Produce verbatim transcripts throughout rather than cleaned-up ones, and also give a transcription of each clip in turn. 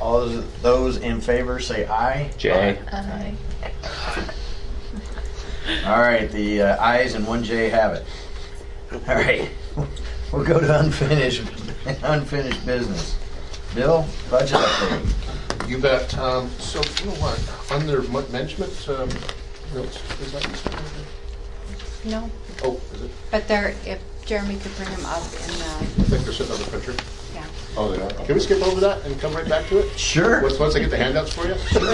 All those, those in favor say aye. Jay. Aye. All right, the uh, ayes and one J have it. All right, we'll go to unfinished unfinished business. Bill, budget update. You bet. Um, so, you know what? On their mon- management um, notes, is that? No, Oh, is it? but they're, if Jeremy could bring them up in I the, think they're sitting on the printer. yeah. Oh, they are. Can we skip over that and come right back to it? Sure. Once, once I get the handouts for you?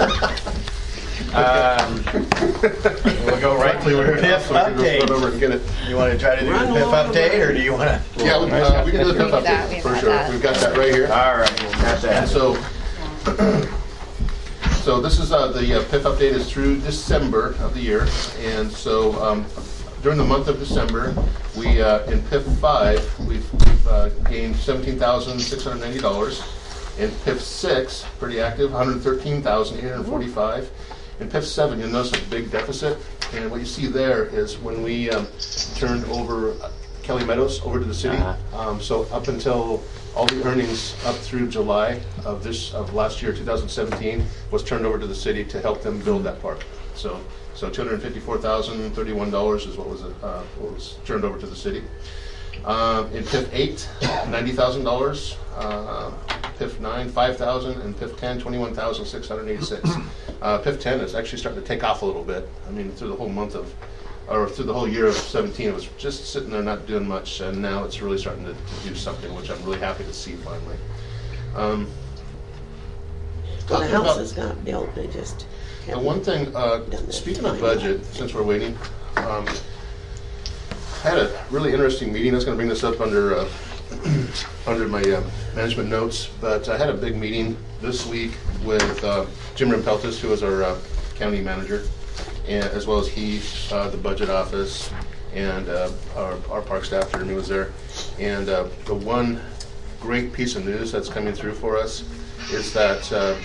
Um, we'll go right to the P I F So we can just run update. over and get it. You want to try to do the Run P I F along the update, way. or do you want to? Yeah, we, uh, we can do the P I F We got- update we for got sure. that. We've got that right here. All right, we'll got that. And so, so this is uh, the uh, P I F update is through December of the year, and so um, during the month of December, we uh, in P I F five we've, we've uh, gained seventeen thousand six hundred ninety dollars. In P I F six, pretty active, one hundred thirteen thousand eight hundred forty-five. In P I F seven, you'll notice a big deficit, and what you see there is when we um, turned over uh, Kelly Meadows over to the city. Uh-huh. Um, so up until all the earnings up through July of this of last year, two thousand seventeen, was turned over to the city to help them build that park. So, so two hundred fifty-four thousand thirty-one dollars is what was uh, what was turned over to the city. Um, in P I F eight, ninety thousand dollars. Uh, P I F nine, five thousand, and P I F ten, twenty-one thousand six hundred eighty-six. Uh, P I F ten is actually starting to take off a little bit. I mean, through the whole month of, or through the whole year of seventeen, it was just sitting there not doing much, and now it's really starting to, to do something, which I'm really happy to see finally. Um, Well, the talking house about- is not built, they just. The one thing, uh, Done this speaking of time. budget, since we're waiting, um, I had a really interesting meeting. I was going to bring this up under uh, under my uh, management notes, but I had a big meeting this week with uh, Jim Rimpeltis, who is our uh, county manager, and as well as he, uh, the budget office, and uh, our, our park staff. Jeremy was there, and uh, the one great piece of news that's coming through for us is that. Uh,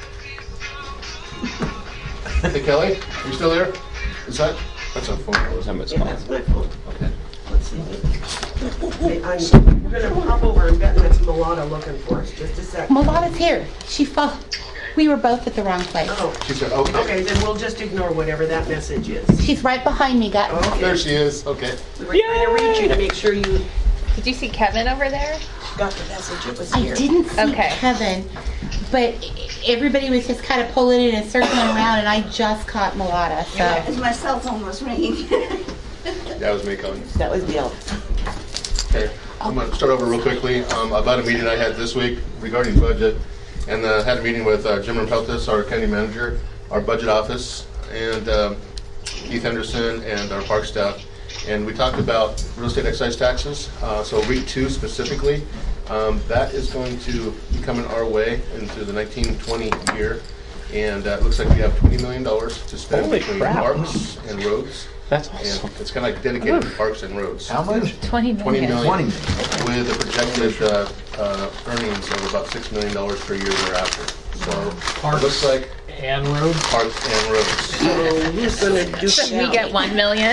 Hey Kelly, are you still there? Is that, that's a phone call, isn't it? Yeah, that's my phone. Okay. Let's see. Hey, I'm, we're gonna pop over and bet that's Mulata looking for us, just a sec. Mulata's here. She fo- We were both at the wrong place. Oh, She said, okay. okay, then we'll just ignore whatever that message is. She's right behind me, guys. Okay. There she is, okay. We were trying to reach you to make sure you Did you see Kevin over there? got the message, it was I here. didn't see Okay. Kevin, but everybody was just kind of pulling in and circling around, and I just caught Mulata. So As my cell phone was ringing. That was me calling. That was Bill. Okay, I'm gonna start over real quickly. Um, about a meeting I had this week regarding budget, and uh, had a meeting with uh, Jim Rimpeltis, our county manager, our budget office, and um, Keith Henderson, and our park staff. And we talked about real estate excise taxes. Uh, so REIT two specifically, um, that is going to be coming our way into the nineteen twenty year. And uh, it looks like we have twenty million dollars to spend Holy between crap. parks and roads. That's And awesome. it's kind of like dedicated to parks and roads. How much? Twenty Twenty million. million. Twenty. With a projected uh, uh, earnings of about six million dollars per year thereafter. So it looks like And road. parks and roads. So who's gonna duke Should it we out? get one million?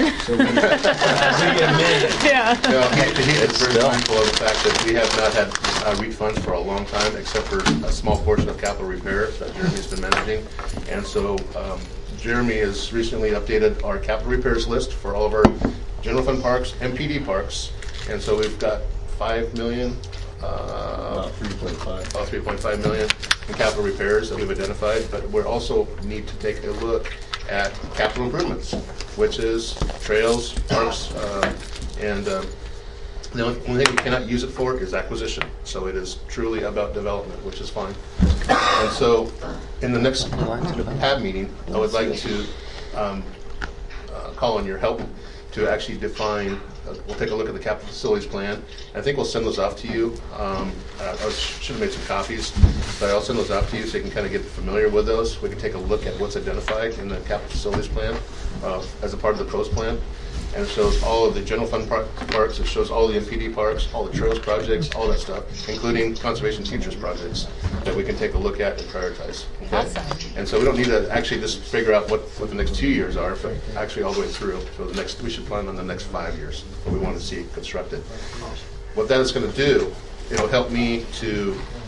Yeah. Well, he, he is very mindful of the fact that we have not had uh, REIT funds for a long time, except for a small portion of capital repairs that Jeremy's been managing. And so um, Jeremy has recently updated our capital repairs list for all of our general fund parks and P D parks. And so we've got five million, uh, three point five. about three point five million in capital repairs that we've identified, but we also need to take a look at capital improvements, which is trails, parks, uh, and uh, the only only thing we cannot use it for is acquisition. So it is truly about development, which is fine. And so in the next P A B meeting, I would like to um, uh, call on your help to actually define. Uh, we'll take a look at the capital facilities plan. I think we'll send those off to you. Um, I, I should have made some copies, but I'll send those off to you so you can kind of get familiar with those. We can take a look at what's identified in the capital facilities plan uh, as a part of the pros plan. And it shows all of the general fund par- parks, it shows all the M P D parks, all the trails projects, all that stuff, including conservation features projects that we can take a look at and prioritize. Okay? Awesome. And so we don't need to actually just figure out what, what the next two years are, but actually all the way through. So the next, we should plan on the next five years, what we want to see constructed. What that is going to do, it'll help me to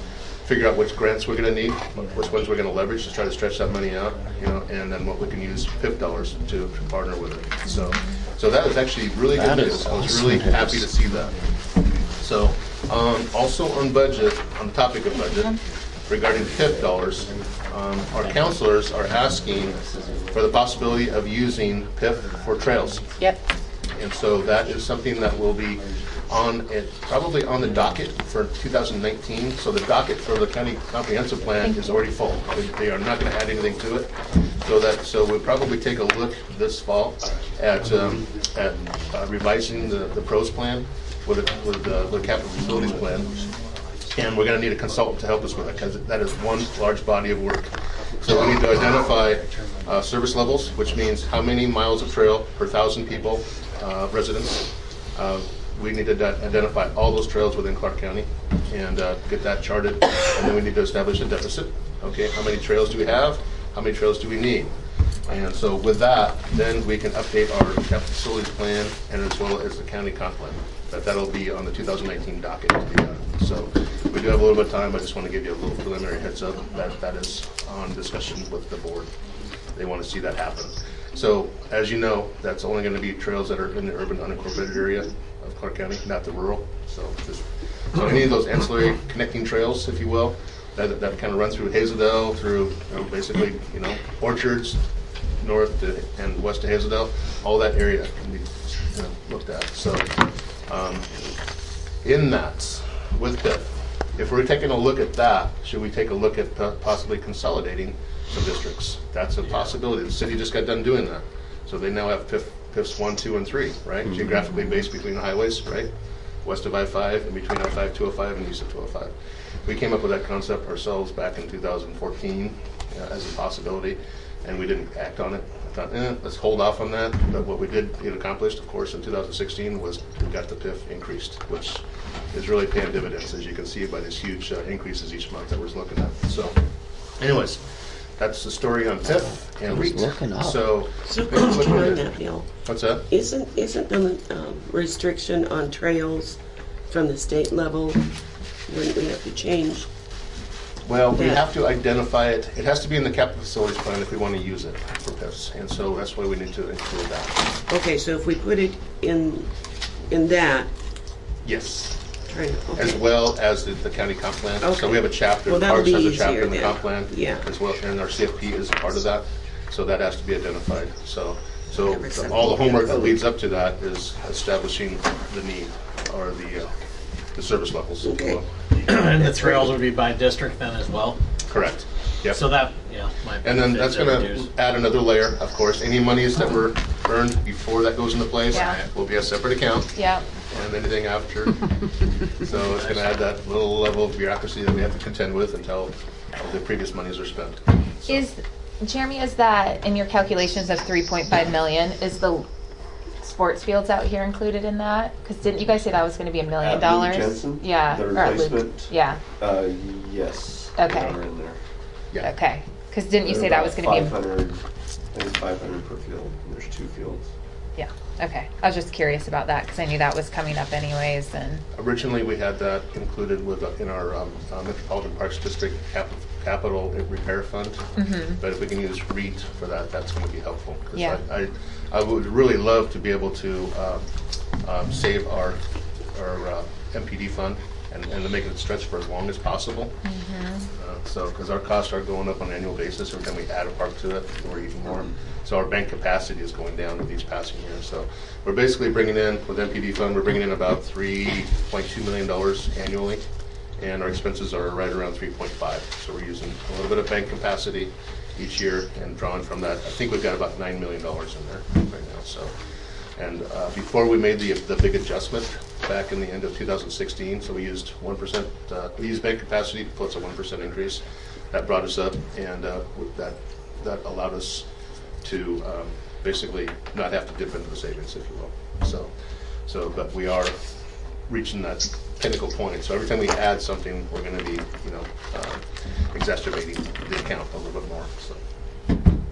figure out which grants we're gonna need, which ones we're gonna leverage to try to stretch that money out, you know, and then what we can use P I F dollars to, to partner with it. So, so that was actually really good That news. is I was awesome really news. happy to see that. So, um, also on budget, on the topic of budget, regarding P I F dollars, um, our counselors are asking for the possibility of using P I F for trails. Yep. And so that is something that will be on it, probably on the docket for two thousand nineteen. So the docket for the county comprehensive plan is already full. They, they are not going to add anything to it. So that so we'll probably take a look this fall at um, at uh, revising the, the pros plan with the, with the, the capital facilities plan. And we're going to need a consultant to help us with it because that is one large body of work. So we need to identify uh, service levels, which means how many miles of trail per thousand people, uh, residents. Uh, we need to de- identify all those trails within Clark County and uh, get that charted. And then we need to establish a deficit. Okay, how many trails do we have? How many trails do we need? And so with that, then we can update our capital facilities plan and as well as the county comp plan. But that'll be on the two thousand nineteen docket to be done. So we do have a little bit of time. I just want to give you a little preliminary heads up that that is on discussion with the board. They want to see that happen. So as you know, that's only going to be trails that are in the urban unincorporated area of Clark County, not the rural. So just so any of those ancillary connecting trails, if you will, that that kind of run through Hazeldale, through you know, basically you know orchards, north to, and west of Hazeldale, all that area can be you know, looked at. So um, in that, with P I F, if we're taking a look at that, should we take a look at po- possibly consolidating some districts? That's a possibility. The city just got done doing that. So they now have P I F, P I Fs one, two, and three, right? Mm-hmm. Geographically based between the highways, right? West of I five and between I five, two oh five, and east of two oh five. We came up with that concept ourselves back in two thousand fourteen uh, as a possibility, and we didn't act on it. I thought, eh, let's hold off on that. But what we did get accomplished, of course, in two thousand sixteen was we got the P I F increased, which is really paying dividends, as you can see by these huge uh, increases each month that we're looking at. So, anyways, that's the story on P I F and REIT. looking up. So, So maybe what question we on did- that, Bill. What's that? Isn't, isn't the um, restriction on trails from the state level, wouldn't we have to change? Well, we Yeah. have to identify it. It has to be in the capital facilities plan if we want to use it for P I Fs. And so that's why we need to include that. Okay, so if we put it in, in that, Yes. trying to, okay. As well as the, the county comp plan. Okay. So we have a chapter, Well, that'll Parks be has a chapter easier in the then. comp plan. Yeah. As well, and our C F P is a part of that. So that has to be identified. So, so Never the- said all the we homework that vote. leads up to that is establishing the need or the, uh, the service levels. if you Okay. will. And the trails would be by district then as well? Correct. Yep. So that, yeah. might And then fit that's their going dues. to add another layer, of course. Any monies that were earned before that goes into place Yeah. will be a separate account, Yep. and anything after. So it's going to add that little level of bureaucracy that we have to contend with until all the previous monies are spent. So- Is, Jeremy, is that in your calculations of three point five million, is the sports fields out here included in that? Because didn't you guys say that was going to be a million At Luke dollars? Jensen? Yeah. The or at Luke- replacement? Yeah. Uh, yes. Okay. They are in there. Yeah. Okay. Because didn't you They're say that about was going to be? five hundred, I think five hundred per field. There's two fields. Yeah. Okay. I was just curious about that because I knew that was coming up anyways. And Originally, we had that included with, uh, in our um, uh, Metropolitan Parks District cap- Capital Repair Fund. Mhm. But if we can use REIT for that, that's going to be helpful. 'Cause Yeah. I, I, I would really love to be able to um, um, save our, our uh, M P D fund and, and to make it stretch for as long as possible. Uh, so, because our costs are going up on an annual basis every time we add a park to it, or even more. So our bank capacity is going down with each passing year. So we're basically bringing in, with M P D fund, we're bringing in about three point two million dollars annually, and our expenses are right around three point five. So we're using a little bit of bank capacity each year and drawing from that. I think we've got about nine million dollars in there right now. So, and uh, before we made the the big adjustment back in the end of two thousand sixteen, so we used one percent. Uh, we used bank capacity plus a one percent increase. That brought us up, and uh, with that that allowed us to um, basically not have to dip into the savings, if you will. So, so, but we are reaching that pinnacle point. So every time we add something, we're going to be, you know, uh, exacerbating the account a little bit more. So,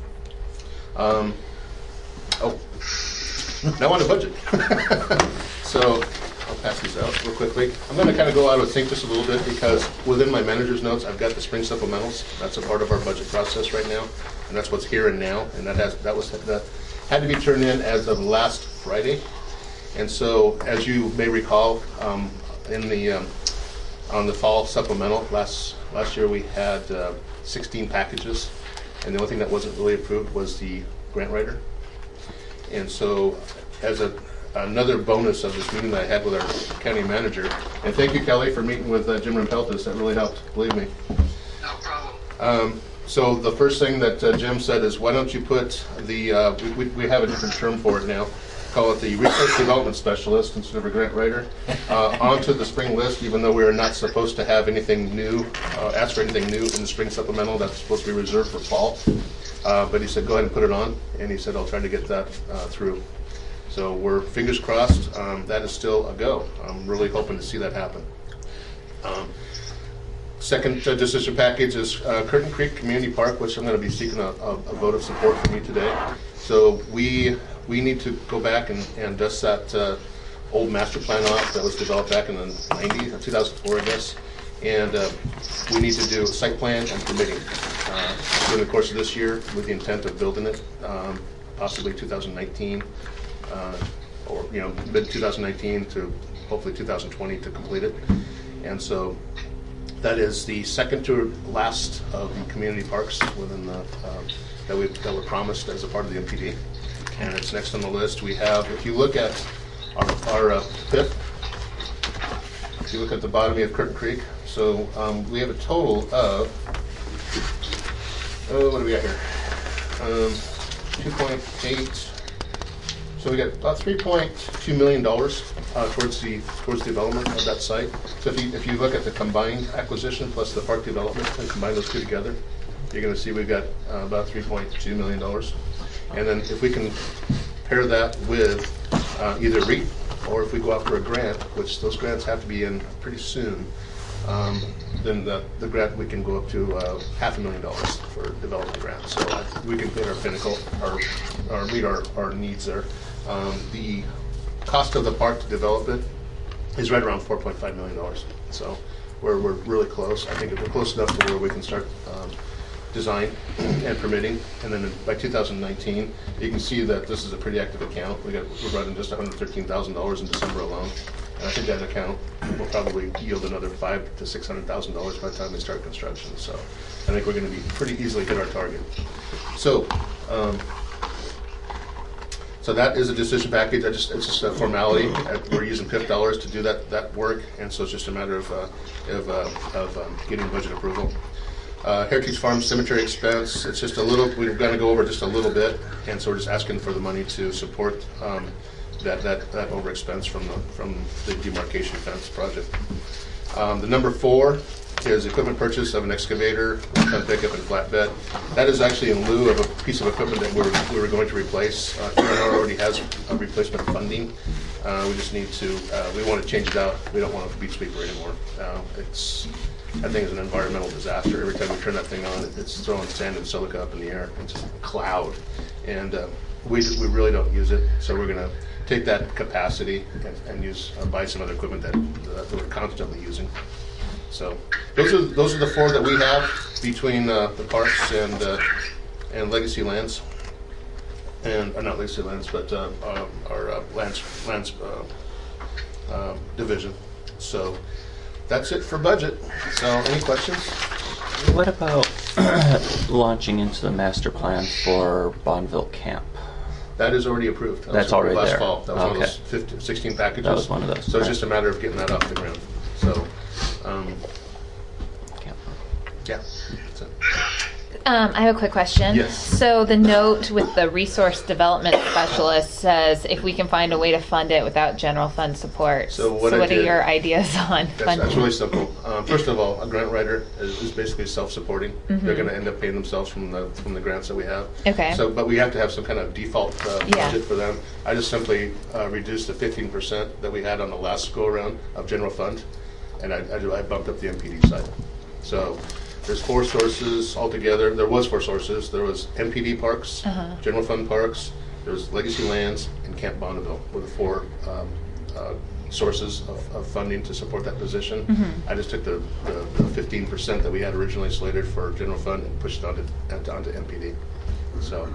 um, oh, now on the budget. So, I'll pass these out real quickly. I'm going to kind of go out of sync just a little bit because within my manager's notes, I've got the spring supplementals. That's a part of our budget process right now, and that's what's here and now. And that has that was that had to be turned in as of last Friday. And so, as you may recall, um, in the um, on the fall supplemental last last year, we had uh, sixteen packages, and the only thing that wasn't really approved was the grant writer. And so, as a another bonus of this meeting that I had with our county manager, and thank you, Kelly, for meeting with uh, Jim Rampeltis. That really helped, believe me. No problem. Um, so the first thing that uh, Jim said is, why don't you put the, uh, we, we have a different term for it now, call it the Research Development Specialist instead of a grant writer, uh, onto the spring list, even though we are not supposed to have anything new, uh, ask for anything new in the spring supplemental. That's supposed to be reserved for fall. Uh, but he said, go ahead and put it on, and he said, I'll try to get that uh, through. So we're fingers crossed. Um, that is still a go. I'm really hoping to see that happen. Um, second uh, decision package is uh, Curtin Creek Community Park, which I'm going to be seeking a, a, a vote of support from you today. So we we need to go back and, and dust that uh, old master plan off that was developed back in the nineties, two thousand four, I guess. And uh, we need to do a site plan and permitting uh, during the course of this year with the intent of building it, um, possibly two thousand nineteen. Uh, or you know, mid two thousand nineteen to hopefully two thousand twenty to complete it. And so that is the second to last of the community parks within the um, that we that were promised as a part of the M P D. And it's next on the list. We have, if you look at our, our uh, P I P, if you look at the bottom of Curtin Creek, so um, we have a total of, oh, what do we got here? Um, two point eight. So we got about three point two million dollars uh, towards the towards the development of that site. So if you if you look at the combined acquisition plus the park development and combine those two together, you're going to see we've got uh, about three point two million dollars. And then if we can pair that with uh, either REAP or if we go out for a grant, which those grants have to be in pretty soon, um, then the, the grant we can go up to uh, half a million dollars for development grants. So uh, we can hit our pinnacle, our, our meet our, our needs there. Um, the cost of the park to develop it is right around four point five million dollars. So we're, we're really close. I think we're close enough to where we can start um, design and permitting. And then by two thousand nineteen, you can see that this is a pretty active account. We got, we're running just one hundred thirteen thousand dollars in December alone. And I think that account will probably yield another five to six hundred thousand dollars by the time we start construction. So I think we're going to be pretty easily hit our target. So. Um, So that is a decision package. I just, it's just a formality. We're using P I P dollars to do that, that work, and so it's just a matter of, uh, of, uh, of um, getting budget approval. Uh, Heritage Farm Cemetery expense, it's just a little, we're going to go over just a little bit, and so we're just asking for the money to support um, that, that, that over expense from the, from the demarcation fence project. Um, the number four is equipment purchase of an excavator, ton pickup, and flatbed. That is actually in lieu of a piece of equipment that we're, we were going to replace. Uh, Q R N R already has a replacement funding. Uh, we just need to, uh, we want to change it out. We don't want a beach sweeper anymore. Uh, it's, I think it's an environmental disaster. Every time we turn that thing on, it's throwing sand and silica up in the air. It's just a cloud. And uh, we, we really don't use it. So we're going to take that capacity and, and use, uh, buy some other equipment that, uh, that we're constantly using. So those are those are the four that we have between uh, the parks and uh, and legacy lands, and uh, not legacy lands, but uh, uh, our uh, lands lands uh, uh, division. So that's it for budget. So any questions? What about launching into the master plan for Bonneville Camp? That is already approved. That That's was already last there. fall. That was Okay. one of those fifteen, sixteen packages. That was one of those. So it's Right. just a matter of getting that off the ground. So, um, Camp. yeah. That's it. Um, I have a quick question. Yes. So the note with the resource development specialist says if we can find a way to fund it without general fund support. So what I are did- your ideas on That's, funding? that's really simple. Um, first of all, a grant writer is, is basically self-supporting. Mm-hmm. They're going to end up paying themselves from the from the grants that we have. Okay. So, but we have to have some kind of default uh, Yeah. budget for them. I just simply uh, reduced the fifteen percent that we had on the last go around of general fund, and I, I, I bumped up the M P D side. So there's four sources altogether. There was four sources. There was M P D parks, Uh-huh. general fund parks, there's legacy lands, and Camp Bonneville were the four um, uh, sources of, of funding to support that position. Mhm. I just took the, the fifteen percent that we had originally slated for general fund and pushed it onto, onto M P D. So,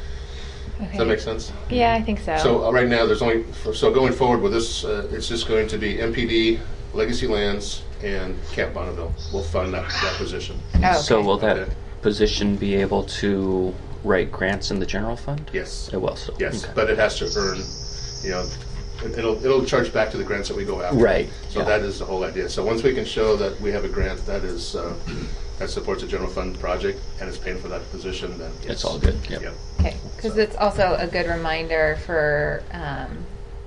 Okay. does that make sense? Yeah, I think so. So uh, right now, there's only, so going forward with this, uh, it's just going to be M P D, Legacy Lands, and Camp Bonneville will fund that, that position. Oh, So okay. will that Okay. position be able to write grants in the general fund? Yes. It will. So Yes, okay. but it has to earn, you know, it- it'll, it'll charge back to the grants that we go after. Right, So yeah. that is the whole idea. So once we can show that we have a grant that is, uh, that supports a general fund project and is paying for that position, then yes. It's all good, yep. Yep. Okay, because it's also a good reminder for um,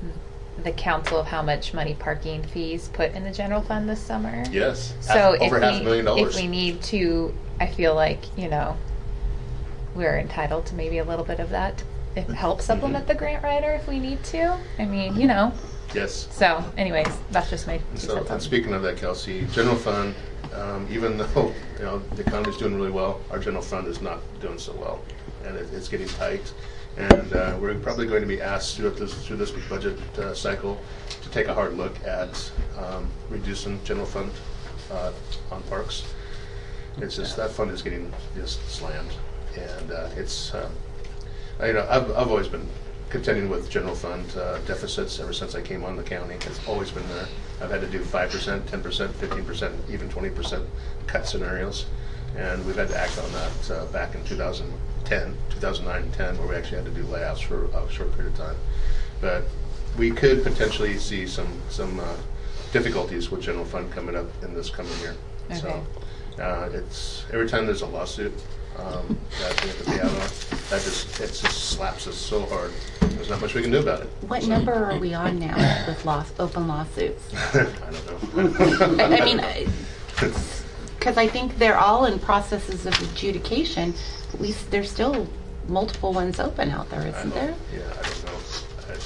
the council of how much money parking fees put in the general fund this summer. Yes. So Half- if over half a we, million dollars. if we need to, I feel like, you know, we're entitled to maybe a little bit of that. If help supplement the grant writer if we need to. I mean, you know. Yes. So anyways, that's just my two So, cents on and it. speaking of that, Kelsey, general fund, um, even though, you know, the economy's doing really well, our general fund is not doing so well. And it, it's getting tight. And uh, we're probably going to be asked through this, through this budget uh, cycle to take a hard look at um, reducing general fund uh, on parks. It's just, that fund is getting just slammed. And uh, it's, uh, I- you know, I've, I've always been contending with general fund uh, deficits ever since I came on the county. It's always been there. I've had to do five percent, ten percent, fifteen percent, even twenty percent cut scenarios. And we've had to act on that uh, back in two thousand ten, two thousand nine and ten, where we actually had to do layoffs for a short period of time. But we could potentially see some, some uh, difficulties with general fund coming up in this coming year. Okay. So uh, it's, every time there's a lawsuit um, that we have to pay out on, that just, it just slaps us so hard. There's not much we can do about it. What number are we on now with loss, open lawsuits? I don't know. I I mean, because I think they're all in processes of adjudication. At least there's still multiple ones open out there, I isn't don't- there? Yeah, I don't know. I,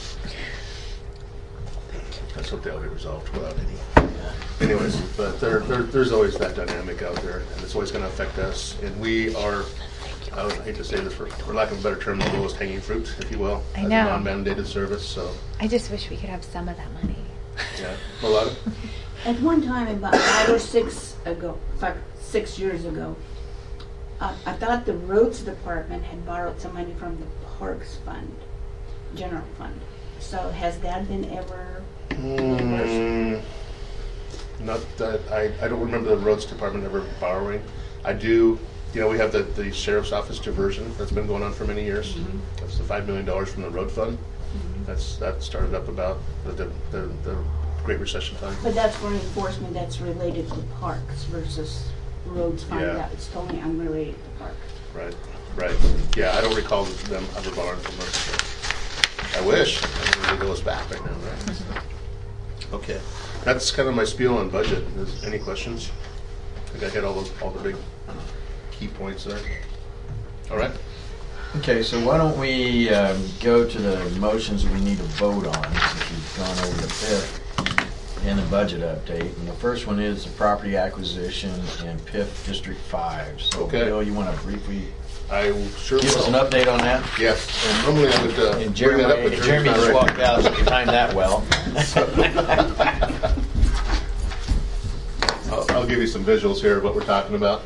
let's hope they all get resolved without any. Anyways, but there, there, there's always that dynamic out there, and it's always going to affect us. And we are, I would hate to say this, for, for lack of a better term, the lowest hanging fruit, if you will, I as know. a non-mandated service. So, I just wish we could have some of that money. yeah, a lot of. At one time, about five or six ago, five, six years ago, uh, I thought the roads department had borrowed some money from the parks fund, general fund. So has that been ever reimbursed? Mm, not that, I, I don't remember the roads department ever borrowing. I do, you know, we have the, the sheriff's office diversion that's been going on for many years. Mhm. That's the five million dollars from the road fund. That's, that started up about the, the, the, the Great Recession time. But that's for enforcement that's related to parks versus roads fund. Yeah. That it's totally unrelated to parks. Right, right. Yeah, I don't recall them ever borrowing from us. I wish. I think they bill us back right now, right? Okay. That's kind of my spiel on budget. Is any questions? I think I hit all those, all the big key points there. All right. Okay, so why don't we um, go to the motions that we need to vote on, since we've gone over the fifth in the budget update. And the first one is the property acquisition in P I F District five. So Okay. Bill, you want to briefly I will sure give us an will. update on that? Yes, and normally I would uh, And bring that up, Jeremy, but Jeremy Jeremy's just not walked right. out, so you timed that well. I'll, I'll give you some visuals here of what we're talking about.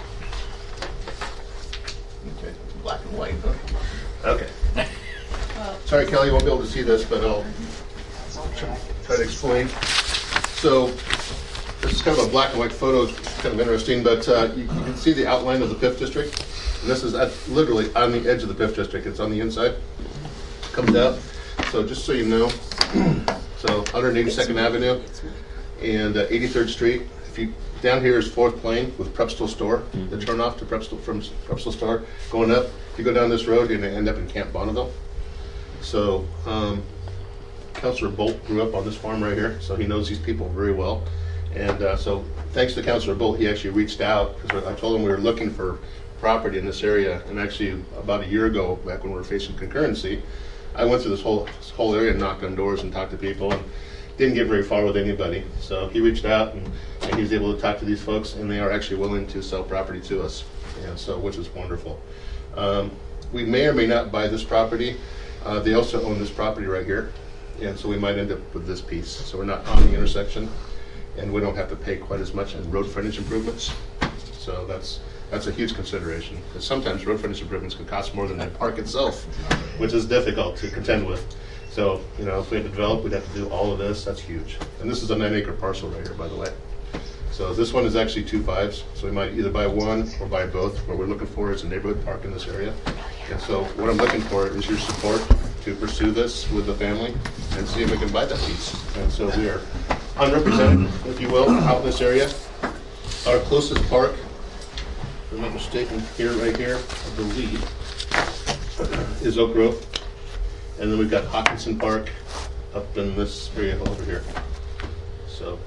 Okay, black and white, huh? Okay. Sorry, Kelly, you won't be able to see this, but I'll try to explain. So, this is kind of a black and white photo, it's kind of interesting, but uh, you, you can see the outline of the P I F district. And this is at, literally on the edge of the P I F district. It's on the inside. Comes out. So just so you know, so one eighty-second Avenue and uh, eighty-third Street. If you down here is Fourth Plain with Prepstall Store. The turnoff to Prepstall from Prepstall Store. Going up, if you go down this road, you're going to end up in Camp Bonneville. So um, Councilor Bolt grew up on this farm right here, so he knows these people very well. And uh, so thanks to Councilor Bolt, he actually reached out because I told him we were looking for property in this area. And actually, about a year ago, back when we were facing concurrency, I went through this whole this whole area and knocked on doors and talked to people and didn't get very far with anybody. So he reached out and, and he was able to talk to these folks, and they are actually willing to sell property to us. Yeah, so which is wonderful. Um, we may or may not buy this property. Uh, they also own this property right here, and so we might end up with this piece. So we're not on the intersection, and we don't have to pay quite as much in road frontage improvements. So that's that's a huge consideration, because sometimes road frontage improvements can cost more than the park itself, which is difficult to contend with. So, you know, if we had to develop, we'd have to do all of this. That's huge. And this is a nine acre parcel right here, by the way. So this one is actually two fives, so we might either buy one or buy both. What we're looking for is a neighborhood park in this area. And so what I'm looking for is your support to pursue this with the family and see if we can buy that piece. And so we are unrepresented, if you will, out in this area. Our closest park, if I'm not mistaken, here, right here, I believe, is Oak Grove. And then we've got Hawkinson Park up in this area over here. So,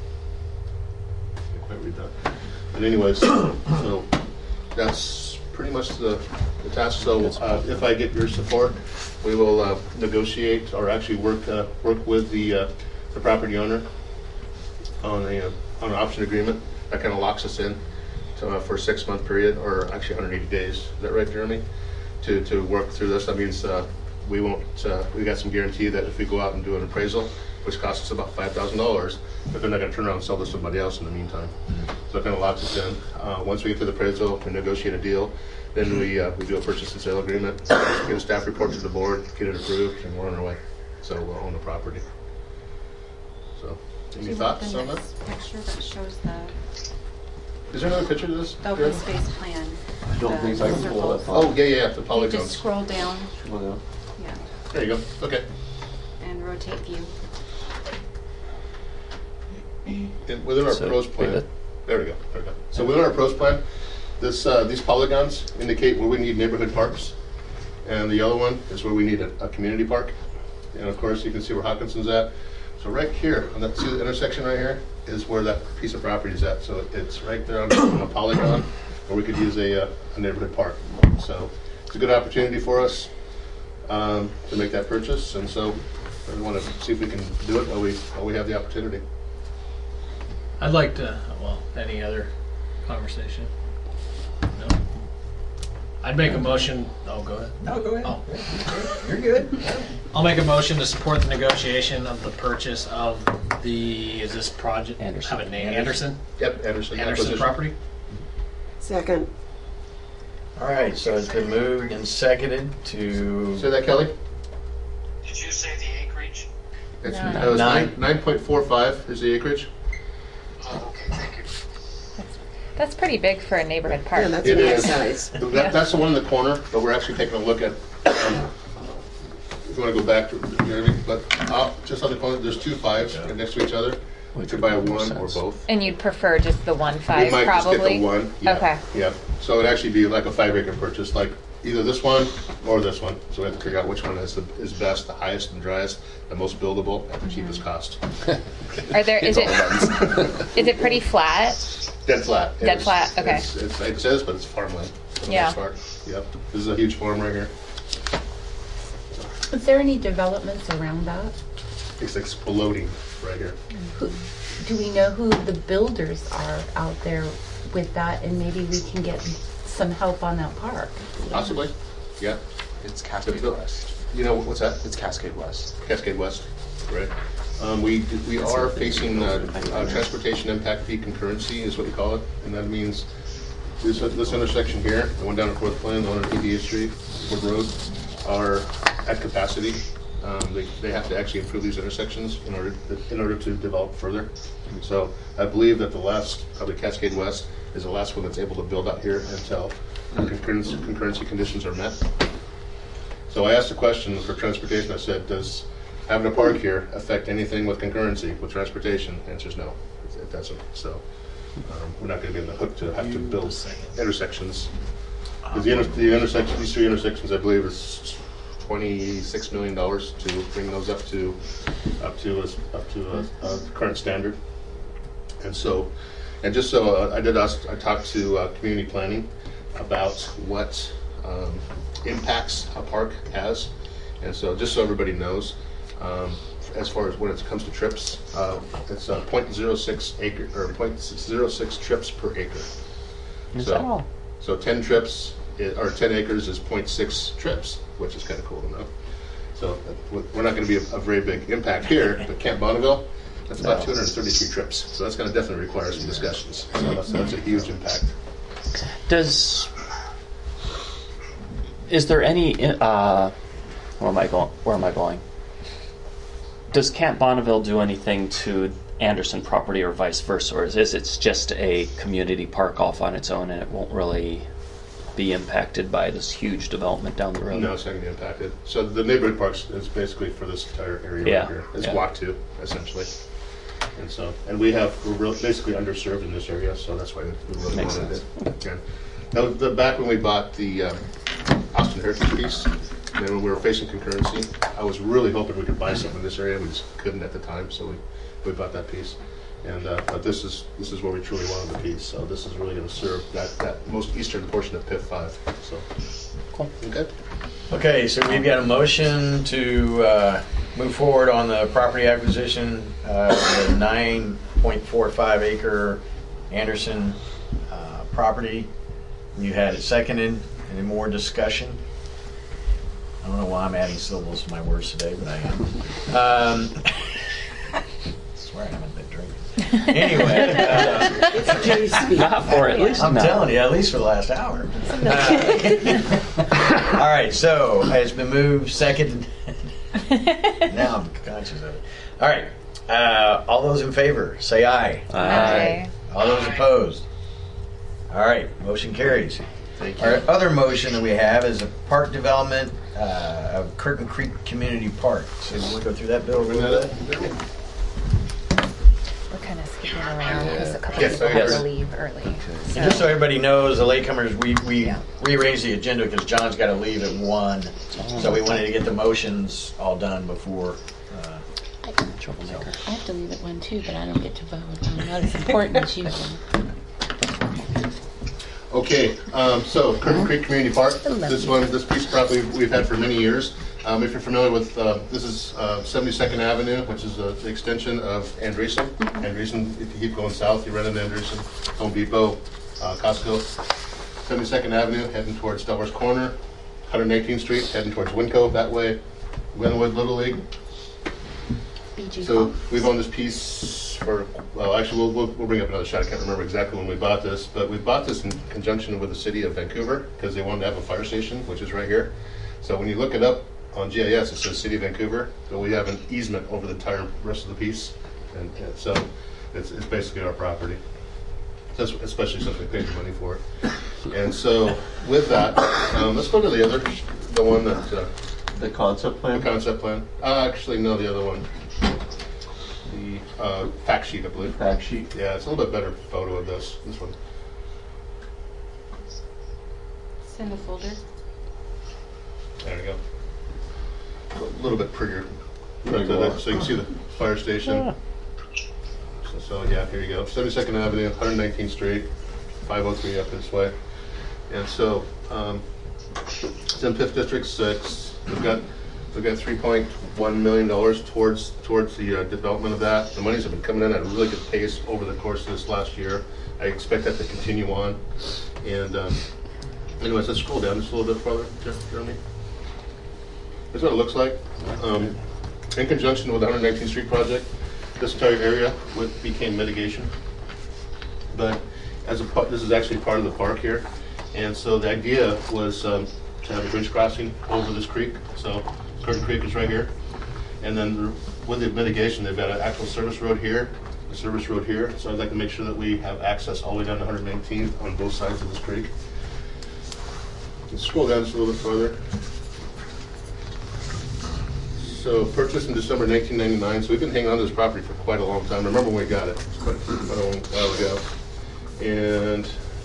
can't quite read that. But anyways, so that's pretty much the, the task. So uh, if I get your support, we will uh, negotiate, or actually work uh, work with the uh, the property owner on a uh, on an option agreement that kind of locks us in to, uh, for a six month period, or actually one hundred eighty days. Is that right, Jeremy? To to work through this. That means uh, we won't. Uh, we got some guarantee that if we go out and do an appraisal, which costs us about five thousand dollars, but they're not going to turn around and sell this to somebody else in the meantime. Mm-hmm. So it kind of locks us in. Uh, once we get to the appraisal, we negotiate a deal. Then we uh, we do a purchase and sale agreement, get a staff report to the board, get it approved, and we're on our way. So we'll own the property. So, any thoughts on that? Picture that shows the Is there another picture of this? open Jared? space plan. I don't the think I can pull circles. that. Oh, yeah, yeah, yeah, the You polygons. just scroll down, Well, yeah, There you go. Okay. and rotate view. And within our So, pros wait, plan, that- there we go. There we go. So within our pros plan, this uh, these polygons indicate where we need neighborhood parks, and the yellow one is where we need a, a community park. And of course, you can see where Hawkinson's at. So right here on that see the intersection right here is where that piece of property is at. So it's right there on, on a polygon where we could use a, uh, a neighborhood park. So it's a good opportunity for us um, to make that purchase. And so I want to see if we can do it while we while we have the opportunity. I'd like to, well, any other conversation? No? I'd make a motion, oh, go ahead. No, go ahead. Oh. You're good. I'll make a motion to support the negotiation of the purchase of the, is this project? Anderson. Have a name, Anderson? Yep, Anderson. Anderson acquisition. property? Second. All right, so it's been moved and seconded to. Say that, Kelly? Did you say the acreage? It's, No. uh, it's Nine. nine nine point four five is the acreage. Oh, okay, thank you. That's pretty big for a neighborhood park. Yeah, that's It a nice is. size. That, that's the one in the corner, but we're actually taking a look at. Um, if you want to go back to, you know what I mean? But uh, just on the corner, there's two fives right next to each other. We Which could would buy make more one or sense. both. And you'd prefer just the one We five, might probably? just get the one. Yeah. Okay. Yeah. So it'd actually be like a five acre purchase, like either this one or this one. So we have to figure out which one is the is best, the highest and driest, the most buildable, at the cheapest cost. Are there, is it, It's is it pretty flat? Dead flat. It Dead is. flat, okay. It's, it's, it says, but it's farmland for the Yeah. most part. Yep. This is a huge farm right here. Is there any developments around that? It's exploding right here. Who, do we know who the builders are out there with that, and maybe we can get some help on that park? Possibly. Yeah. It's Cascade The- West. You know, what's that? It's Cascade West. Cascade West. Right. Um, we we are facing uh, uh, transportation impact fee concurrency is what we call it, and that means this this intersection here, the one down at Fourth Plain, the one on eighty-eighth Street, Wood Road, are at capacity. Um, they, they have to actually improve these intersections in order to, in order to develop further. So I believe that the last, probably Cascade West, is the last one that's able to build out here until concurrency, concurrency conditions are met. So I asked a question for transportation. I said, does having a park here affect anything with concurrency, with transportation? The answer is no, it doesn't. So um, we're not going to be on the hook to have to build intersections. Because the, inter the intersection, these three intersections, I believe, is twenty-six million dollars to bring those up to up to a, up to a, a current standard. And so, and just so uh, I did ask, I talked to uh, community planning about what um, impacts a park has. And so, just so everybody knows, um, as far as when it comes to trips, uh, it's uh, zero point zero six acre or zero point zero six trips per acre. Is so, that all? So ten trips, i- or ten acres is zero point six trips, which is kind of cool to know. So uh, we're not going to be a, a very big impact here, but Camp Bonneville, that's about No. two hundred thirty-three trips. So that's going to definitely require some discussions. So that's, that's a huge impact. Does is there any? Uh, where am I going? Where am I going? Does Camp Bonneville do anything to Anderson property or vice versa, or is this it's just a community park off on its own and it won't really be impacted by this huge development down the road? No, it's not going to be impacted. So the neighborhood parks is basically for this entire area Yeah, right here. It's yeah. walk to, essentially. And so, and we have, we're real, basically underserved in this area, so that's why we really Makes wanted sense. it. Okay. Now, the, back when we bought the um, Austin Heritage piece, and then when we were facing concurrency, I was really hoping we could buy something in this area. We just couldn't at the time, so we, we bought that piece. And uh, but this is this is where we truly wanted the piece. So this is really going to serve that, that most eastern portion of P I F five. So, Cool. Okay. Okay, so we've got a motion to uh, move forward on the property acquisition, uh, the nine point four five acre Anderson uh, property. You had it seconded. Any more discussion? I don't know why I'm adding syllables to my words today, but I am. Um, I swear I haven't been drinking. Anyway, uh, It's Jerry speak. Not for at least I'm now. telling you, at least for the last hour. Uh, all right, so it's been moved, second. Now I'm conscious of it. All right, uh, all those in favor, say aye. Aye. All those opposed? All right, motion carries. Thank you. Our other motion that we have is a park development uh, of Curtin Creek Community Park. So you want to go through that, Bill? a little bit? We're kind of skipping around because a couple Yes, people I have agree. to leave early. And just so everybody knows, the latecomers, we, we Yeah. rearranged the agenda because John's got to leave at one. So we wanted to get the motions all done before. Uh, Troublemaker. I have to leave at one too, but I don't get to vote. I'm not as important as you. Okay, um, so Curtin Creek Community Park, this one, this piece of property we've had for many years. Um, if you're familiar with, uh, this is uh, seventy-second Avenue, which is uh, the extension of Andreessen. Andreessen, if you keep going south, you run into Andreessen, Home Depot, uh, Costco. seventy-second Avenue, heading towards Delaware Corner. one hundred eighteenth Street, heading towards Winco, that way. Glenwood Little League. B G So we've owned this piece for, well, actually, we'll, we'll, we'll bring up another shot. I can't remember exactly when we bought this, but we bought this in conjunction with the city of Vancouver because they wanted to have a fire station, which is right here. So when you look it up on G I S, it says City of Vancouver. So we have an easement over the entire rest of the piece. And, and so it's, it's basically our property, That's- especially since we paid the money for it. And so with that, um, let's go to the other, the one that, uh, The concept the plan? concept plan. Uh, actually, no, the other one. The uh, fact sheet, I believe. Fact sheet? Yeah, it's a little bit better photo of this, this one. It's in the folder. There we go. A little bit prettier. There you But, uh, go. so you can see the fire station. So, so yeah, here you go. seventy-second Avenue, one hundred nineteenth Street, five oh three up this way. And so, um, it's in fifth District six. We've got, we've got three point one million dollars towards, towards the uh, development of that. The monies have been coming in at a really good pace over the course of this last year. I expect that to continue on. And, um, anyways, let's scroll down just a little bit further, Jeff- Jeremy. Here's what it looks like. Um, in conjunction with the one hundred nineteenth Street project, this entire area would, became mitigation. But as a part, this is actually part of the park here. And so the idea was um, to have a bridge crossing over this creek. So Curtin Creek is right here. And then with the mitigation, they've got an actual service road here, a service road here. So I'd like to make sure that we have access all the way down to one hundred nineteenth on both sides of this creek. Let's scroll down just a little bit further. So purchased in December nineteen ninety-nine, so we've been hanging on to this property for quite a long time. Remember when we got it, it's quite, quite a long while ago. And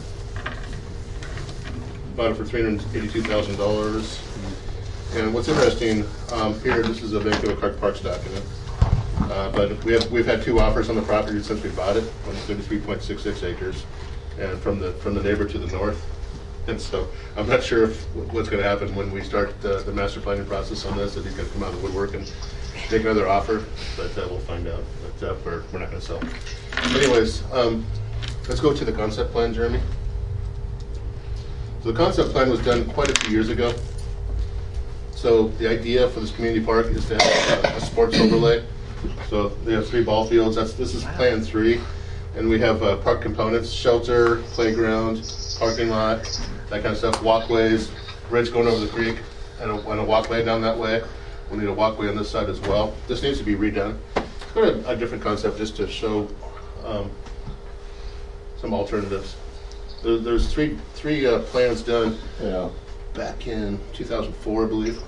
bought it for three hundred eighty-two thousand dollars. And what's interesting, um, here, this is a Vancouver Park Parks document. Uh, but we have, we've had two offers on the property since we bought it, on thirty-three point six six acres, and from the, from the neighbor to the north. And so I'm not sure if, what's going to happen when we start the, the master planning process on this, if he's going to come out of the woodwork and make another offer, but uh, we'll find out. But uh, we're, we're not going to sell. Anyways, um, let's go to the concept plan, Jeremy. So the concept plan was done quite a few years ago. So the idea for this community park is to have a, a sports overlay. So they have three ball fields. That's this is Plan Three, and we have uh, park components: shelter, playground, parking lot, that kind of stuff. Walkways, bridge going over the creek, and a, and a walkway down that way. We need a walkway on this side as well. This needs to be redone. It's kind of a different concept, just to show um, some alternatives. There, there's three three uh, plans done. Yeah. Back in two thousand four, I believe.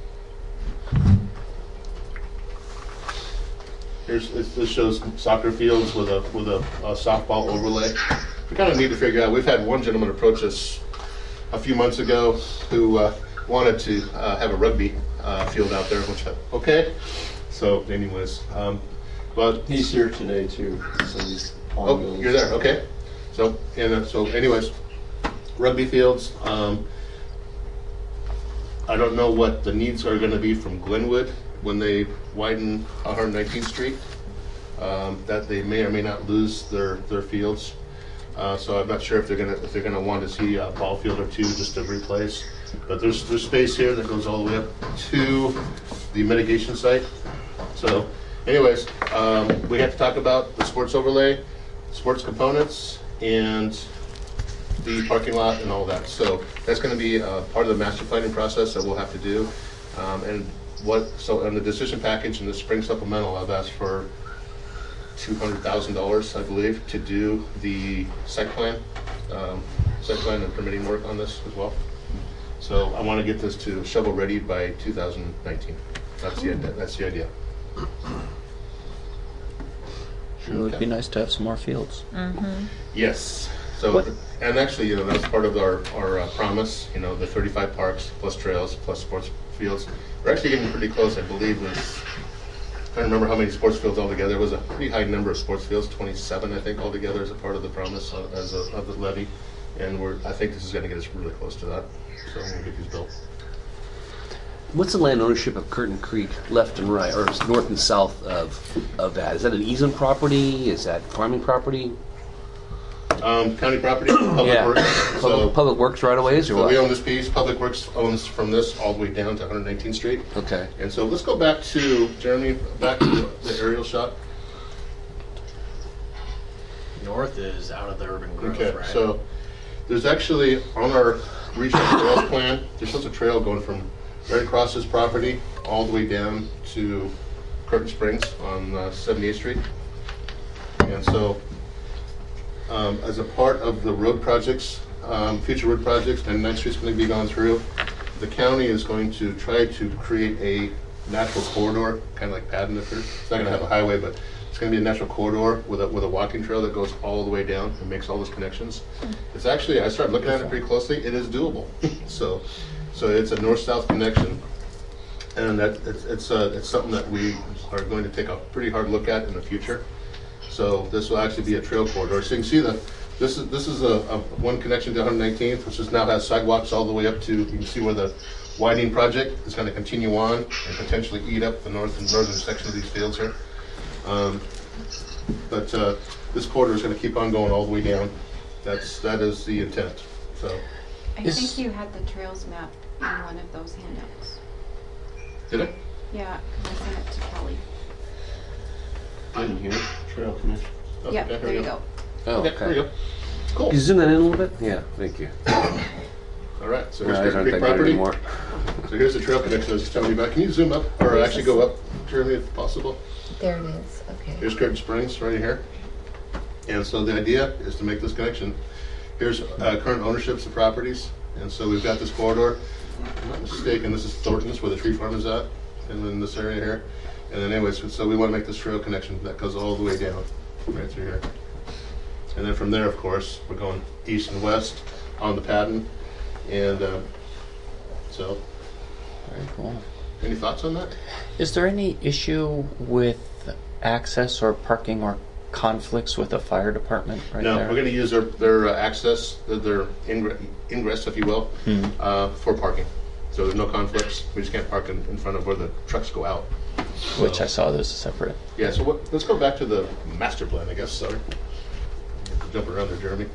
Here's this, this shows soccer fields with a with a, a softball overlay. We kind of need to figure out. We've had one gentleman approach us a few months ago who uh, wanted to uh, have a rugby uh, field out there. Which okay. So, anyways, um, but He's here today too. So he's on oh, those. you're there. Okay. So and uh, so, anyways, rugby fields. Um, I don't know what the needs are going to be from Glenwood when they widen one hundred nineteenth Street. Um, that they may or may not lose their their fields. Uh, so I'm not sure if they're gonna if they're gonna want to see a ball field or two just to replace. But there's there's space here that goes all the way up to the mitigation site. So, anyways, um, we have to talk about the sports overlay, sports components, and the parking lot and all that. So that's going to be uh, part of the master planning process that we'll have to do. Um, and what so in the decision package in the spring supplemental, I've asked for two hundred thousand dollars, I believe, to do the site plan, um, site plan and permitting work on this as well. So I want to get this to shovel ready by two thousand nineteen. That's the that's the idea. Sure, it would be nice to have some more fields. Mm-hmm. Yes. So, What- and actually, you know, that's part of our, our uh, promise, you know, the thirty-five parks plus trails plus sports fields. We're actually getting pretty close, I believe. It's, I don't remember how many sports fields altogether. It was a pretty high number of sports fields, twenty-seven, I think, altogether as a part of the promise uh, as a, of the levy. And we're, I think this is going to get us really close to that. So we'll get these built. What's the land ownership of Curtin Creek, left and right, or north and south of of that? Is that an easement property? Is that farming property? Um, county property, public Yeah. works. Public, So, public Works right of ways, or so what? we own this piece. Public Works owns from this all the way down to one hundred nineteenth Street. Okay. And so let's go back to, Jeremy, back to the, the aerial shot. North is out of the urban growth, Okay, right? so there's actually, on our regional trails plan, there's just a trail going from right across this property all the way down to Curtin Springs on uh, seventy-eighth Street. And so, um, as a part of the road projects, um, future road projects, and ninth Street's going to be gone through, the county is going to try to create a natural corridor, kind of like Padden. It's not going to have a highway, but it's going to be a natural corridor with a with a walking trail that goes all the way down and makes all those connections. It's actually, I started looking at it pretty closely. It is doable. so, so it's a north-south connection, and that it's it's, uh, it's something that we are going to take a pretty hard look at in the future. So this will actually be a trail corridor. So you can see that this is this is a, a one connection to one hundred nineteenth, which is now has sidewalks all the way up to. You can see where the widening project is going to continue on and potentially eat up the north and northern section of these fields here. Um, but uh, this corridor is going to keep on going all the way down. That's that is the intent. So I Is- think you had the trails map in one of those handouts. did it? Yeah, 'cause I sent it to Kelly. I didn't hear it. Trail commission. Oh, Yep, okay, there you go. Oh, Okay, there you go. Cool. Can you zoom that in a little bit? Yeah, thank you. All right. So My here's eyes Curtin aren't Creek that good property. anymore. So here's the trail connection I was just telling you about. Can you zoom up, or actually go up, Jeremy, if possible? There it is. Okay. Here's Curtin Springs right here. And so the idea is to make this connection. Here's uh, current ownerships of properties. And so we've got this corridor. If I'm not mistaken, this is Thornton's where the tree farm is at, and then this area here. And then anyways, so we want to make this trail connection that goes all the way down, right through here. And then from there, of course, we're going east and west on the Padden. And uh, so, Very cool. any thoughts on that? Is there any issue with access or parking or conflicts with the fire department right No, there? we're going to use their, their uh, access, their, their ingre- ingress, if you will, Hmm. uh, for parking. So there's no conflicts. We just can't park in, in front of where the trucks go out. Which So- I saw there's a separate. Yeah, so what, let's go back to the master plan, I guess. Sorry. Jump around there, Jeremy.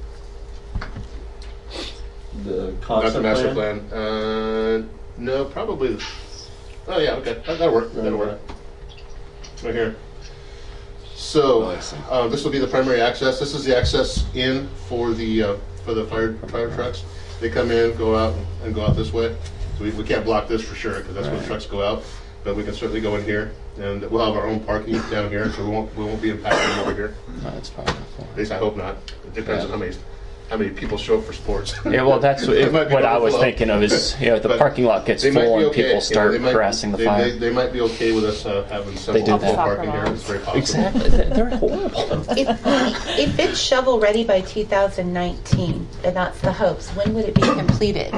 The Not concept the master plan? plan. Uh, no, probably the Oh, yeah, okay, that- that'll work, that'll work. Right here. So, uh, this will be the primary access. This is the access in for the, uh, for the fire, fire trucks. They come in, go out, and go out this way. So we, we can't block this for sure, because that's where the trucks go out. But we can certainly go in here, and we'll have our own parking down here, so we won't, we won't be impacting over here. No, that's fine. At least I hope not. It depends Yeah. on how many, how many people show up for sports. Yeah, well, that's what, It might be what I was overflow. thinking of is, you know, if the But parking lot gets they might full be and okay. people You know, start they might- harassing the they, fire. They, they might be okay with us uh, having some They do overflow that. parking here. It's very possible. Exactly. They're horrible. If, if it's shovel ready by two thousand nineteen, and that's the hopes, when would it be completed?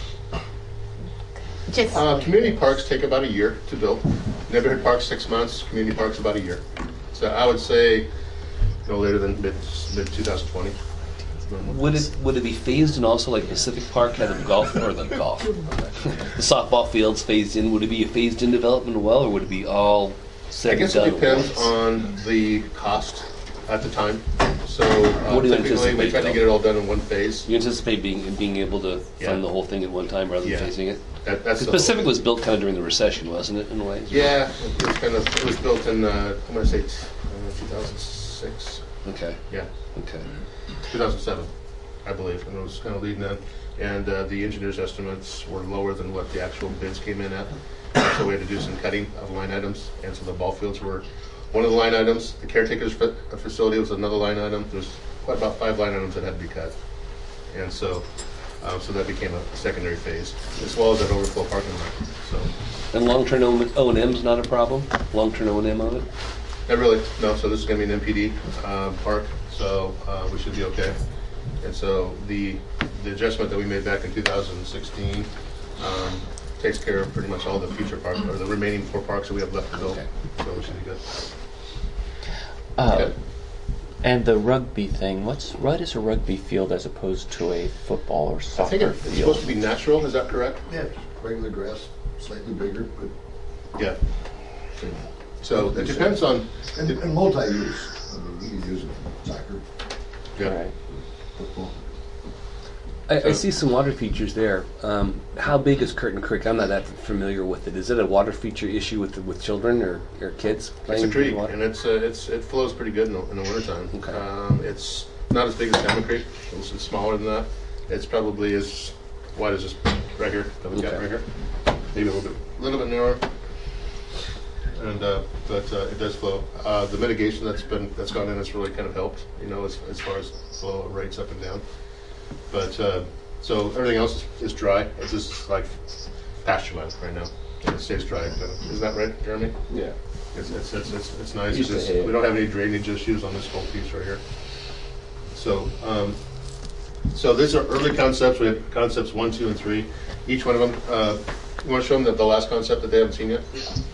Just Uh, community parks take about a year to build. Neighborhood parks, six months. Community parks, about a year. So I would say no later than mid mid twenty twenty. Would it would it be phased in also like Pacific Park had the golf or the golf, the softball fields phased in? Would it be a phased in development as well, or would it be all I said and guess done it at depends once? on the cost at the time. So uh, What do you typically we anticipate, try to though? get it all done in one phase. You anticipate being being able to Yeah. fund the whole thing at one time rather than Yeah. phasing it? That, that's Because the Pacific was built kind of during the recession, wasn't it, in a way? Yeah, it was kind of it was built in uh, I'm gonna say uh, two thousand six. Okay. Yeah, Okay. two thousand seven, I believe, and it was kind of leading in. And uh, the engineers' estimates were lower than what the actual bids came in at. So we had to do some cutting of line items, and so the ball fields were one of the line items. The caretaker's fa- facility was another line item. There's quite about five line items that had to be cut, and so uh, so that became a secondary phase, as well as that overflow parking lot. So And long-term O and M's not a problem? Long-term O and M on it? not really, no. So this is going to be an M P D uh, park, so uh, we should be okay. And so the the adjustment that we made back in two thousand sixteen um, takes care of pretty much all the future parks, or the remaining four parks that we have left to build. Okay. So we should be good. Uh, Okay. And the rugby thing, what's what is a rugby field as opposed to a football or I soccer think it- it's field? supposed to be natural, is that correct? Yeah, regular grass, slightly bigger, but Yeah. So it depends on, and, and multi-use. I mean, you can use it for soccer, yeah. Right. football. I, I see some water features there. Um, how big is Curtin Creek? I'm not that familiar with it. Is it a water feature issue with with children or, or kids It's playing a in creek, water? and it's, uh, it's, it flows pretty good in the, in the wintertime. Okay. Um, it's not as big as Diamond Creek, it's, it's smaller than that. It's probably as wide as this right here, that we've got Okay. right here. Maybe a little bit, little bit narrower. And, uh, but, uh, it does flow. Uh, the mitigation that's been, that's gone in has really kind of helped, you know, as, as far as flow rates up and down. But, uh, so everything else is, is dry. It's just like pasture land right now. And it stays dry. Kind of. Isn't that right, Jeremy? Yeah. It's, it's, it's, it's, it's nice. Used to It's- hate it. we don't have any drainage issues on this whole piece right here. So, um, so these are early concepts. We have concepts one, two, and three. Each one of them, uh, you want to show them the, the last concept that they haven't seen yet?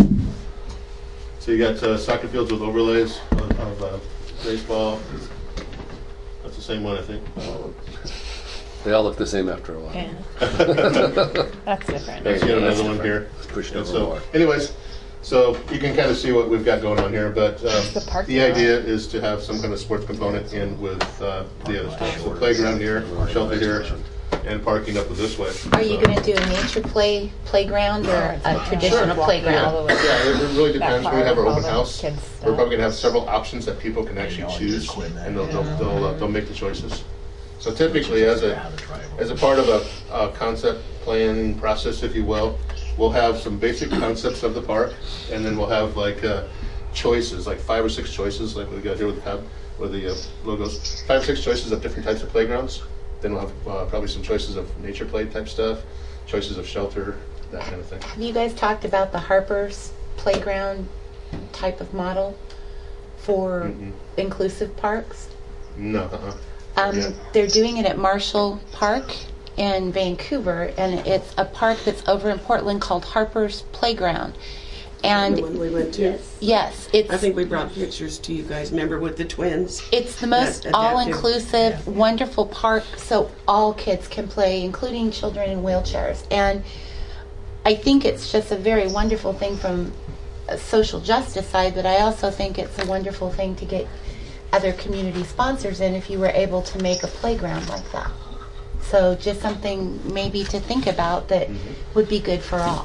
So you got uh, soccer fields with overlays of, of uh, baseball. That's the same one, I think. They all look the same after a while. Yeah. That's different. That's yet another one here. Let's push it And over so, more. anyways, so you can kind of see what we've got going on here, but um, The parking the lot. idea is to have some kind of sports component in with uh, the other stuff. So playground here, shelter here, and parking up this way. are you going to do a nature play playground or a traditional Sure. playground? All the way. Yeah, it really depends. That We have our part open with all the house. kids' We're stuff. probably going to have several options that people can actually know, choose, just quit that. and they'll, they'll, they'll, uh, they'll make the choices. So typically, as a as a part of a, a concept planning process, if you will, we'll have some basic concepts of the park, and then we'll have like uh, choices, like five or six choices, like we got here with the hub, with the uh, logos, five or six choices of different types of playgrounds. Then we'll have uh, probably some choices of nature play type stuff, choices of shelter, that kind of thing. Have you guys talked about the Harper's playground type of model for Mm-mm. inclusive parks? No, uh-uh. Um, Yeah. They're doing it at Marshall Park in Vancouver, and it's a park that's over in Portland called Harper's Playground. And The one we went to. Yes. yes, it's I think we brought pictures to you guys. Remember with the twins? it's the most Adaptive. all-inclusive, wonderful park, so all kids can play, including children in wheelchairs. And I think it's just a very wonderful thing from a social justice side, but I also think it's a wonderful thing to get other community sponsors in if you were able to make a playground like that. So just something maybe to think about that would be good for all.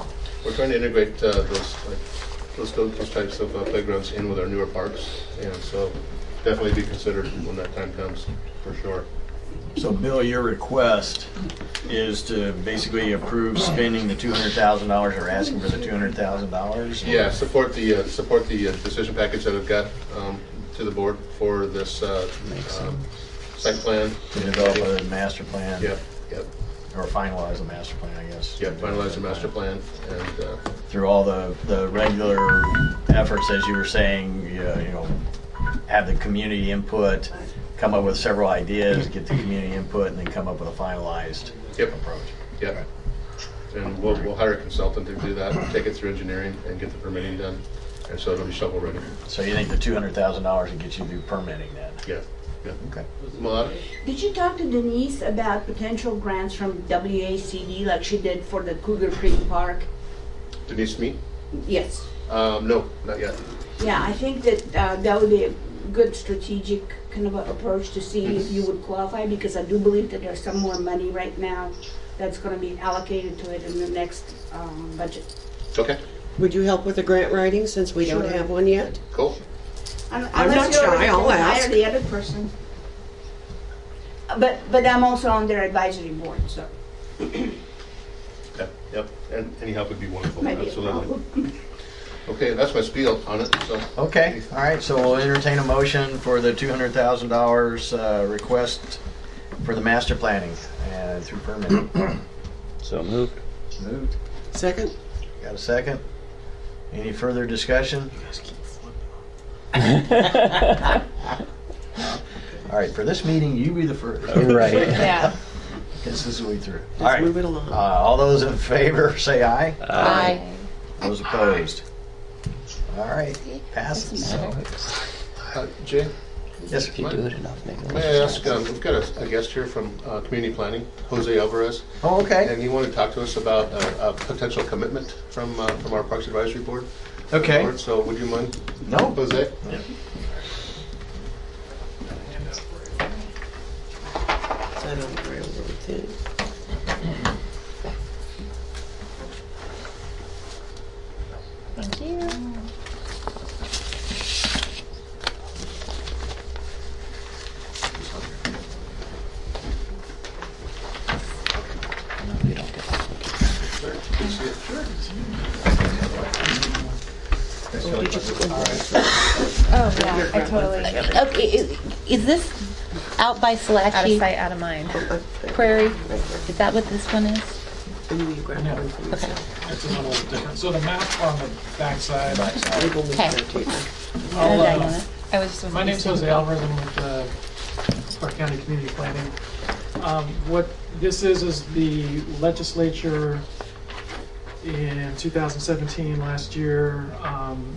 we're trying to integrate uh, those, like, those, those types of uh, playgrounds in with our newer parks, and so definitely be considered when that time comes, for sure. So, Bill, your request is to basically approve spending the two hundred thousand dollars, or asking for the two hundred thousand dollars? Yeah, support the, uh, support the uh, decision package that I've got um, to the board for this uh, um, site plan. To develop a master plan? Yep, yep. Or finalize the master plan, I guess. Yeah, finalize the master plan, and uh, through all the, the regular efforts, as you were saying, you know, you know, have the community input, come up with several ideas, get the community input, and then come up with a finalized Yep. approach. Yep. And we'll, we'll hire a consultant to do that, and take it through engineering, and get the permitting done, and so it'll be shovel ready. So you think the two hundred thousand dollars will get you through permitting then? Yeah, yeah. Okay. Malata? Did you talk to Denise about potential grants from W A C D like she did for the Cougar Creek Park? Denise Smee? Yes. Um, no, not yet. Yeah, I think that uh, that would be a good strategic kind of a approach to see if you would qualify, because I do believe that there's some more money right now that's going to be allocated to it in the next um, budget. Okay. Would you help with the grant writing since we don't Sure. have one yet? Cool. Un- I'm unless not you already shy, I'll told- ask. Hire the other person. Uh, But but I'm also on their advisory board, so Yep, yep. And any help would be wonderful. maybe a Absolutely. problem. Okay, that's my spiel on it, so. Okay, all right, so we'll entertain a motion for the two hundred thousand dollars uh, request for the master planning and through permitting. So moved. Moved. Second? Got a second? Any further discussion? All right, for this meeting, you be the first. Right. Yeah. Guess this is way through. All Let's right, move it along. uh, all those in favor, say aye. Aye. Those opposed? All right, passes. Uh, Jay? Yes, If you do it enough, maybe. May I ask, um, we've got a, a guest here from uh, Community Planning, Jose Alvarez, oh, okay, and he wanted to talk to us about a, a potential commitment from uh, from our Parks Advisory Board. okay. Board. So would you mind, No, Jose? Is that on the railroad thing? Thank you. No, you don't get that. Sure. Can you see it? Sure. Oh, did you put one there? Oh, yeah, I totally. Okay, is, is this out by Out of Salachi sight, out of mind. Prairie? Is that what this one is? And you grab one from the Okay. side. It's a little different. So the map on the backside. Leave only Okay. caretaker. I'll, Uh, uh, Diana. I was just. My name's Jose Alvarez. I'm with uh, Clark County Community Planning. Um, what this is is the legislature in two thousand seventeen, last year, um,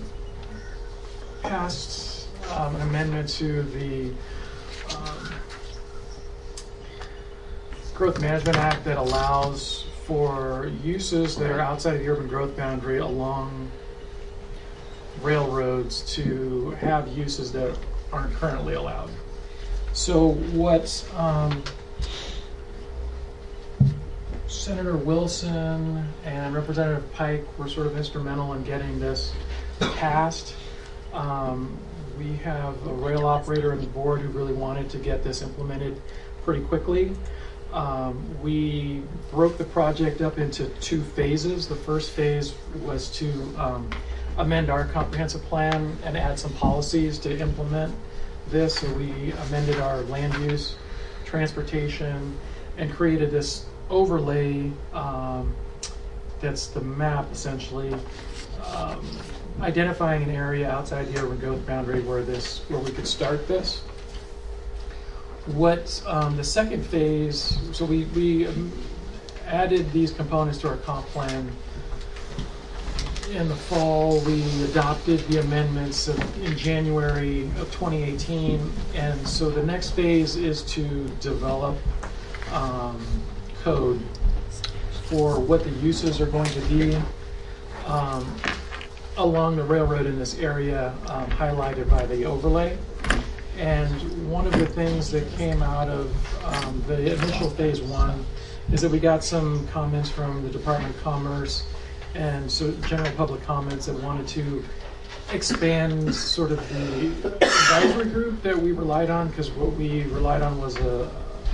passed um, an amendment to the um, Growth Management Act that allows for uses that are outside of the urban growth boundary along railroads to have uses that aren't currently allowed. So what um, Senator Wilson and Representative Pike were sort of instrumental in getting this passed. Um, we have a rail operator on the board who really wanted to get this implemented pretty quickly. Um, we broke the project up into two phases. The first phase was to um, amend our comprehensive plan and add some policies to implement this. So we amended our land use, transportation, and created this overlay um, that's the map essentially, um, identifying an area outside the urban growth boundary where this, where we could start this. What um, the second phase, so we, we um, added these components to our comp plan in the fall. We adopted the amendments of, in January of twenty eighteen, and so the next phase is to develop um, code for what the uses are going to be um, along the railroad in this area, um, highlighted by the overlay. And one of the things that came out of um, the initial phase one is that we got some comments from the Department of Commerce and so general public comments that wanted to expand sort of the advisory group that we relied on, because what we relied on was a,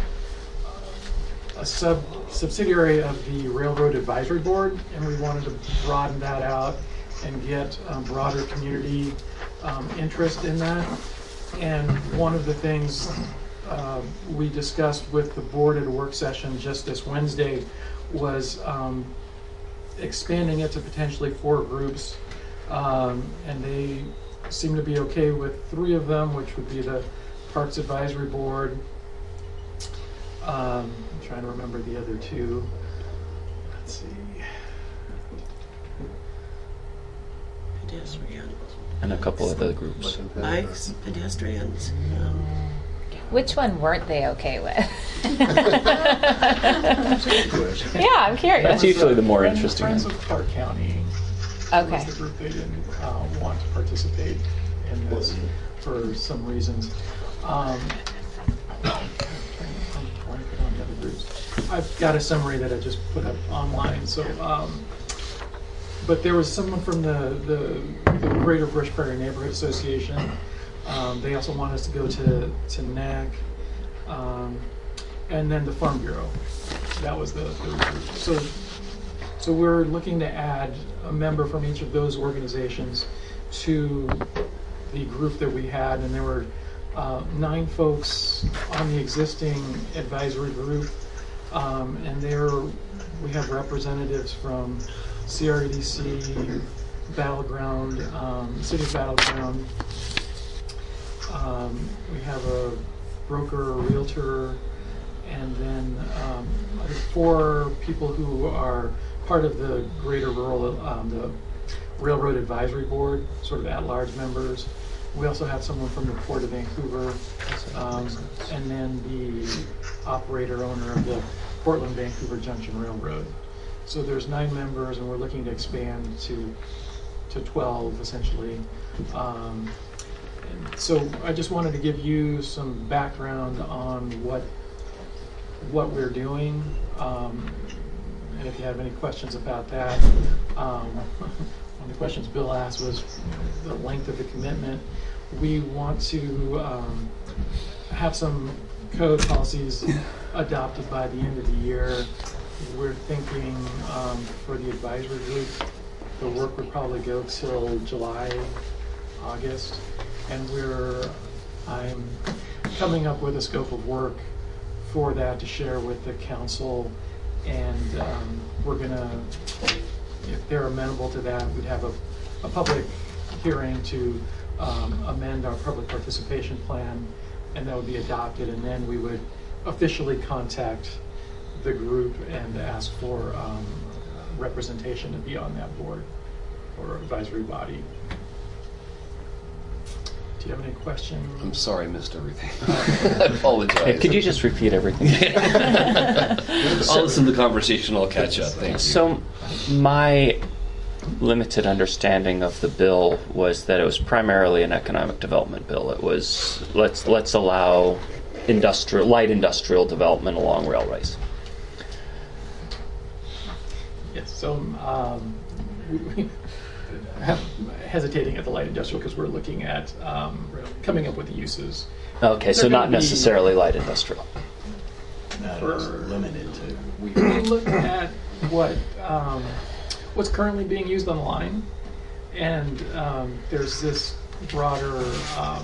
a sub subsidiary of the Railroad Advisory Board, and we wanted to broaden that out and get um, broader community um, interest in that. And one of the things uh, we discussed with the board at a work session just this Wednesday was um, expanding it to potentially four groups. Um, and they seem to be okay with three of them, which would be the Parks Advisory Board. Um, I'm trying to remember the other two. Let's see. Pedestrians. And a couple of other groups. Bikes, pedestrians. Um, Which one weren't they okay with? Yeah, I'm curious. That's usually the more Friends- interesting Friends one. of Clark County Okay. was the group they didn't uh, want to participate in this for some reasons. Um, I'm trying to put on the other groups. I've got a summary that I just put up online. So, um, but there was someone from the, the, the Greater Brush Prairie Neighborhood Association. Um, they also want us to go to to N A C, um, and then the Farm Bureau. That was the third group. So. So we're looking to add a member from each of those organizations to the group that we had, and there were uh, nine folks on the existing advisory group, um, and there we have representatives from C R E D C, Battleground, um, City of Battleground. Um, we have a broker, a realtor, and then um, four people who are part of the Greater Rural, um, the Railroad Advisory Board, sort of at-large members. We also have someone from the Port of Vancouver, um, and then the operator owner of the Portland Vancouver Junction Railroad. So there's nine members, and we're looking to expand to to twelve essentially. Um, and so I just wanted to give you some background on what what we're doing. Um, And if you have any questions about that, um, one of the questions Bill asked was the length of the commitment. We want to um, have some code policies adopted by the end of the year. We're thinking um, for the advisory group, the work would probably go till July, August, and we're I'm coming up with a scope of work for that to share with the council. And um, we're gonna, if they're amenable to that, we'd have a, a public hearing to um, amend our public participation plan, and that would be adopted, and then we would officially contact the group and ask for um, representation to be on that board or advisory body. Do you have any questions? I'm sorry I missed everything. I apologize. Hey, could you just repeat everything? I'll listen to the conversation. I'll catch up. Thank you. So my limited understanding of the bill was that it was primarily an economic development bill. It was let's let's allow industrial light industrial development along railways. Yes. So um, we, we have hesitating at the light industrial because we're looking at um, coming up with the uses. Okay, so They're not gonna be- necessarily light industrial. Not as limited to. We we looked at what um, what's currently being used on the line, and um, there's this broader um,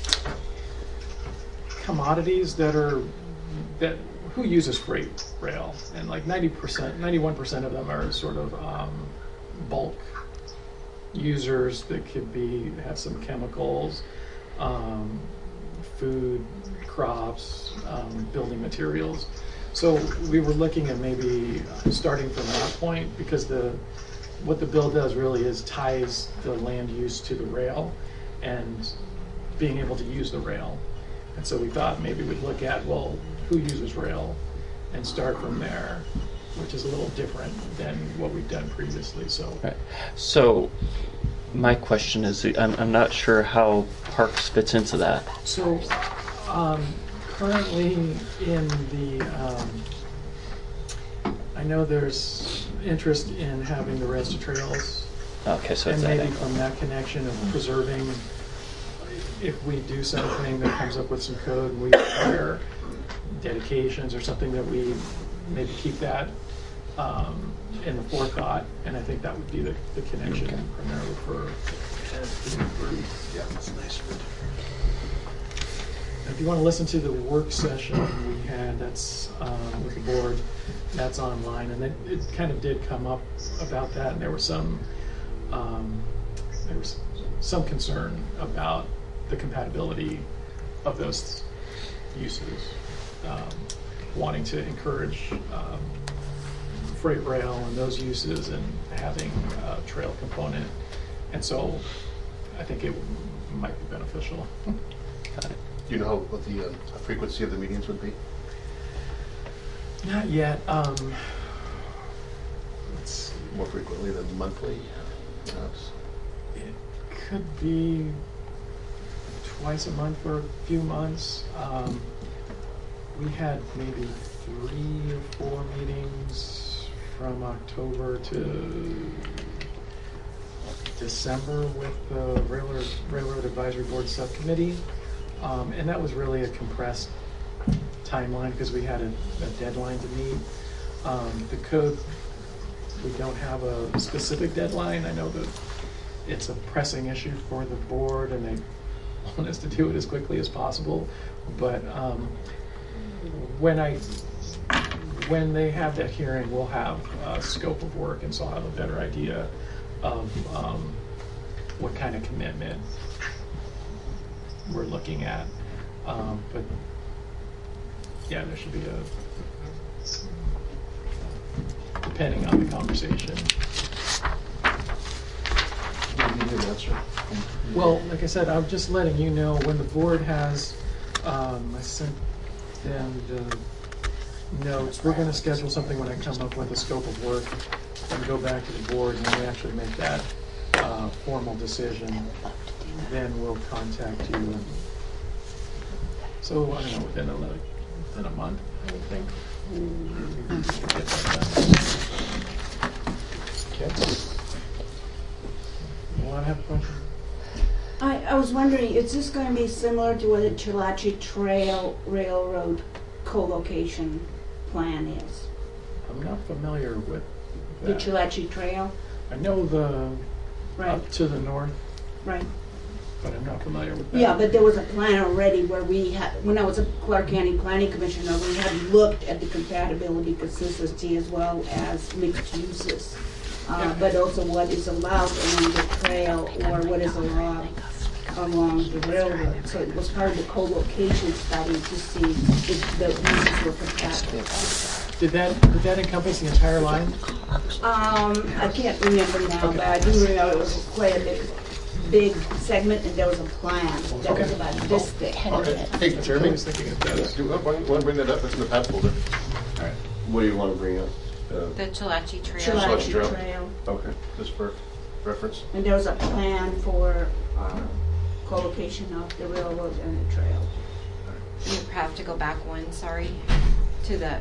commodities that are that who uses freight rail, and like ninety percent, ninety-one percent of them are sort of um, bulk users that could be have some chemicals, um, food, crops, um, building materials. So we were looking at maybe starting from that point, because the what the bill does really is ties the land use to the rail and being able to use the rail. And so we thought maybe we'd look at, well, who uses rail, and start from there, which is a little different than what we've done previously. So Right. So my question is, I'm, I'm not sure how parks fits into that. So, um, currently in the, um, I know there's interest in having the rails to trails. Okay, so it's And that maybe angle. from that connection of preserving, if we do something that comes up with some code and we require dedications or something, that we maybe keep that um, in the forethought, and I think that would be the, the connection Okay. primarily for. Yeah, that's nice. If you want to listen to the work session we had, that's um, with the board, that's online, and it, it kind of did come up about that, and there was some um, there was some concern about the compatibility of those uses, um, wanting to encourage um, freight rail and those uses, and having a trail component, and so I think it might be beneficial. Got it. Do you know how, what the uh, frequency of the meetings would be? Not yet. Um, let's see. More frequently than monthly, perhaps? It could be twice a month for a few months. Um, we had maybe three or four meetings from October to December with the Railroad, Railroad Advisory Board Subcommittee. Um, and that was really a compressed timeline because we had a, a deadline to meet. Um, the code, we don't have a specific deadline. I know that it's a pressing issue for the board and they want us to do it as quickly as possible. But um, when I, when they have that hearing, we'll have a scope of work, and so I'll have a better idea of um, what kind of commitment we're looking at. Um, but yeah, there should be a, depending on the conversation. Well, like I said, I'm just letting you know when the board has, um, I sent them the notes. We're going to schedule something when I come up with a scope of work and go back to the board, and when we actually make that uh, formal decision, then we'll contact you. And so, I don't know, within a, within a month, I would think. we should get that done. Okay. You want to have a question? I, I was wondering, is this going to be similar to what the Chalachi Trail Railroad co-location plan is? I'm not familiar with The that. Chalachi Trail? I know the Right. up to the north, Right. but I'm not familiar with that. Yeah, but there was a plan already where we had, when I was a Clark County Planning Commissioner, we had looked at the compatibility, consistency, as well as mixed uses. Uh, but also what is allowed along the trail or what is allowed along the railroad. So it was part of the co-location study to see if the uses were compatible. Did that did that encompass the entire line? Um, I can't remember now, Okay. but I do remember it was quite a big, big segment, and there was a plan that was Okay. about this thick. Okay. Hey, Jeremy, I was thinking of that. do you want to bring that up? It's in the pad folder. All right. What do you want to bring up? Uh, The Chalachi Trail. Chalachi Trail. Trail. okay. Just for reference. And there was a plan for uh, co-location of the railroad and the trail. You have to go back one, sorry, to the,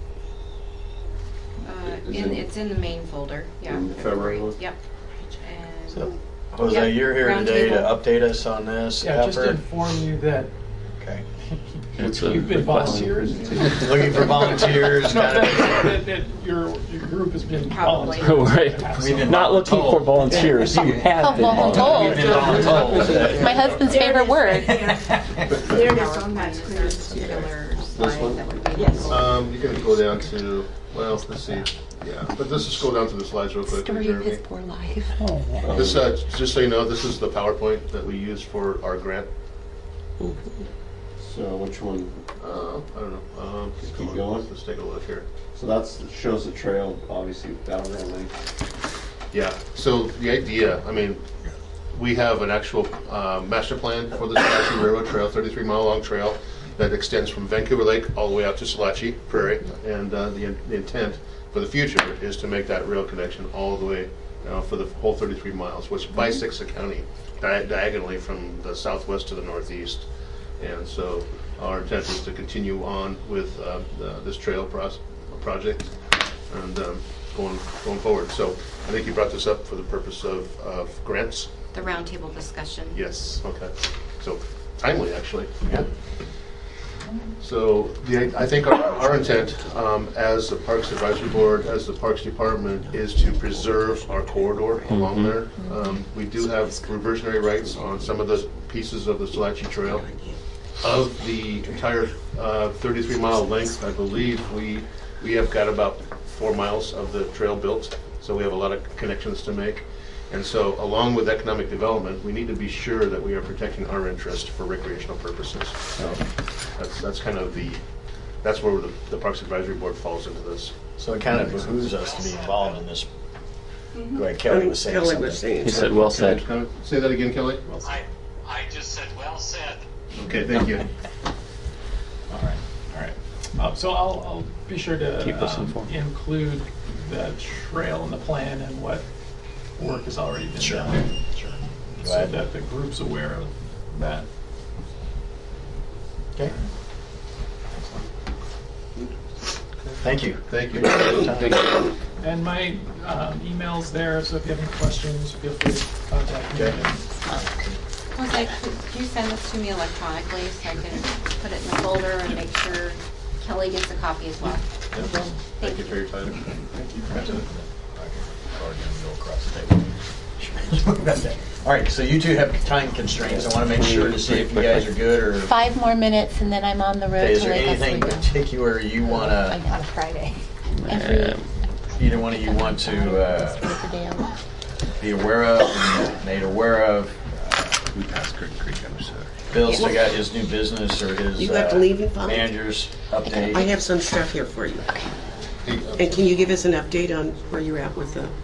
uh, Is in, it- it's in the main folder, yeah. In the February one? Yep. And So, Jose, Yep, you're here round today to table. update us on this Yeah, just to effort. inform you that Okay. It's a you've been request. volunteers. Looking for volunteers, No, kind that, of. that, that your your group has been Probably. volunteers. Right. We've been Not looking for voluntold. volunteers. You have been Voluntold. We've been voluntold. It's my husband's favorite word. There it is on that Is screen. there a particular This slide one? that would be Yes. helpful? Um, you can go down to, well, let's see. Yeah, but let's just go down to the slides real quick. Story of Jeremy. his poor life. This, uh, just so you know, this is the PowerPoint that we use for our grant. So which one? Uh, I don't know. Um, Keep come on, going. Let's take a look here. So that's shows the trail, obviously, Battleground Lake. Yeah, so the idea, I mean, we have an actual uh, master plan for the Salachi Railroad Trail, thirty-three mile long trail that extends from Vancouver Lake all the way out to Salachi Prairie. And uh, the, in- the intent for the future is to make that rail connection all the way uh, for the whole thirty-three miles, which bisects the county di- diagonally from the southwest to the northeast. And so our intent is to continue on with uh, the, this trail pros- project. And um, going, going forward. So I think you brought this up for the purpose of, of grants. The roundtable discussion. Yes, okay. So timely, actually. Yeah. So the, I think our, our intent um, as the Parks Advisory Board, as the Parks Department, is to preserve our corridor along there. Um, we do have reversionary rights on some of the pieces of the Selachi Trail. Of the entire uh, thirty-three mile length, I believe we we have got about four miles of the trail built, so we have a lot of connections to make. And so, along with economic development, we need to be sure that we are protecting our interest for recreational purposes. So that's that's kind of the that's where the, the Parks Advisory Board falls into this. So it kind of behooves us to be involved in this. Go ahead, Kelly was saying Kelly something. was saying He said, well said. Can I say that again, Kelly? I, I just said, well said. Okay, thank you. All right, all right. Uh, so I'll, I'll be sure to Keep us um, informed. include the trail in the plan and what work has already been Sure. done. Sure. Go So ahead. that the group's aware of that. Okay. Thank you. Thank you. Thank you. And my um, email's there, so if you have any questions, feel free to contact me. Okay. Jose, could you send this to me electronically so I can put it in the folder and make sure Kelly gets a copy as well? Thank you for your time. All right, so you two have time constraints. I want to make sure to see if you guys are good, or Five more minutes and then I'm on the road okay, is to there Lake anything Oswego. particular you want to, On a Friday. Every, either one of you want to uh, it's a day off. be aware of, and made aware of? We passed Curtin Creek, I'm sorry. Bill still got his new business or his You have to uh, leave and follow? manager's update. I have some stuff here for you. And can you give us an update on where you're at with the,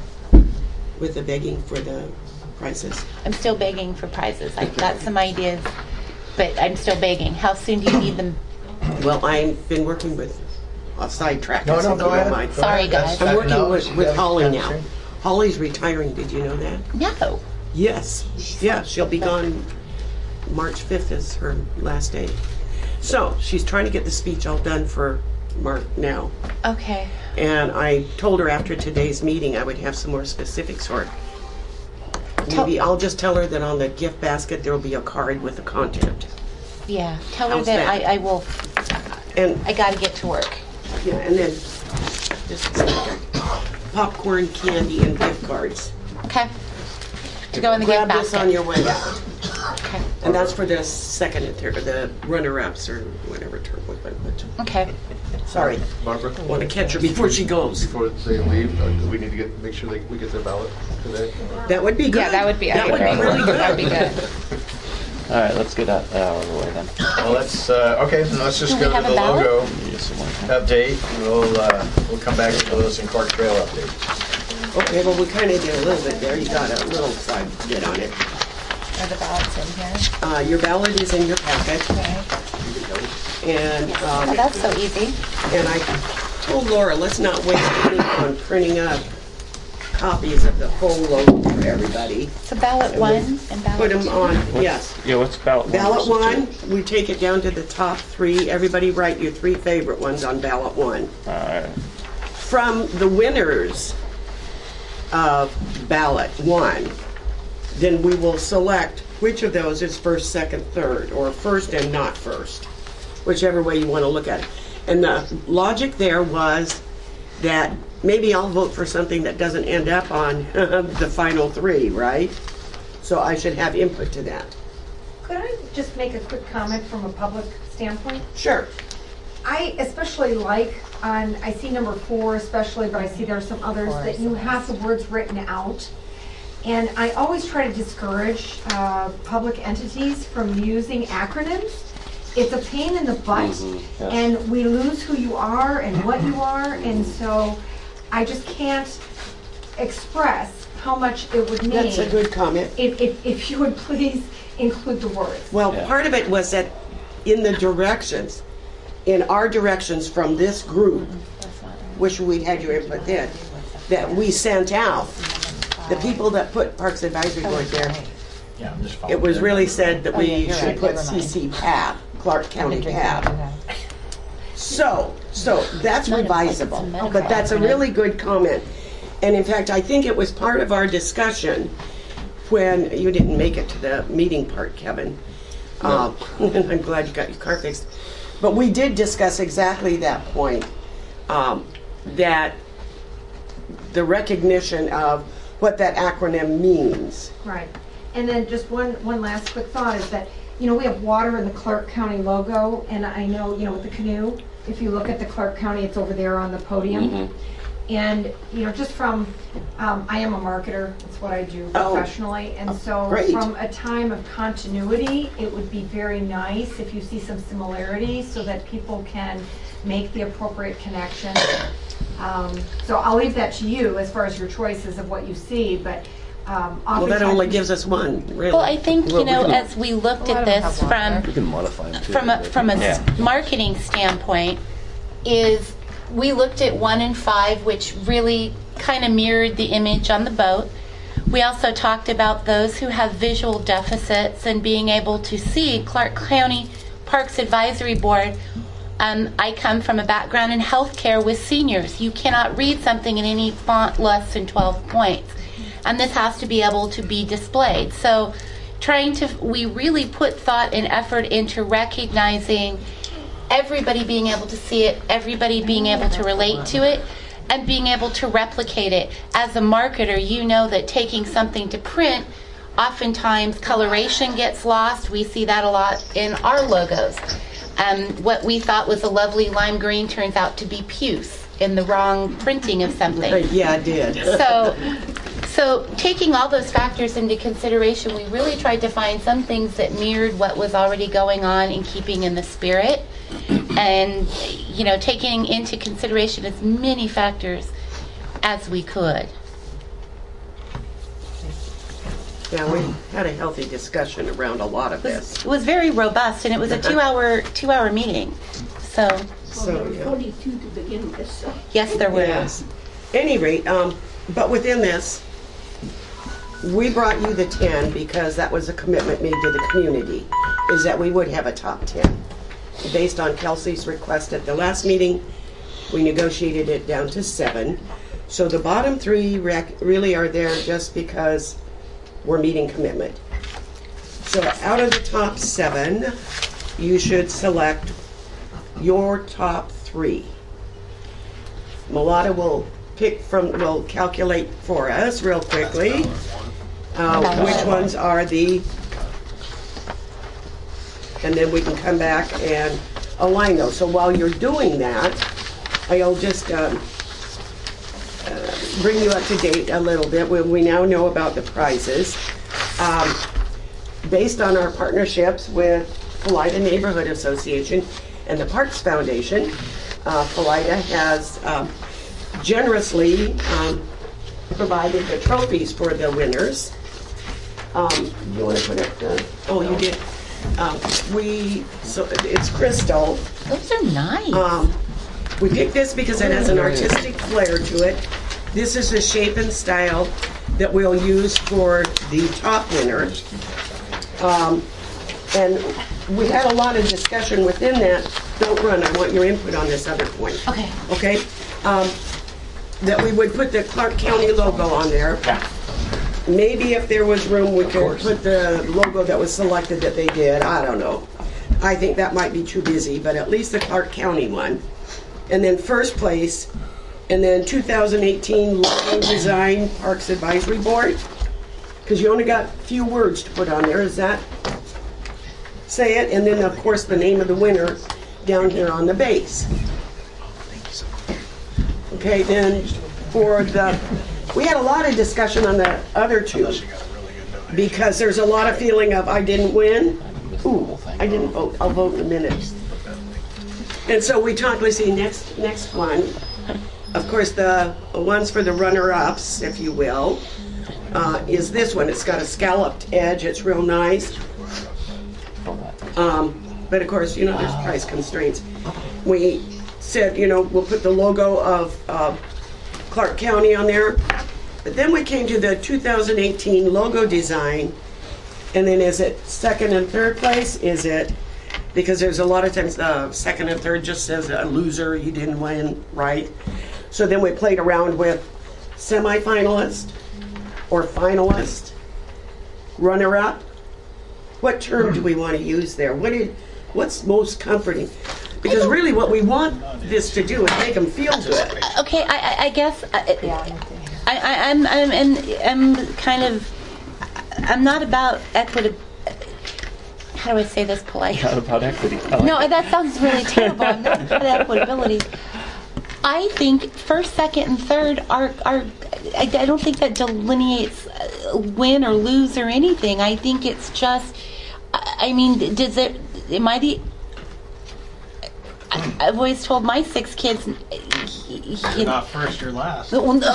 with the begging for the prices? I'm still begging for prizes. I've got some ideas, but I'm still begging. How soon do you need them? Well, I've been working with, I'll sidetrack. No, us no, if go you don't ahead. mind. Go Sorry, ahead. That's- guys. I'm working no, with, you with have Holly now. conversation. Holly's retiring, did you know that? No. Yes, yeah, she'll be gone, March fifth is her last day. So, she's trying to get the speech all done for Mark now. Okay. And I told her after today's meeting I would have some more specifics for her. Maybe I'll just tell her that on the gift basket there will be a card with the content. Yeah. Tell her How's that, that? I, I will. And I got to get to work. yeah, and then just a second. Popcorn, candy, and gift cards. Okay. To go in the Grab gift this basket. on your way out. Okay. And that's for the second and third, or the runner-ups or whatever term we put. But Okay. sorry, Barbara? I want to catch her before she goes. Before they leave, uh, do we need to get, make sure they, we get their ballot today? That would be good. Yeah, that would be, That would be really good. That would be good. All right, let's get that out of the way then. Well, let's, uh, okay, then let's just Do we go to have a the ballot? logo Yes, it went. update. We'll, uh, we'll come back to the Lewis and Clark Trail update. Okay, well, we kind of did a little bit there. You got a little side bit on it. Are the ballots in here? Uh, your ballot is in your packet. Okay. And, Oh, um, that's so easy. and I told Laura, let's not waste any on printing up copies of the whole logo for everybody. So ballot one and ballot Put them two. on, yes. Yeah, what's ballot one? Ballot versus one, we take it down to the top three. Everybody write your three favorite ones on ballot one. two? All right. From the winners of ballot one, then we will select which of those is first, second, third, or first and not first, whichever way you want to look at it. And the logic there was that maybe I'll vote for something that doesn't end up on the final three, right? So I should have input to that. Could I just make a quick comment from a public standpoint? Sure. I especially like on, I see number four especially, but I see there are some others, that you have the words written out. And I always try to discourage uh, public entities from using acronyms. It's a pain in the butt, Mhm, yes. and we lose who you are and what you are, and so I just can't express how much it would mean. That's a good comment. If, if, if you would please include the words. Well, Yeah. part of it was that in the directions, in our directions from this group, wish we had your input then, that we sent out, the people that put Parks Advisory Board there, Yeah, I'm just following. it was really said that Oh, yeah, we you're should right. put Never mind. C C P A B, Clark County P A B. So, So that's Not like it's a revisable, medical but that's a acronym. really good comment. And in fact, I think it was part of our discussion when you didn't make it to the meeting part, Kevin. Um, and I'm glad you got your car fixed. But we did discuss exactly that point, um, that the recognition of what that acronym means. Right. And then just one, one last quick thought is that, you know, we have water in the Clark County logo, and I know, you know, with the canoe, if you look at the Clark County, it's over there on the podium. Mm-hmm. And, you know, just from, um, I am a marketer, that's what I do Oh. professionally, and so Great. from a time of continuity, it would be very nice if you see some similarities so that people can make the appropriate connection. Um, so I'll leave that to you as far as your choices of what you see, but um, Well, that only oftentimes- gives us one, really. Well, I think, you Well, know, we- as we looked Well, I at don't this have water. from We can modify them too. from a, from a Yeah. s- marketing standpoint, is we looked at one and five, which really kind of mirrored the image on the boat. We also talked about those who have visual deficits and being able to see. Clark County Parks Advisory Board, um, I come from a background in healthcare with seniors. You cannot read something in any font less than twelve points. And this has to be able to be displayed. So trying to, we really put thought and effort into recognizing everybody being able to see it, everybody being able to relate to it, and being able to replicate it. As a marketer, you know that taking something to print, oftentimes coloration gets lost. We see that a lot in our logos. Um, what we thought was a lovely lime green turns out to be puce in the wrong printing of something. Yeah, I did. So, so taking all those factors into consideration, we really tried to find some things that mirrored what was already going on in keeping in the spirit, and you know, taking into consideration as many factors as we could. Yeah, we had a healthy discussion around a lot of It this. was, it was very robust, and it was a two-hour two-hour meeting. So Well, So, there were yeah. forty-two to begin with, so. yes, there were. Yes. Any rate, um, but within this, we brought you the ten because that was a commitment made to the community, is that we would have a top ten. Based on Kelsey's request at the last meeting, we negotiated it down to seven. So the bottom three rec- really are there just because we're meeting commitment. So out of the top seven, you should select your top three. Mulata will pick from, will calculate for us real quickly uh, which ones are the, and then we can come back and align those. So while you're doing that, I'll just um, uh, bring you up to date a little bit. We, we now know about the prizes. Um, based on our partnerships with Philida Neighborhood Association and the Parks Foundation, uh, Philida has um, generously um, provided the trophies for the winners. Um, you want to put it? Uh, oh, you did. Um, we so it's crystal. Those are nice. Um, we picked this because it has an artistic flair to it. This is the shape and style that we'll use for the top winner. Um, and we had a lot of discussion within that. Don't run, I want your input on this other point. Okay. Okay? Um, that we would put the Clark County logo on there. Maybe if there was room, we could put the logo that was selected that they did. I don't know. I think that might be too busy, but at least the Clark County one. And then first place, and then two thousand eighteen logo design Parks Advisory Board. Because you only got a few words to put on there. Is that say it? And then of course the name of the winner down here on the base. Okay, then for the, we had a lot of discussion on the other two because there's a lot of feeling of I didn't win. Ooh, I didn't vote. I'll vote in a minute. And so we talked, let's see, next, next one. Of course, the ones for the runner-ups, if you will, uh, is this one. It's got a scalloped edge. It's real nice. Um, but of course, you know, there's price constraints. We said, you know, we'll put the logo of uh, Clark County on there. But then we came to the two thousand eighteen logo design. And then is it second and third place? Is it because there's a lot of times the second and third just says a loser, you didn't win, right? So then we played around with semifinalist or finalist, runner-up. What term do we want to use there? What did, what's most comforting? Because really what we want this to do is make them feel good. Okay, I, I, I guess I, I, I, I'm, I'm, I'm, I'm kind of, I'm not about equity. How do I say this politely? Not about equity. I like No, it. that sounds really terrible. I'm not about equitability. I think first, second, and third are are. I, I don't think that delineates uh, win or lose or anything. I think it's just. I, I mean, does it? Am I the? I, I've always told my six kids. You're not first, you're last. Well, no.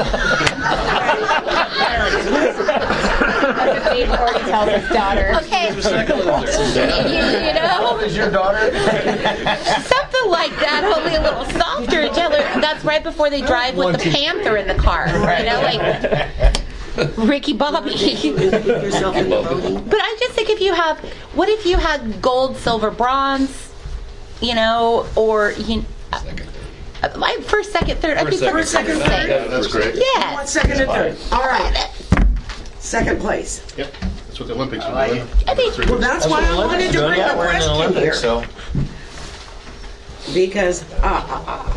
Dave already tells his daughter. Okay. Who's second or third? You, you know. How old is your daughter? Something like that, only a little softer. Taylor, that's right before they drive with the Panther in the car. You know, like Ricky Bobby. Yourself in the voting. But I just think if you have, what if you had gold, silver, bronze, you know, or you. Uh, my first, second, third. I think First, second, third. Yeah, that's great. Yeah. One second and third. All right. Second place. Yep. That's what the Olympics are I doing. like I think. Well, that's why I wanted to bring Yeah, the we're in the question here. Olympics, so. Because, uh, uh, uh,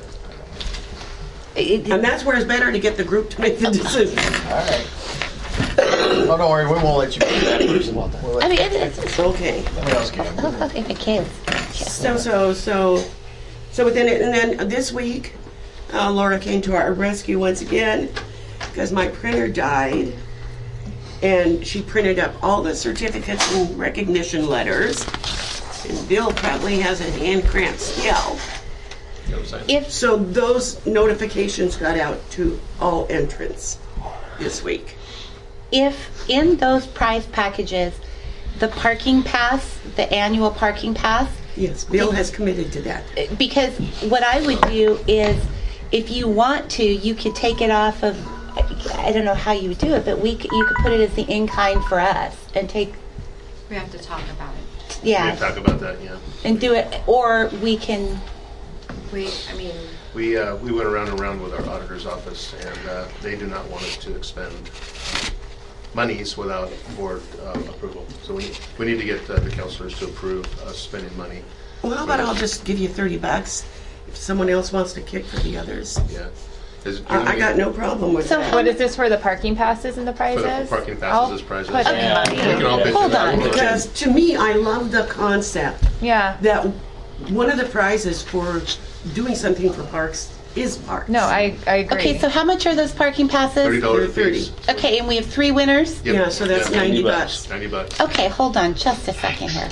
It, and that's where it's better to get the group to make the decision. All right. Oh, don't worry, we won't let you be that person. We'll let I mean, it, it's Okay. somebody else can. okay. The kids. So, so, so, so within it, and then this week, uh, Laura came to our rescue once again because my printer died, and she printed up all the certificates and recognition letters. And Bill probably has a hand cramp still. If So those notifications got out to all entrants this week. if in those prize packages, the parking pass, the annual parking pass, Yes, Bill has committed to that. because what I would do is, if you want to, you could take it off of. I don't know how you would do it, but we could, you could put it as the in kind for us and take. We have to talk about it. We Yeah, can talk about that, yeah. and do it, or we can. We, I mean, We, uh, we went around and around with our auditor's office, and uh, they do not want us to expend monies without board uh, approval. So we, we need to get uh, the counselors to approve us spending money. Well, how about I'll just give you thirty bucks if someone else wants to kick for the others. Yeah. Is it- I, I got no problem with So that. What is this for the parking passes and the For the prizes? parking I'll passes as prizes. put in Yeah. money. We can all pitch Hold in. on. Because to me, I love the concept Yeah. that one of the prizes for doing something for parks is parks. No, I, I agree. Okay, so how much are those parking passes? Thirty dollars a They're piece. Okay, and we have three winners. Yep. Yeah, so that's Yeah. ninety bucks. Ninety bucks. Okay, hold on just a second here.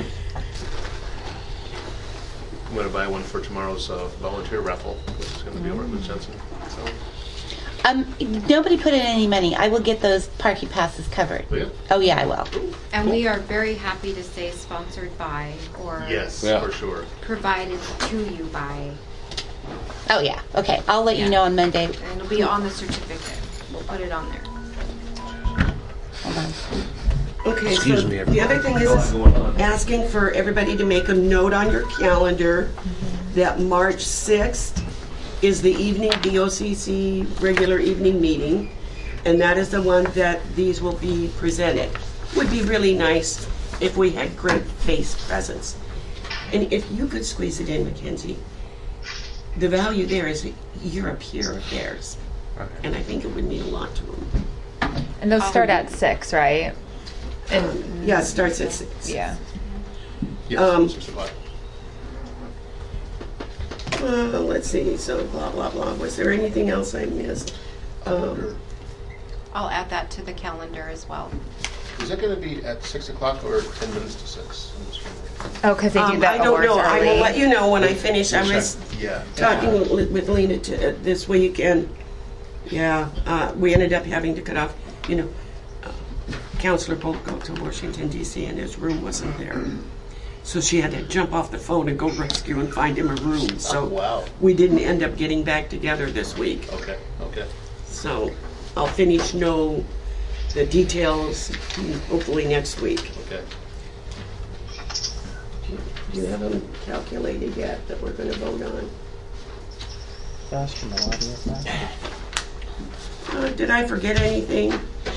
I'm gonna buy one for tomorrow's uh, volunteer raffle, which is gonna be over at Lou Jensen. So, Um, nobody put in any money. I will get those parking passes covered. oh, yeah. Oh yeah, I will. and we are very happy to say sponsored by or Yes, Yeah. for sure. provided to you by, Oh yeah. Okay, I'll let you Yeah. know on Monday. and it'll be on the certificate. We'll put it on there. Hold on. Okay, Excuse so me, the other thing is, is asking for everybody to make a note on your calendar that March sixth is the evening B O C C regular evening meeting, and that is the one that these will be presented. Would be really nice if we had great face presence. And if you could squeeze it in, Mackenzie, the value there is you're a peer of theirs, and I think it would mean a lot to them. And those start at six, right? And Yeah, it starts at six. yeah. Yes, Um, six o'clock. Uh, let's see, so blah, blah, blah. Was there anything else I missed? Um, I'll add that to the calendar as well. Is that gonna be at six o'clock or ten minutes to six? I'm just wondering. Oh, because they do um, that I don't awards know. I will early. let you know when I finish. I was Yeah. talking with with Lena to, uh, this week, and yeah, uh, we ended up having to cut off, you know, uh, Counselor Polk go to Washington, D C, and his room wasn't there. So she had to jump off the phone and go rescue and find him a room. So Oh, wow. we didn't end up getting back together this week. Okay, okay. So I'll finish know the details hopefully next week. Okay. Do you have them calculated yet that we're gonna vote on? Uh, did I forget anything?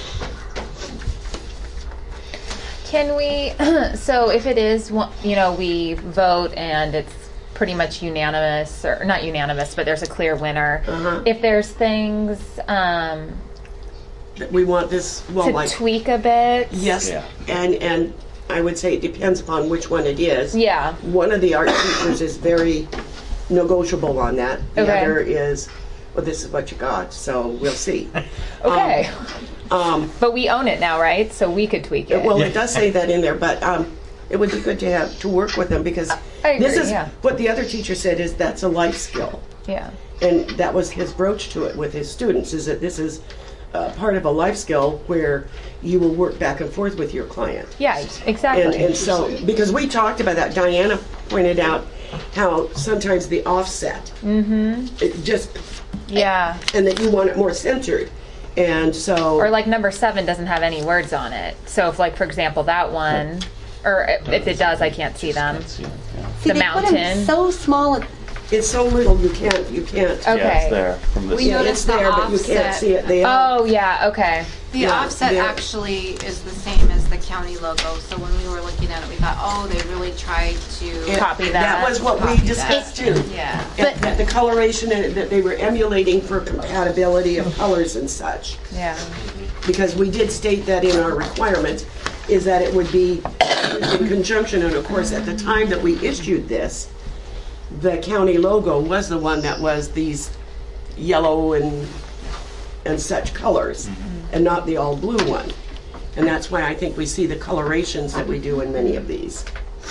Can we, so if it is, one- you know, we vote and it's pretty much unanimous, or not unanimous, but there's a clear winner. Uh-huh. If there's things um, That we want this, well, to like, tweak a bit. yes, and, and I would say it depends upon which one it is. Yeah. One of the art teachers is very negotiable on that. The Okay. other is, well, this is what you got, so we'll see. Okay. Um, But we own it now, right? So we could tweak it. Well, it does say that in there, but um, it would be good to have, to work with them, because I agree, this is, yeah. what the other teacher said is that's a life skill. Yeah. And that was his broach to it with his students, is that this is uh, part of a life skill where you will work back and forth with your client. Yeah, exactly. And, and so, because we talked about that, Diana pointed out how sometimes the offset, Mm-hmm. it just, Yeah. and that you want it more centered. And so, Or like number seven doesn't have any words on it. So if like, for example, that one, or if it does, I can't see them. See, The they put 'em mountain. so small. it's so little you can't, you can't. Okay. Yeah, it's there from this. We Yeah, noticed it's the there, but you can't offset. see it. They are. Oh, yeah, okay. The Yeah, offset they're- actually is the same as the county logo, so when we were looking at it, we thought, oh, they really tried to Copy that. That was what we copy discussed that. too. Yeah. But that the coloration and that they were emulating for compatibility of colors and such. Yeah. Because we did state that in our requirement, is that it would be in conjunction, and of course, at the time that we issued this, the county logo was the one that was these yellow and and such colors, and not the all blue one. And that's why I think we see the colorations that we do in many of these.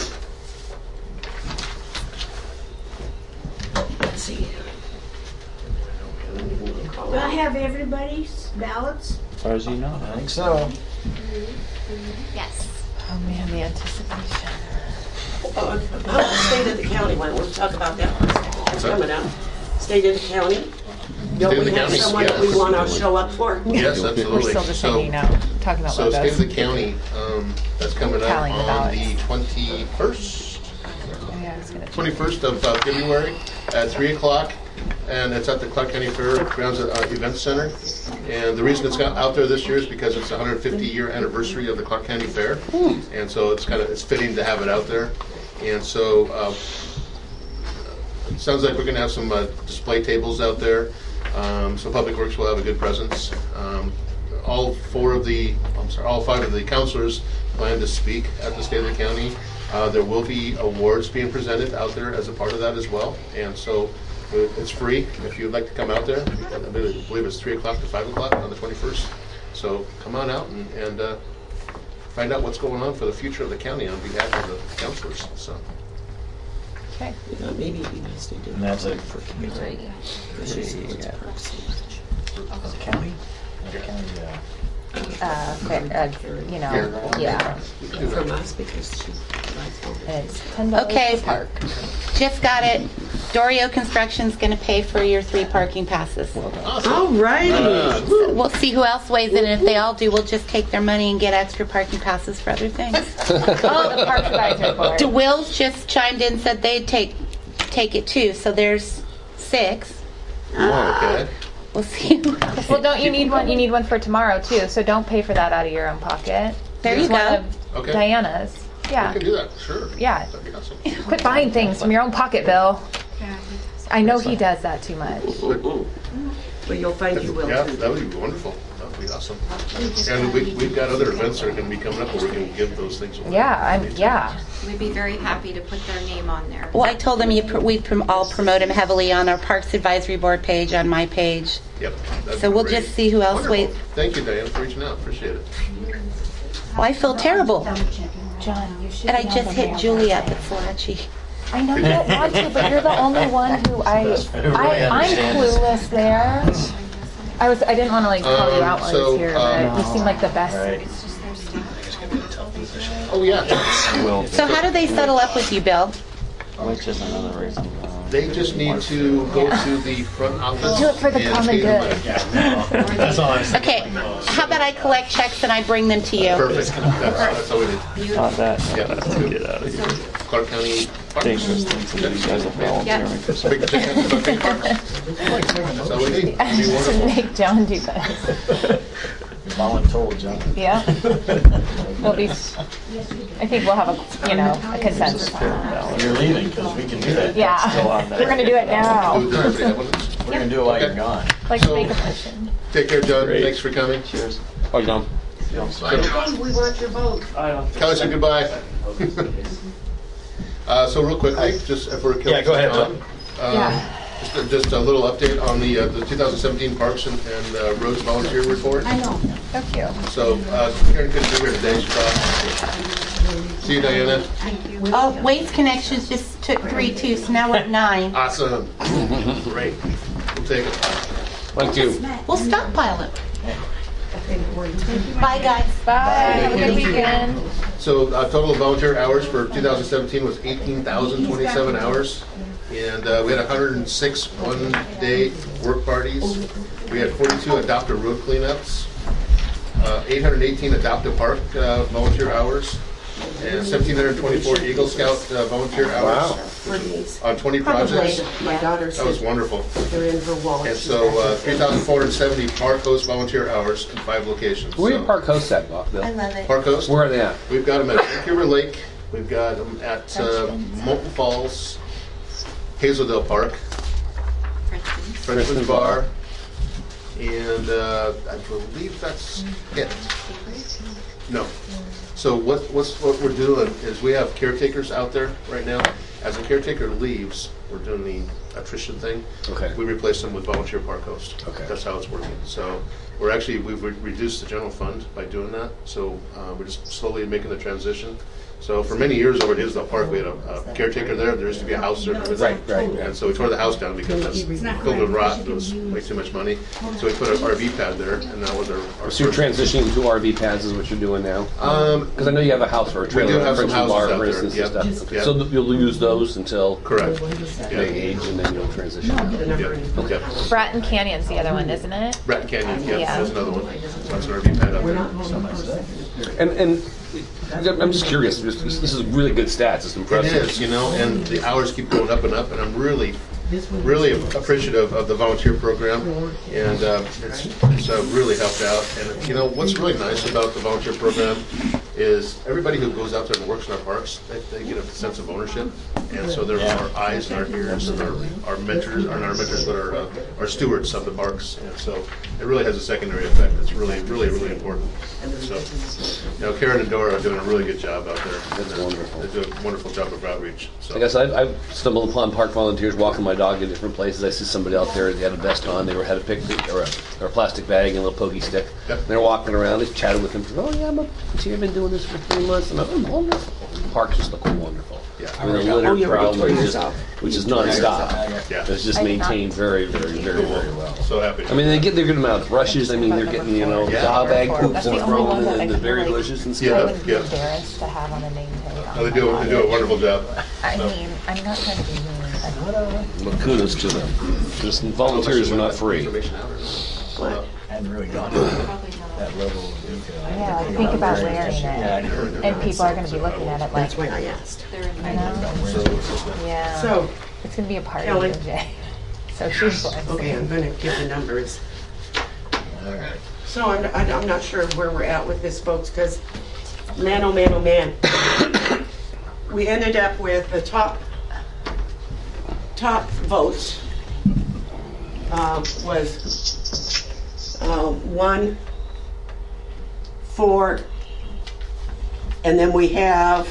Let's see. Do I have everybody's ballots? As far as you know. I think so. Yes. Oh man, the anticipation. Uh, State of the county one, we'll talk about that for a second. That's coming up. State of the county. Don't State of we the have county, someone that we yes. want to show up for? Yes, We're absolutely. still just So- hanging out, talking about So State of logos. the County, um, that's coming up Tallying the on ballots. the twenty-first, Yeah, I was gonna- twenty-first of uh, February at three o'clock. And it's at the Clark County Fairgrounds uh, Event Center. And the reason it's got out there this year is because it's the one hundred fifty year anniversary of the Clark County Fair. And so it's kind of, it's fitting to have it out there. And so uh, it sounds like we're going to have some uh, display tables out there. Um, so Public Works will have a good presence. Um, all four of the, I'm sorry, all five of the counselors plan to speak at the State of the County. Uh, there will be awards being presented out there as a part of that as well. And so uh, it's free if you'd like to come out there. I believe it's three o'clock to five o'clock on the twenty-first. So come on out and, and uh, find out what's going on for the future of the county on behalf of the counselors. So. Okay. Yeah, maybe it'd be nice to do. And that's it. Right. County? The county, yeah. Uh, okay, uh, you know, yeah. From us, because she And it's ten dollars Okay. per park. Just got it. Dorio Construction's going to pay for your three parking passes. All righty. We'll see who else weighs in, and if they all do, we'll just take their money and get extra parking passes for other things. Oh, the Parks Advisory Board. DeWills just chimed in, said they'd take take it too, so there's six. Okay. We'll see who else. Well, don't you need one? You need one for tomorrow too. So don't pay for that out of your own pocket. There Use you one go. of Okay. Diana's. We Yeah. can do that, sure. Yeah. That'd be awesome. Quit buying things from your own pocket, Bill. I know he does that too much. But you'll find you will Yeah, too. that would be wonderful. That would be awesome. And we, we've got other events that are going to be coming up where we're going to give those things away. Yeah, I'm. Yeah. We'd be very happy to put their name on there. Well, I told them you pr- we prom- all promote them heavily on our Parks Advisory Board page, on my page. Yep. that'd So be we'll great. just see who else Wonderful. weighs. Thank you, Diane, for reaching out. Appreciate it. Well, I feel terrible. John, you should. And I be on just the hit mail Julie up website. at Slatchy. I know you don't want to, but you're the only one who I. Really I I'm understand. clueless there. I was. I didn't want to like call you Um, out while I so, was here, um, but you seem like the best. Right. Oh, yeah. Will, So how do they settle up with you, Bill? which is another reason. uh, They just need to go to the front office. Do it for the and common pay the good. money. That's all I'm saying. Okay, how about I collect checks and I bring them to you? Perfect. That's, that's all we need. Not that. Yeah, that's good. Get out of here. Clark County Parks. Dangerous thing to do. You guys are volunteering for Big something. chicken, but big parks. That's all we need. It'd be To wonderful. make John do that. Voluntold, John. Yeah. We'll be, I think we'll have a, you know, a consensus on that. You're leaving, because we can do that. Yeah. Still on there. We're gonna do it now. Do- does everybody have one? We're gonna do it while you're Okay. gone. Like to make a motion. Take care, John. Great. Thanks for coming. Cheers. Oh, John. We want your vote. Kelly said goodbye. Uh, so real quickly, just if we're. Yeah, go ahead, John. Um, Yeah. Just a- Just a little update on the, uh, the two thousand seventeen Parks and, and uh, Roads Volunteer Report. I know. So cute. So, uh, Karen couldn't be here today, she's off. See you, Diana. Oh, Waste Connections just took three too, so now we're at nine. Awesome. Great. We'll take it. Thank you. We'll stockpile it. Bye, guys. Bye. Have a good weekend. So, uh, total of volunteer hours for two thousand seventeen was eighteen thousand twenty-seven hours. And uh, we had one hundred six one-day work parties. We had forty-two adopt a road cleanups, uh, eight hundred eighteen adopt a park uh, volunteer hours, and one thousand seven hundred twenty-four Eagle Scout uh, volunteer hours For these. on twenty projects. My daughter That was said wonderful. they're in her wallet. And She's so got uh, it. three thousand four hundred seventy park host volunteer hours in five locations. Where are So- your park hosts at, Bob? Bill? I love it. Park host? Where are they at? We've got them at Vancouver Lake. We've got them at uh, Molten Falls, Hazeldale Park, Frenchman's Bar, and uh, I believe that's it. No. So what, what's, what we're doing is we have caretakers out there right now. As a caretaker leaves, we're doing the attrition thing. Okay. We replace them with volunteer park hosts. Okay. That's how it's working. So we're actually, we've re- reduced the general fund by doing that. So uh, we're just slowly making the transition. So for many years over at Isdale Park, we had a, a caretaker there. There used to be a house there. and everything. Right, right. And so we tore the house down because that's filled with rot. It was way too much money. So we put an R V pad there, and that was our. our So you're first- transitioning to R V pads is what you're doing now? Um, Because I know you have a house or a We trailer. do at have some Frenchman houses Bar, out for there, instance, yep, and stuff. Okay. yep. So th- you'll use those until Correct. they age and then you'll transition out. Yep. Okay. Bratton Canyon's the other one, isn't it? Bratton Canyon, yeah, Yeah. there's another one. So that's an R V pad out there. And, and I'm just curious, this this is really good stats, it's It impressive. is, you know, and the hours keep going up and up, and I'm really, really appreciative of the volunteer program, and uh, it's, it's uh, really helped out. And you know, what's really nice about the volunteer program is everybody who goes out there and works in our parks, they, they get a sense of ownership, and so they're our eyes and our ears and our, our mentors, or not our mentors, but our, uh, our stewards of the parks, and so it really has a secondary effect. It's really, really, really important. So, you know, Karen and Dora are doing a really good job out there. That's And, uh, wonderful. They do a wonderful job of outreach. So. I guess I've, I've stumbled upon park volunteers walking my dog in different places. I see somebody out there, they had a vest on, they were had a picnic or a, or a plastic bag and a little pokey stick. Yep. And they're walking around, they chatted with them, oh yeah, I'm a volunteer, I've been doing this for three months, and I'm oh, wonderful. Parks just look wonderful. Yeah. I mean, the Oh, litter yeah, we problem, tore is yours just, off. which is nonstop. Yeah. It's just I did not- maintained very, very, very, very well. So happy. I mean, they get their good amount of brushes. I mean, they're getting, you know, Yeah. dog bag poops That's and the only one thrown that I in the feel berry like bushes and I stuff. Yeah. wouldn't be embarrassed to have on a name tag. No, they do, they do a wonderful job. I So. mean, I'm not trying to be mean, but Well, kudos to them. Just volunteers are not free. Information out or not? What? I hadn't really gone to that level of detail. yeah, like think about wearing Yeah, I it, heard that. and people are going to be looking at it like, That's why I asked. you know, yeah, So, it's going to be a party, Kelly. Jay. So she's like, okay, I'm gonna give the numbers. All right. So I'm, I- I'm not sure where we're at with this, folks, because man, oh man, oh man. We ended up with the top, top votes uh, was uh, one, four, and then we have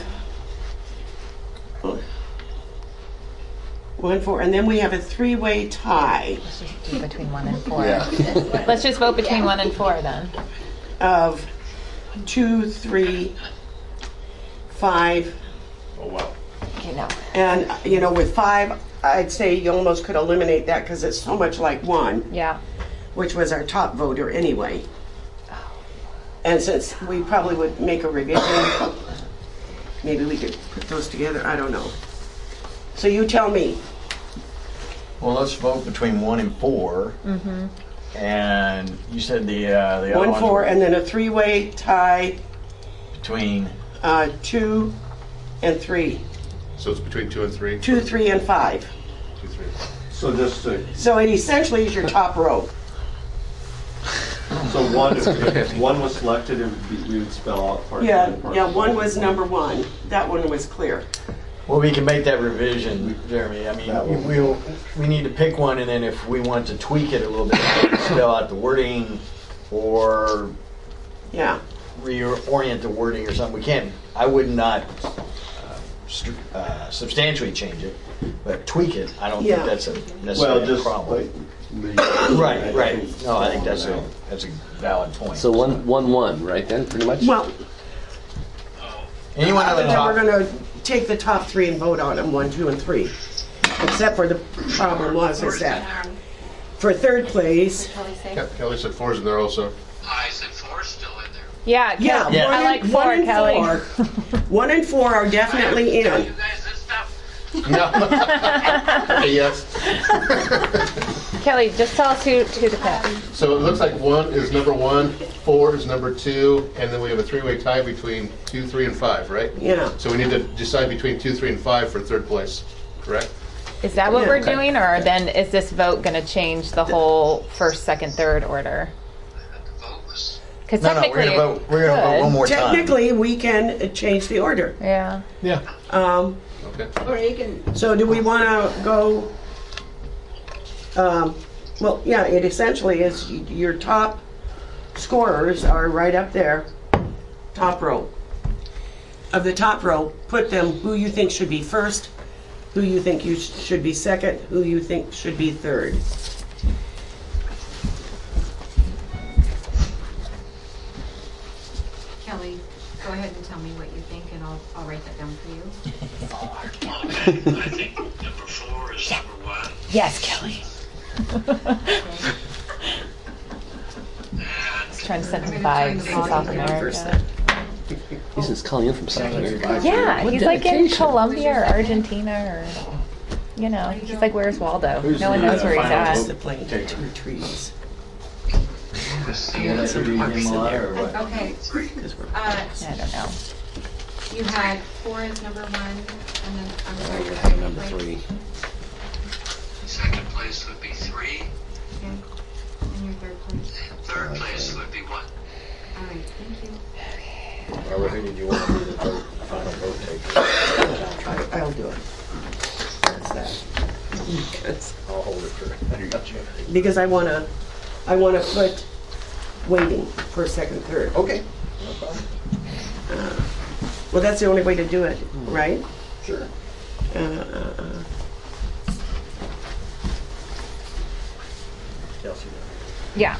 one, four, and then we have a three-way tie let's just do between one and four. Yeah. Let's just vote between one and four then. of two, three, five, Oh, wow. Okay, no. and, you know, with five, I'd say you almost could eliminate that because it's so much like one, Yeah. which was our top voter anyway. And since we probably would make a revision, maybe we could put those together, I don't know. So you tell me. Well, let's vote between one and four. Mm-hmm. And you said the uh, the other One, ones four, were and then a three-way tie, between. uh, two and three. So it's between two and three? two, three, and five. Two, three. So just to, So it essentially is your top row. so one, if, if one was selected, it would be, we would spell out part Yeah, two and part yeah, three. one was number one. That one was clear. Well, we can make that revision, Jeremy. I mean, we'll, we need to pick one, and then if we want to tweak it a little bit, spell out the wording or Yeah. reorient the wording or something. We can't, I would not uh, st- uh, substantially change it, but tweak it. I don't Yeah. think that's a Well, necessarily a just problem. like the. Right, right. No, I think that's a, that's a valid point. So one, one, one, right then, pretty much? Well, Anyone on the other than we're top? going to take the top three and vote on them, one, two, and three. Except for the problem was is that for third place, Ke- Kelly said four's in there also. I said four's still in there. Yeah, yeah, Kel- Yeah. one, I like and, four, one and Kelly. four, one and four are definitely You in. guys this stuff? No. Okay, yes. Kelly, just tell us who, who to pick. So it looks like one is number one, four is number two, and then we have a three-way tie between two, three, and five, right? Yeah. So we need to decide between two, three, and five for third place, correct? Is that what Yeah. we're Okay. doing, or then is this vote going to change the whole first, second, third order? The vote was. Because No, no, we're technically, gonna vote, we're gonna vote could. one more time. Technically, we can uh, change the order. Yeah. Yeah. Um, Okay. Or you can, so do we want to go, um, well, yeah, it essentially is y- your top scorers are right up there, top row. Of the top row, put them who you think should be first, who you think you sh- should be second, who you think should be third. Kelly, go ahead and tell me what you think, and I'll, I'll write that down for you. Okay, I think number four is number one. Yes, Kelly. And Trying to send him I'm gonna turn vibes the to South volume down America. He's just calling in from South America. Yeah, What he's like in dedication. Colombia or Argentina or, you know, he's like, where's Waldo? Who's No one the, knows uh, where he's final at. vote? The plane to two trees. Yeah, that's a Marks in there. or what? Okay, Because we're- uh, I don't know. you had four as number one, and then, I'm sorry, your second Number place. three. second place would be three. Okay. And your third place. Third place would be one. All right, thank you. Barbara, who did you want to be the vote, final vote taker? I- I'll do it. That's that. Because, I'll hold it for. because I want to, I want to put waiting for second, third. Okay. No problem. Uh, Well, that's the only way to do it, right? Sure. Uh, uh, uh. Kelsey, Yeah.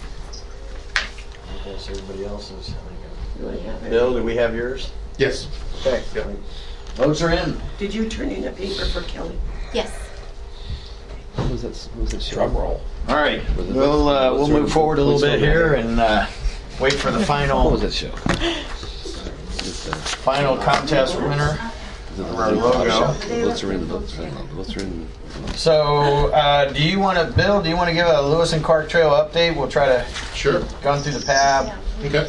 I guess everybody else is. Do I have it? Bill, do we have yours? Yes. Okay. Yep. Votes are in. Did you turn in a paper for Kelly? Yes. What was that, what was that show? Drum roll. All right, Was it- we'll, uh, we'll was there- move forward a little was there- bit here and uh, wait for the What final, was that show? Is it the- final contest winner. is it the Our logo. Votes are in, votes are in, votes are in. So, uh, do you want to, Bill, do you want to give a Lewis and Clark Trail update? We'll try to Sure. go through the pab. Okay.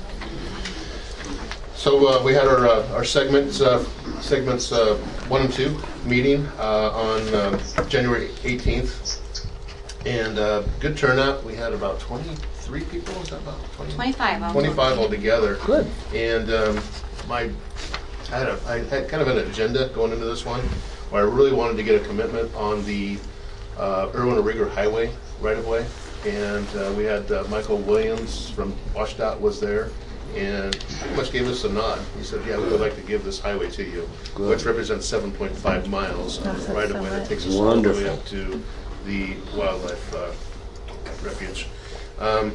So uh, we had our uh, our segments uh, segments uh, one and two meeting uh, on um, January eighteenth, and uh, good turnout. We had about twenty-three people. Is that about twenty? Twenty-five. almost. twenty-five altogether. Good. And um, my, I had, a, I had kind of an agenda going into this one, where I really wanted to get a commitment on the uh, Irwin to Rieger Highway right of way. And uh, we had uh, Michael Williams from WashDOT was there, and pretty much gave us a nod. He said, "Yeah, we would like to give this highway to you," Good. which represents seven point five miles of That's right of way so that much. takes us all the way Wonderful. up to the wildlife uh, refuge. Um,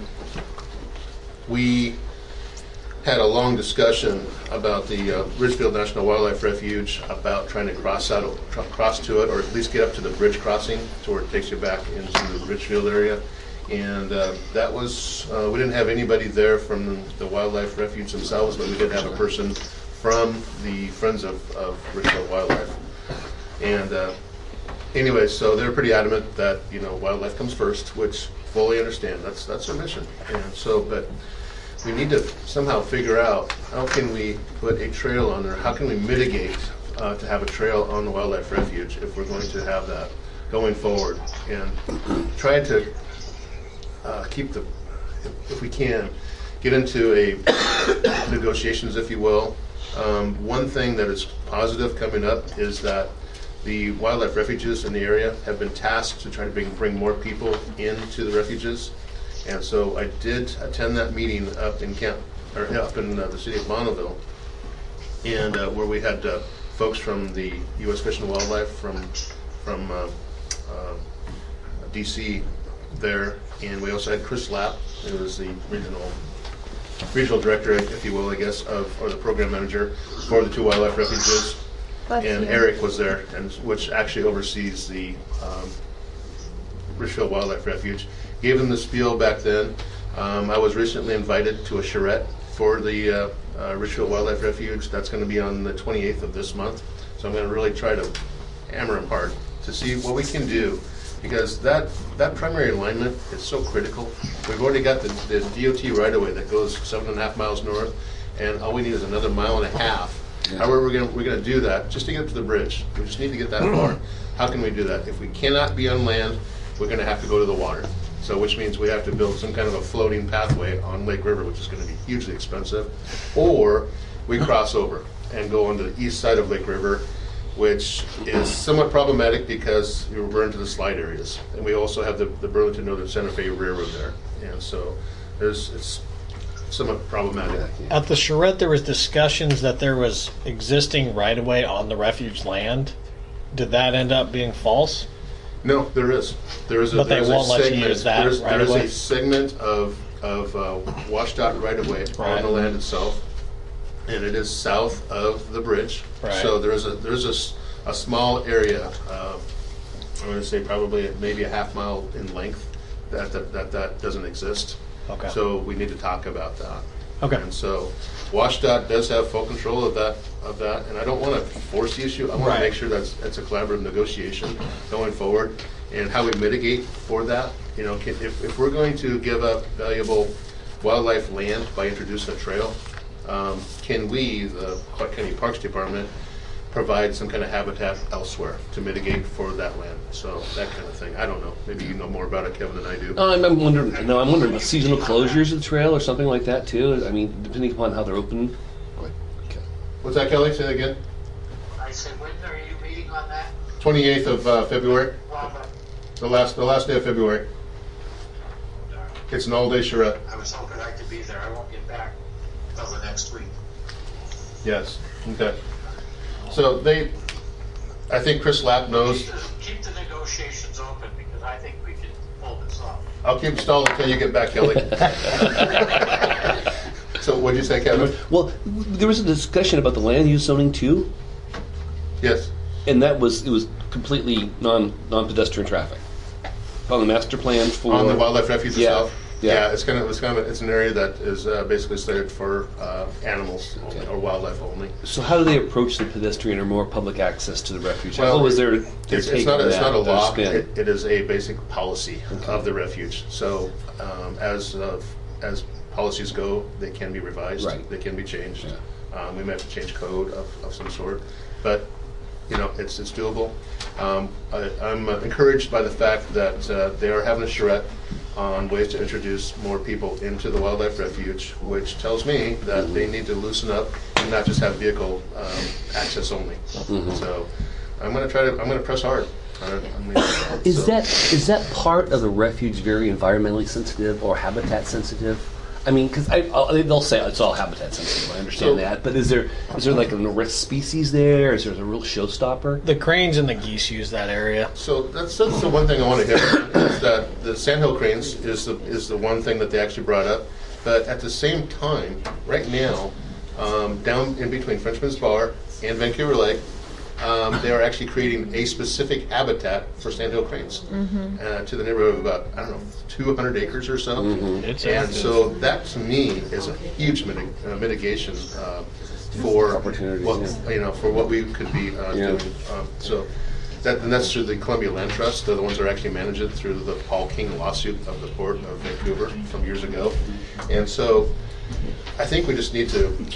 we had a long discussion about the uh, Ridgefield National Wildlife Refuge, about trying to cross out, tr- cross to it, or at least get up to the bridge crossing to where it takes you back into the Ridgefield area. And uh, that was, uh, we didn't have anybody there from the wildlife refuge themselves, but we did have a person from the Friends of, of Ridgefield Wildlife. And uh, anyway, so they're pretty adamant that, you know, wildlife comes first, which fully understand. That's that's our mission. And so, but we need to somehow figure out how can we put a trail on there? How can we mitigate uh, to have a trail on the wildlife refuge if we're going to have that going forward, and try to uh, keep the, if, if we can, get into a negotiations, if you will. Um, one thing that is positive coming up is that the wildlife refuges in the area have been tasked to try to bring, bring more people into the refuges. And so I did attend that meeting up in Camp, or up in uh, the city of Bonneville, and uh, where we had uh, folks from the U S Fish and Wildlife, from from uh, uh, D C there, and we also had Chris Lapp, who was the regional regional director, if you will, I guess, of, or the program manager for the two wildlife refuges. Bless And you. Eric was there, and which actually oversees the um, Richfield Wildlife Refuge. Gave them the spiel back then. Um, I was recently invited to a charrette for the uh, uh, Richfield Wildlife Refuge. That's going to be on the twenty-eighth of this month. So I'm going to really try to hammer them hard to see what we can do, because that that primary alignment is so critical. We've already got the, the D O T right-of-way that goes seven and a half miles north, and all we need is another mile and a half. Yeah. However, we're going we're going to do that just to get up to the bridge. We just need to get that far. How can we do that? If we cannot be on land, we're going to have to go to the water. So, which means we have to build some kind of a floating pathway on Lake River, which is going to be hugely expensive, or we cross over and go on the east side of Lake River, which is somewhat problematic because we're into the slide areas, and we also have the, the Burlington Northern Santa Fe Railroad there, and so there's it's somewhat problematic. At the charrette, there was discussions that there was existing right-of-way on the refuge land. Did that end up being false? No, there is. There is a, But they there's won't a let you segment, use that there's, right there's away? a segment of, of uh, washed out right of way Right. on the land itself, and it is south of the bridge. Right. So there is a there's a, s- a small area, uh, I'm going to say probably maybe a half mile in length, that that, that, that doesn't exist. Okay. So we need to talk about that. Okay. And so WashDOT does have full control of that, of that, and I don't want to force the issue. I want Right. to make sure that's it's a collaborative negotiation going forward, and how we mitigate for that. You know, can, if, if we're going to give up valuable wildlife land by introducing a trail, um, can we, the Clark County Parks Department, provide some kind of habitat elsewhere to mitigate for that land? So that kind of thing. I don't know. Maybe you know more about it, Kevin, than I do. Oh, I'm, I'm wondering. No, I'm wondering about seasonal closures of the trail or something like that too. I mean, depending upon how they're open. Okay. What's that, Kelly? Say that again. I said, when are you meeting on that? twenty-eighth of uh, February. Robert, The last, the last day of February. It's an all-day charrette. I was hoping I could be there. I won't get back until the next week. Yes. Okay. So they, I think Chris Lapp knows. Keep the, keep the negotiations open, because I think we can pull this off. I'll keep stalled until you get back, Kelly. So what'd you say, Kevin? Well, there was a discussion about the land use zoning too, Yes. and that was it was completely non non pedestrian traffic on the master plan for On the wildlife refuge Yeah. itself. Yeah. It's kind of it's kind of it's an area that is uh, basically slated for uh, animals only, Okay. or wildlife only. So how do they approach the pedestrian or more public access to the refuge? Well, How was their, their It's, take it's not on it's that, not a their law. spin? It, it is a basic policy of the refuge. So um, as of, as policies go, they can be revised. Right. They can be changed. Um, we may have to change code of, of some sort, but you know it's it's doable. Um, I, I'm uh, encouraged by the fact that uh, they are having a charrette on ways to introduce more people into the wildlife refuge, which tells me that they need to loosen up and not just have vehicle um, access only. Mhm. So I'm going to try to I'm going to press hard. I, I mean, Is so- that is that part of the refuge very environmentally sensitive or habitat sensitive? I mean, because they'll say it's all habitat sensitive. I understand So- that, but is there is there like an risk species there? Is there a real showstopper? The cranes and the geese use that area. So that's, that's the one thing I want to hit on, is that the sandhill cranes is the is the one thing that they actually brought up. But at the same time, right now, um, down in between Frenchman's Bar and Vancouver Lake, um, they are actually creating a specific habitat for sandhill cranes uh, to the neighborhood of about, I don't know, two hundred acres or so. It's And active. so that to me is a huge mitig- uh, mitigation uh, for Opportunities, what, yeah. you know, for what we could be uh, Yeah. doing. Um, so that, and that's through the Columbia Land Trust. They're the ones that are actually manage it through the Paul King lawsuit of the Port of Vancouver from years ago. And so I think we just need to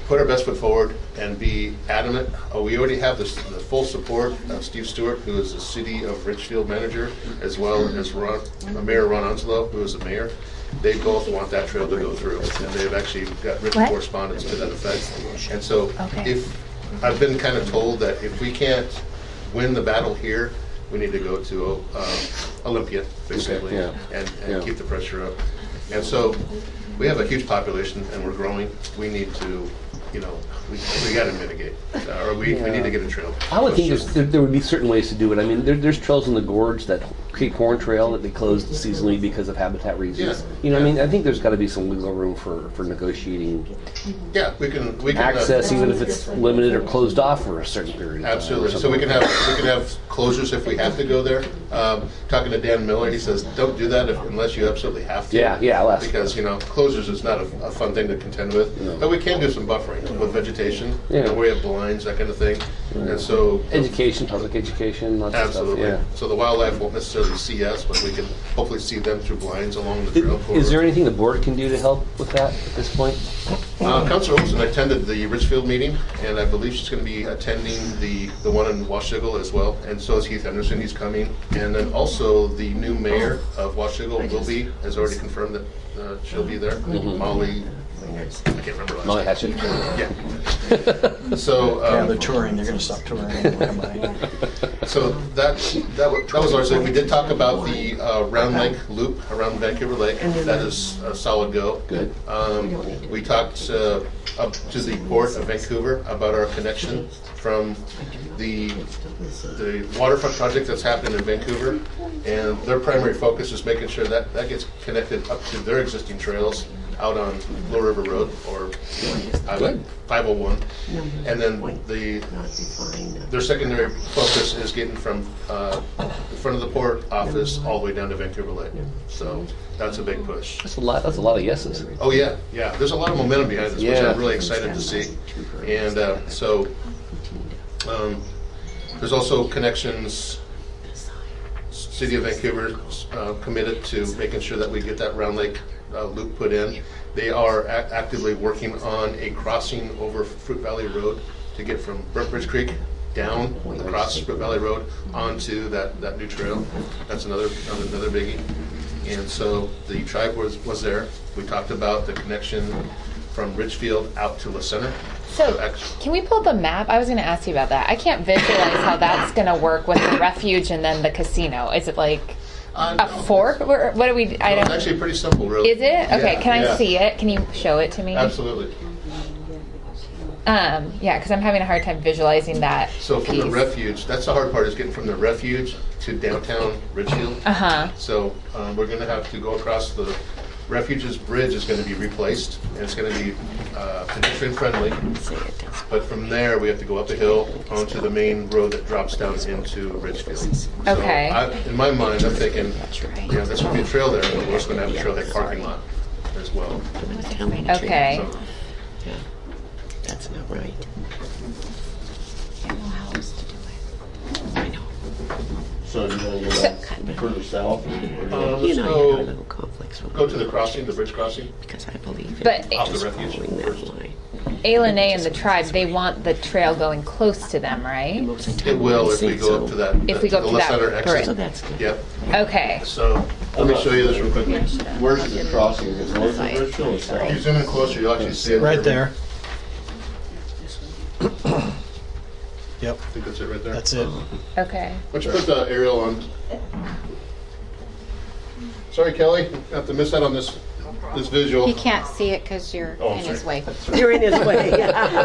put our best foot forward and be adamant. Uh, we already have this, the full support of Steve Stewart, who is the City of Richfield manager, as well as Ron, uh, Mayor Ron Onslow, who is the mayor. They both want that trail to go through, and they've actually got written What? correspondence to that effect. And so, Okay. if I've been kind of told that if we can't win the battle here, we need to go to uh, Olympia, basically, Okay, yeah. and, and Yeah. keep the pressure up. And so, we have a huge population, and we're growing. We need to, you know, we, we got to mitigate, uh, or we, we need to get a trail. I would think closer. there's, there, there would be certain ways to do it. I mean, there, there's trails in the gorge, that Creek Horn Trail that they closed seasonally because of habitat reasons. Yeah. You know, I mean, I think there's got to be some wiggle room for, for negotiating Yeah, we can, we can. uh, access, even if it's limited or closed off for a certain period of time. or Absolutely. So something we can like have, we can have closures if we have to go there. Um, Talking to Dan Miller, he says, don't do that if, unless you absolutely have to. Yeah, yeah, less. Because, you know, closures is not a, a fun thing to contend with. No. But we can do some buffering with vegetation, you Yeah. know, where you have blinds, that kind of thing. And so, Education, public education, lots absolutely. of stuff. So the wildlife won't necessarily see us, but we can hopefully see them through blinds along the Yeah. trail Is, corridor. is there anything the board can do to help with that at this point? Uh, Councilor Olson attended the Richfield meeting, and I believe she's going to be attending the, the one in Washougal as well, and so is Heath Henderson, he's coming. And then also the new mayor of Washougal will be, has already confirmed that uh, she'll be there, Molly, I can't remember her Molly last name. Hatchet? Yeah. So, Yeah, um, they're touring, they're gonna stop touring. Come by. so that, that wa- that was largely, we did talk about the uh, Round Lake loop around Vancouver Lake. That is a solid go. Good. Um, We talked uh, up to the Port of Vancouver about our connection from the the waterfront project that's happening in Vancouver, and their primary focus is making sure that that gets connected up to their existing trails out on Low River Road, or uh, five oh one. And then the their secondary focus is getting from uh, the front of the port office all the way down to Vancouver Lake. So that's a big push. That's a lot. That's a lot of yeses. Oh yeah, yeah. There's a lot of momentum behind this, which Yeah. I'm really excited to see. And uh, so um, there's also connections. City of Vancouver uh, committed to making sure that we get that Round Lake uh, loop put in. They are a- actively working on a crossing over Fruit Valley Road to get from Burnt Bridge Creek down across Fruit Valley Road onto that, that new trail. That's another another, another biggie. And so the tribe was, was there. We talked about the connection from Richfield out to La Center. So, act- can we pull up a map? I was going to ask you about that. I can't visualize how that's going to work with the refuge and then the casino. Is it like Uh, a fork? Or what do we? I no, it's don't. actually pretty simple, really. Is it? Okay. Yeah, Can I yeah. see it? Can you show it to me? Absolutely. Um. Yeah, because I'm having a hard time visualizing that. So from the piece. refuge, that's the hard part, is getting from the refuge to downtown Richfield. Uh huh. So um, we're going to have to go across the refuge's bridge is going to be replaced, and it's going to be uh, pedestrian friendly. But from there, we have to go up a hill onto the main road that drops down into Richfield. So Okay. I, in my mind, I'm thinking, you know, this would be a trail there, but we're also going to have a trailhead parking lot as well. Okay. So, That's not right. So you want to go back further south? uh, let's go, go to the crossing, the bridge crossing, Because I believe But off the refuge first. Ayla and the tribe, they want the trail going close to them, right? It will if we go up to that. If we go up the to left that center exit. bridge. that's good. Yep. Okay. So let me show you this real quick. Where's the crossing? Is it north of Richfield or south? If you zoom in closer, you'll actually see it. Right there. Yep, I think that's it right there. that's it. Okay. Why don't you put the aerial on? Sorry, Kelly, have to miss out on this this visual. He can't see it because you're Oh, I'm in his sorry. way. You're in his way.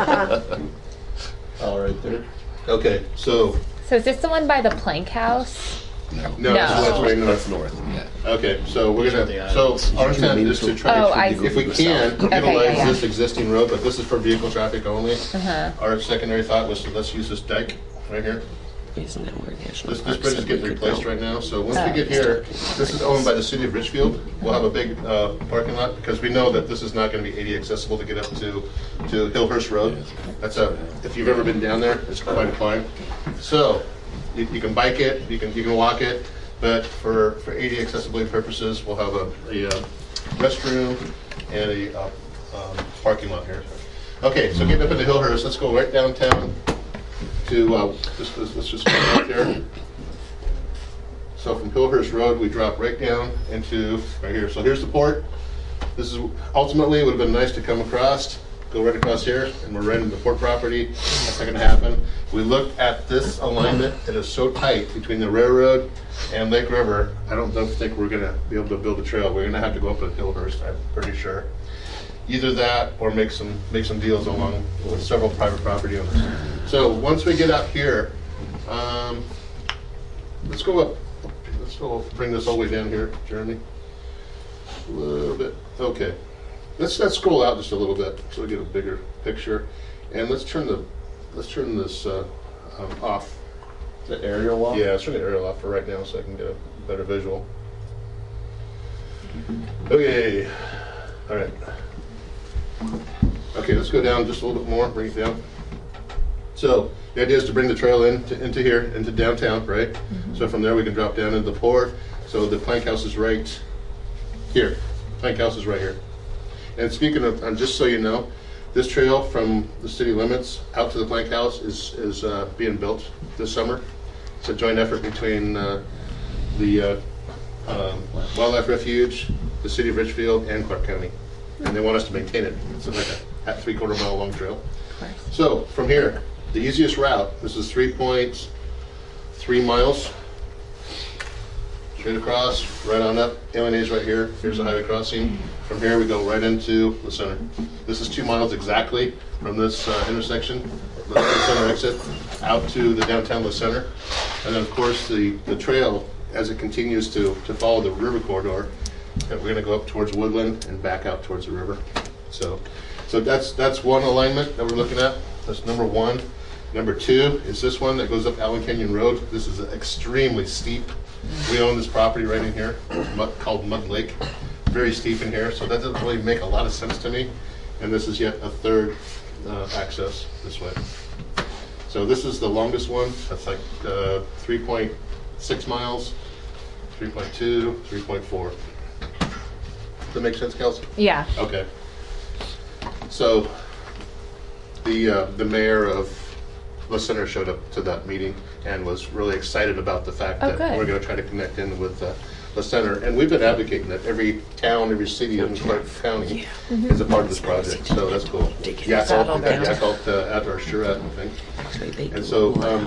Oh, right there. Okay, so So is this the one by the Plank House? no, No. this is what's right That's north. north. Yeah. Okay, so we're gonna. So our intent is to try Oh, to, I if we see. can, Okay, utilize yeah, yeah. this existing road, but this is for vehicle traffic only. Uh-huh. Our secondary thought was to let's use this dike right here. Isn't that where National This, this Park bridge is said we getting could replaced go? right now, so once we Oh. get here, this is owned by the city of Richfield. We'll have a big uh, parking lot, because we know that this is not going to be A D A accessible to get up to, to Hillhurst Road. That's a, if you've ever been down there, it's quite a climb. So, you, you can bike it, you can, you can walk it, but for, for A D A accessibility purposes, we'll have a, a uh, restroom and a uh, um, parking lot here. Okay, so getting up into Hillhurst, let's go right downtown to, uh, just, let's let's just go right there. So from Hillhurst Road, we drop right down into right here. So here's the port. This is ultimately, it would have been nice to come across, go right across here, and we're right into the port property. That's not going to happen. We looked at this alignment. It is so tight between the railroad and Lake River. I don't, don't think we're going to be able to build a trail. We're going to have to go up to Hillhurst, I'm pretty sure. Either that or make some make some deals along with several private property owners. So once we get up here, um, let's go up. Let's go bring this all the way down here, Jeremy. A little bit. Okay. Let's let's scroll out just a little bit so we get a bigger picture, and let's turn the let's turn this uh, um, off. The aerial off? Yeah, let's turn the aerial off for right now so I can get a better visual. Okay. All right. Okay, let's go down just a little bit more. Bring it down. So the idea is to bring the trail in to, into here, into downtown, right? Mm-hmm. So from there we can drop down into the port. So the Plank House is right here. Plank House is right here. And speaking of, and just so you know, this trail from the city limits out to the Plank House is is uh, being built this summer. It's a joint effort between uh, the uh, um, Wildlife Refuge, the city of Richfield, and Clark County. And they want us to maintain it. It's like a, a three-quarter mile long trail. So from here, the easiest route, this is three point three miles. Straight across, right on up. Alien A's right here. Here's the highway crossing. From here, we go right into the center. This is two miles exactly from this uh, intersection, the center exit, out to the downtown La Center. And then, of course, the, the trail, as it continues to, to follow the river corridor, we're going to go up towards Woodland and back out towards the river. So, so that's that's one alignment that we're looking at. That's number one. Number two is this one that goes up Allen Canyon Road. This is extremely steep. We own this property right in here, mud, called Mud Lake. Very steep in here, so that doesn't really make a lot of sense to me. And this is yet a third uh, access this way. So this is the longest one. That's like uh, three point six miles, three point two, three point four. Does that make sense, Kelsey? Yeah. Okay. So the uh, the mayor of La Center showed up to that meeting and was really excited about the fact Oh, that good. we're going to try to connect in with uh, La Center. And we've been advocating that every town, every city in Clark County is a part of this project. So that's cool. Yakult, we had Yakult uh, at our Surat, I think. And so, um,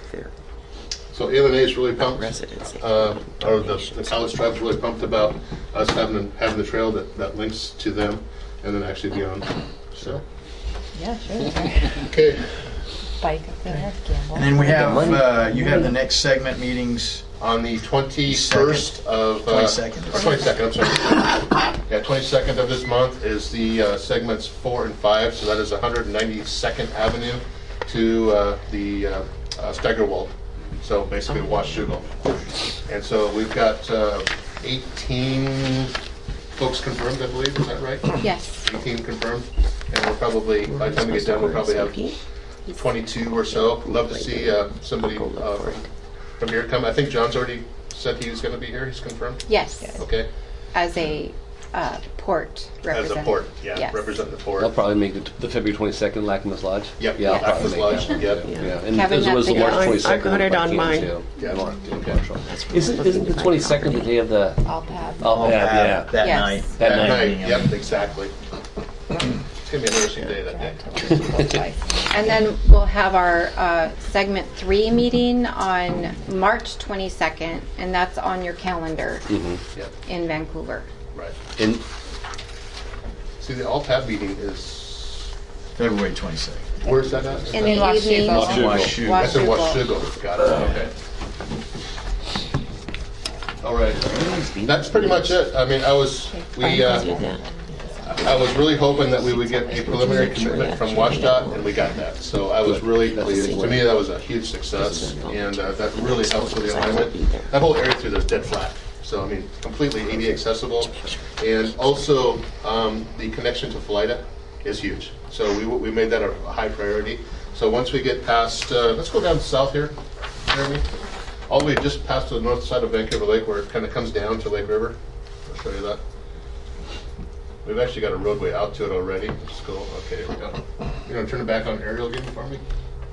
so A L N A is really pumped, uh, or the, the college tribe's really pumped about us having having the trail that, that links to them and then actually beyond. So, Yeah, sure. okay. Bike up there, gamble. And then we have, uh, you have the next segment meetings on the twenty-first of... Uh, twenty-second. or twenty-second, I'm sorry. Yeah, twenty-second of this month is the uh, segments four and five, so that is one hundred ninety-second Avenue to uh, the uh, uh, Steigerwald. So basically Washougal. And so we've got uh, eighteen folks confirmed, I believe, is that right? Yes. eighteen confirmed, and we'll probably, by the time we get done, we'll probably have twenty-two or so. Love to see uh, somebody uh, from, from here come. I think John's already said he was going to be here. He's confirmed? Yes. Okay. As a uh, port As representative. a port, yeah, Yes. represent the port. I'll probably make it to the February twenty-second, Lacamas Lodge. Yep, Yeah, I'll Lacamas probably Lodge, make yep. that. Yeah, and Kevin, as was the that's March a yes. twenty-second. I've got it if I on can, mine. too. Yeah. Mark, okay. Isn't, isn't the twenty-second the day of the... I'll have. Oh, yeah, yeah. That Yes. night. That That night. night, yep, exactly. It's going to be an interesting day that day. And then we'll have our uh, segment three meeting on March twenty-second, and that's on your calendar Mm-hmm. Yep, in Vancouver. right. And See, the Alt-Tab meeting is, February twenty-second. where's that at? In the Washougal. evening. Washougal. That's in Washougal. Washougal. Got it, okay. All right, that's pretty much it. I mean, I was, we, uh, I was really hoping that we would get a preliminary commitment from WashDOT, and we got that. So I was really pleased. To me, that was a huge success, and uh, that really helps with the alignment. That whole area through there is dead flat. So, I mean, completely A D A accessible. And also, um, the connection to Philida is huge. So we, we made that a high priority. So once we get past, uh, let's go down south here, Jeremy. All the way just past to the north side of Vancouver Lake where it kind of comes down to Lake River. I'll show you that. We've actually got a roadway out to it already, which is cool. Okay, here we go. You gonna turn it back on aerial again for me?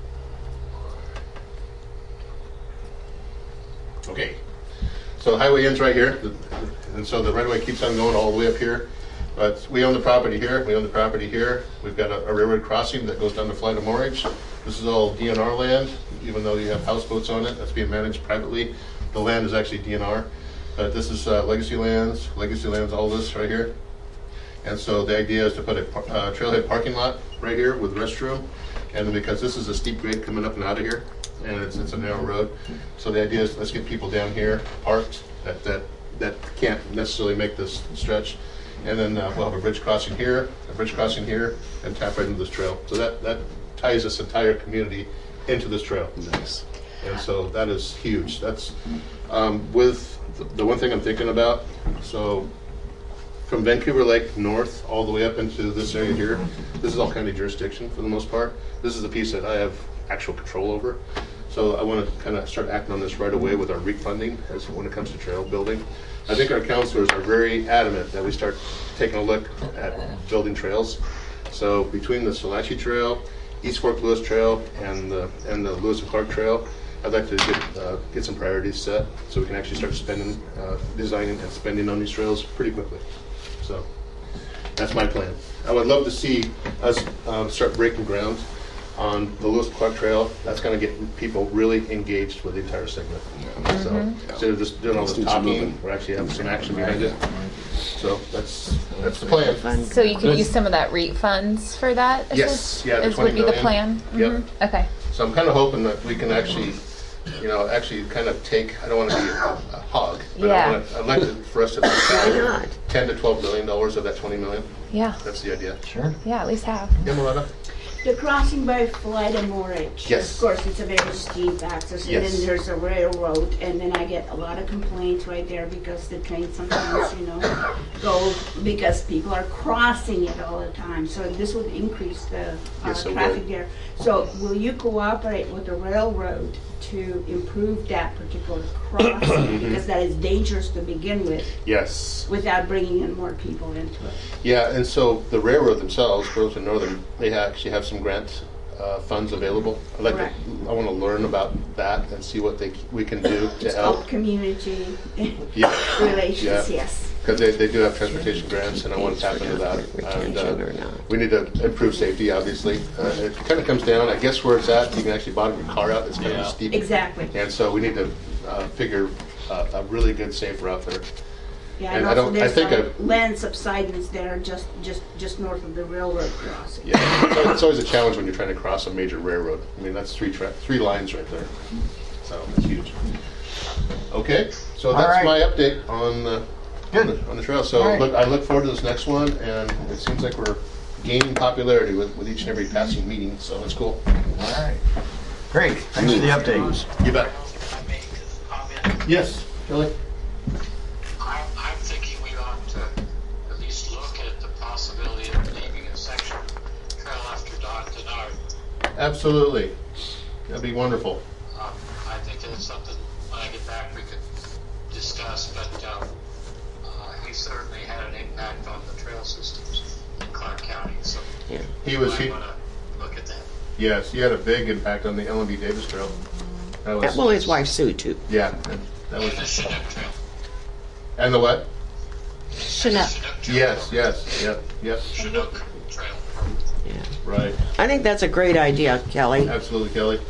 Okay. So the highway ends right here, the- and so the right of way keeps on going all the way up here. But we own the property here, we own the property here. We've got a, a railroad crossing that goes down to Flight of Morage. This is all D N R land, even though you have houseboats on it, that's being managed privately. The land is actually D N R. But this is uh, Legacy Lands, Legacy Lands, all this right here. And so the idea is to put a uh, trailhead parking lot right here with restroom. And then because this is a steep grade coming up and out of here, and it's, it's a narrow road. So the idea is let's get people down here parked that, that, that can't necessarily make this stretch. And then uh, we'll have a bridge crossing here, a bridge crossing here, and tap right into this trail. So that, that ties this entire community into this trail. Nice. And so that is huge. That's um, with the, the one thing I'm thinking about. So from Vancouver Lake north all the way up into this area here, this is all county jurisdiction for the most part. This is the piece that I have actual control over. So I want to kind of start acting on this right away with our REAP funding as when it comes to trail building. I think our counselors are very adamant that we start taking a look at building trails. So between the Salachi Trail, East Fork Lewis Trail, and the and the Lewis and Clark Trail, I'd like to get uh, get some priorities set so we can actually start spending, uh, designing, and spending on these trails pretty quickly. So that's my plan. I would love to see us um, start breaking ground on the Lewis and Clark Trail. That's going to get people really engaged with the entire segment. So Mhm. instead of just doing all this talking, we're actually having some action behind it. So that's that's the plan. So you could use some of that REAP funds for that? is Yes, this- yeah, the is- would be the twenty plan? Yep. Mhm. Okay. So I'm kind of hoping that we can actually, you know, actually kind of take, I don't want to be a, a hog, but Yeah. I want to, I'd like to, for us to Why not? ten to twelve million dollars of that twenty million. Yeah. That's the idea. Sure. Yeah, at least half. Yeah, Milena? The crossing by Flight of Morage. Yes. Of course, it's a very steep access, and Yes. then there's a railroad, and then I get a lot of complaints right there because the train sometimes, you know, go because people are crossing it all the time. So this would increase the uh, Yes, it traffic will. there. So will you cooperate with the railroad to improve that particular crossing because that is dangerous to begin with, Yes. without bringing in more people into it? Yeah, and so the railroad themselves, Burlington Northern, they ha- actually have some grant uh, funds available. I'd like Correct. to, I want to learn about that and see what they c- we can do to It's help. called community Yeah. relations, Yeah. yes. Because they, they do have transportation grants, and I want to tap into that. And uh, we need to improve safety, obviously. Uh, it kind of comes down, I guess where it's at, you can actually bottom your car out, it's kind Yeah. of steep. Exactly. And so we need to uh, figure uh, a really good safe route there. Yeah, And and I also don't- I there's think some I- land subsidence there just, just, just north of the railroad crossing. Yeah, so it's always a challenge when you're trying to cross a major railroad. I mean, that's three tra- three lines right there. So it's huge. Okay, so All that's right. my update on the, on the, on the trail. So All right. look, I look forward to this next one, and it seems like we're gaining popularity with, with each and every passing meeting, so it's cool. All right. Great. Thanks for the update. You bet. If I may comment, Yes, Kelly? I'm, I'm thinking we ought to at least look at the possibility of naming a section Trail After Dawn Denard. Absolutely. That'd be wonderful. Um, I think that's something, when I get back, we could discuss, but um, uh, he certainly had an impact on the trail systems in Clark County, so He was, I he, want to look at that. yes, he had a big impact on the Ellen B. Davis Trail. That was, Well, his wife Sue too. yeah, that- that And the was, Chinook Trail. and the what? Chinook. Chinook Trail. Yes, yes, yep, yep, Chinook Trail. Yeah. right. I think that's a great idea, Kelly. Absolutely, Kelly.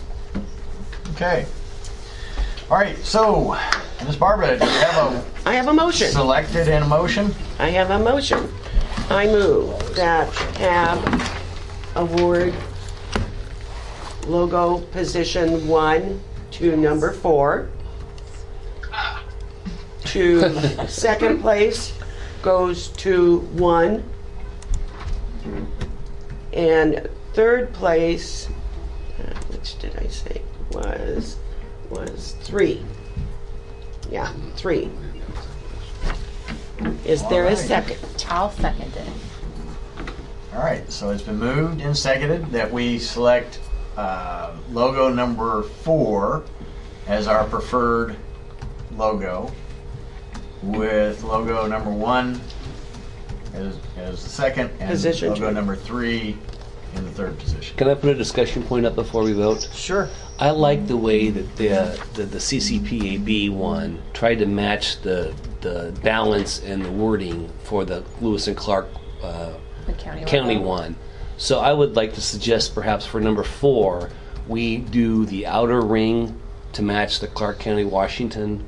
Okay. All right, so, Miz Barbara, do you have I have a a motion. selected and a motion? I have a motion. I move that cab award logo position one to number four. To second place goes to one. And third place, uh, which did I say, was, was three. Yeah, three. Is there a Alright. second? I'll second it. All right, so it's been moved and seconded that we select uh, logo number four as our preferred logo, with logo number one as, as the second, and Position logo change. number three in the third position. Can I put a discussion point up before we vote? Sure. I like the way that the uh, the, the C C P A B one tried to match the the balance and the wording for the Lewis and Clark uh, The county, county logo. one. So I would like to suggest perhaps for number four, we do the outer ring to match the Clark County, Washington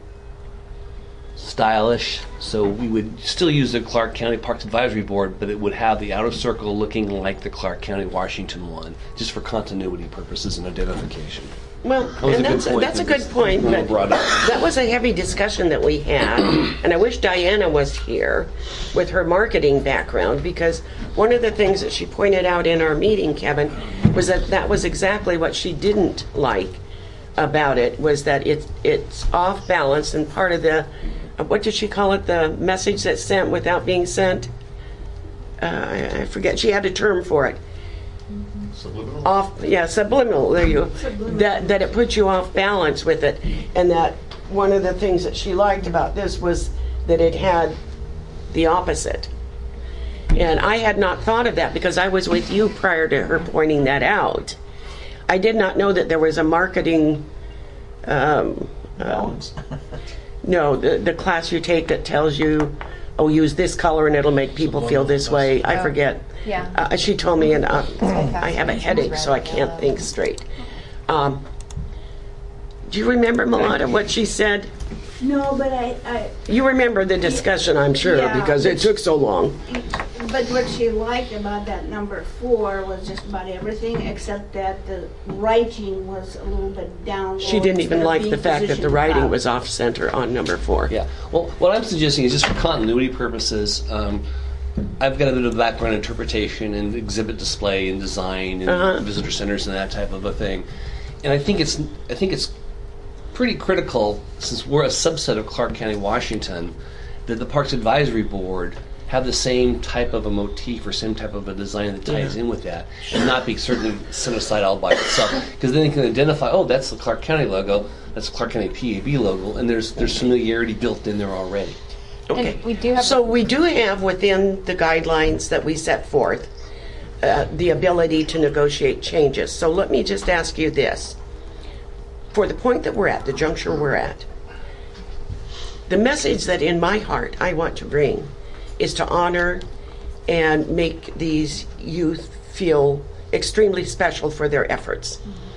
stylish. So we would still use the Clark County Parks Advisory Board, but it would have the outer circle looking like the Clark County, Washington one, just for continuity purposes and identification. Well, That was and a good that's, point that's a that good was point, but brought up. that was a heavy discussion that we had, and I wish Diana was here with her marketing background, because one of the things that she pointed out in our meeting, Kevin, was that that was exactly what she didn't like about it, was that it, it's off balance, and part of the, uh, what did she call it, the message that's sent without being sent? Uh, I, I forget, she had a term for it. Subliminal? Off, yeah, subliminal, there you Subliminal. that that it puts you off balance with it, and that one of the things that she liked about this was that it had the opposite. And I had not thought of that because I was with you prior to her pointing that out. I did not know that there was a marketing um, um, no, the, the class you take that tells you, oh, use this color and it'll make people feel this way. I forget. Yeah. Uh, she told me, and uh, I have a headache, so I can't think straight. Um, do you remember, Milana, what she said? No, but I, I, You remember the discussion, I'm sure, Yeah. because it took so long. but what she liked about that number four was just about everything, except that the writing was a little bit down. She didn't even instead of like being the fact that the positioned writing up. was off center on number four. Yeah. Well, what I'm suggesting is just for continuity purposes. Um, I've got a bit of background in interpretation and exhibit display and design and Uh-huh. visitor centers and that type of a thing, and I think it's I think it's pretty critical, since we're a subset of Clark County, Washington, that the Parks Advisory Board have the same type of a motif or same type of a design that ties in with that, and not be certainly set aside all by itself. Because then you can identify, oh, that's the Clark County logo, that's the Clark County P A B logo, and there's there's familiarity built in there already. Okay. And we do have So we do have within the guidelines that we set forth uh, the ability to negotiate changes. So let me just ask you this. For the point that we're at, the juncture we're at, the message that in my heart I want to bring is to honor and make these youth feel extremely special for their efforts.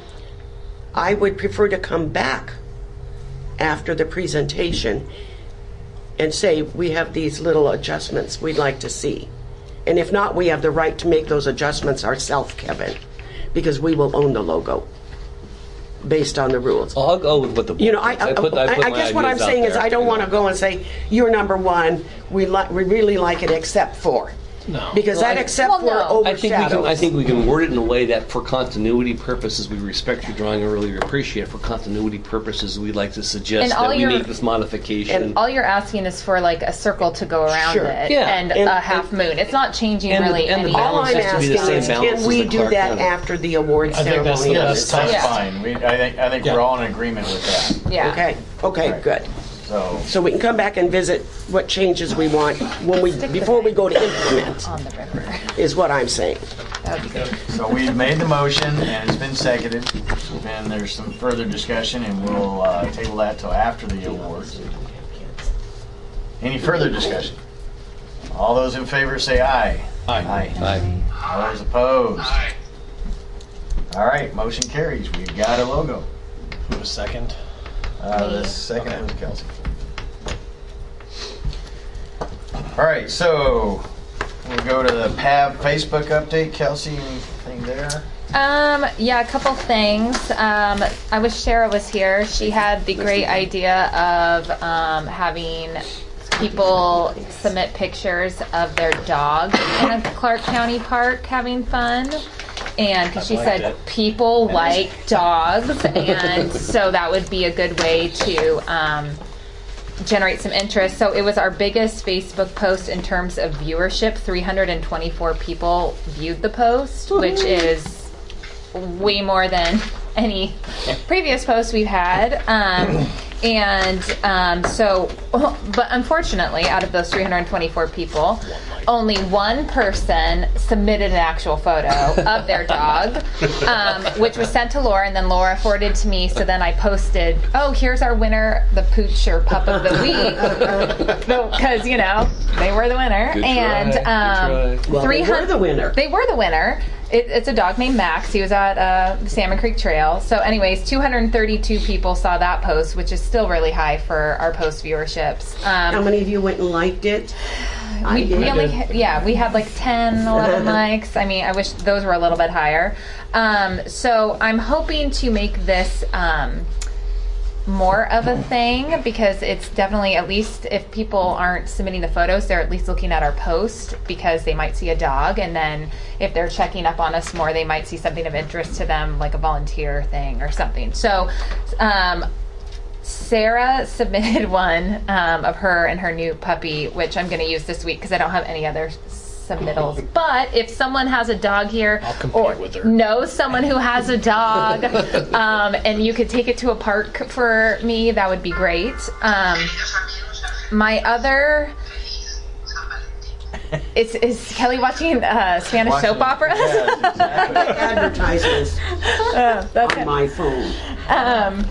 I would prefer to come back after the presentation and say, we have these little adjustments we'd like to see. And if not, we have the right to make those adjustments ourselves, Kevin, because we will own the logo based on the rules. I'll go with what the board You know, I, thinks. I, put- I, put I my guess what I'm ideas out saying is there. I don't want to go and say, you're number one, we, li- we really like it except for. No. Because Well, that I- except Well, for no. I think we can. I overshadows. think we can word it in a way that, for continuity purposes, we respect your drawing. I really appreciate it. For continuity purposes, we'd like to suggest And all that we your- make this modification. And all you're asking is for like a circle to go around Sure. it Yeah. and, And- a half moon. It's not changing And the- really and the any. All balance I'm has to be asking the is, same balance can as we the do Clark that County. after the award I think that's the ceremony? best That's, that's Yeah. fine. We, I think, I think Yeah. we're all in agreement with that. Yeah. Okay, okay, Right. good. So, So we can come back and visit what changes we want when we, before we go to implement, On the river. is what I'm saying. That would be good. so we've made the motion and it's been seconded. And there's some further discussion and we'll uh, table that till after the awards. Any further discussion? All those in favor say aye. Aye. Aye. All those opposed? Aye. All right, motion carries. We've got a logo. Who was second? Uh, the second was Kelsey. All right, so we'll go to the P A V Facebook update. Kelsey, anything there? Um, yeah, a couple things. Um, I wish Shara was here. She had the great idea of um, having people submit pictures of their dog in a Clark County park having fun. And because she I liked said it. people like dogs, and so that would be a good way to um, generate some interest. So it was our biggest Facebook post in terms of viewership. three hundred twenty-four people viewed the post, which is way more than any previous post we've had. Um, and um, so, but unfortunately, out of those three hundred twenty-four people, only one person submitted an actual photo of their dog, um, which was sent to Laura, and then Laura forwarded to me. So then I posted, oh, here's our winner, the pooch or pup of the week, because you know they were the winner. Good and try. um, Good try. Well, they were the winner. They were the winner. It, it's a dog named Max. He was at uh, the Salmon Creek Trail. So, anyways, two hundred thirty-two people saw that post, which is still really high for our post viewerships. Um, How many of you went and liked it? I we, did. we only, ha- yeah, we had like ten, eleven likes. I mean, I wish those were a little bit higher. Um, so I'm hoping to make this um, more of a thing, because it's definitely, at least if people aren't submitting the photos, they're at least looking at our post, because they might see a dog, and then if they're checking up on us more, they might see something of interest to them, like a volunteer thing or something. So um, Sarah submitted one um, of her and her new puppy, which I'm going to use this week because I don't have any other submittals. But if someone has a dog here, I'll compete or with her. knows someone who has a dog, um, and you could take it to a park for me, that would be great. Um, my other... Is, is Kelly watching uh, Spanish Watching- soap operas? Yes, exactly. Advertisements Uh, that's on my phone. Um,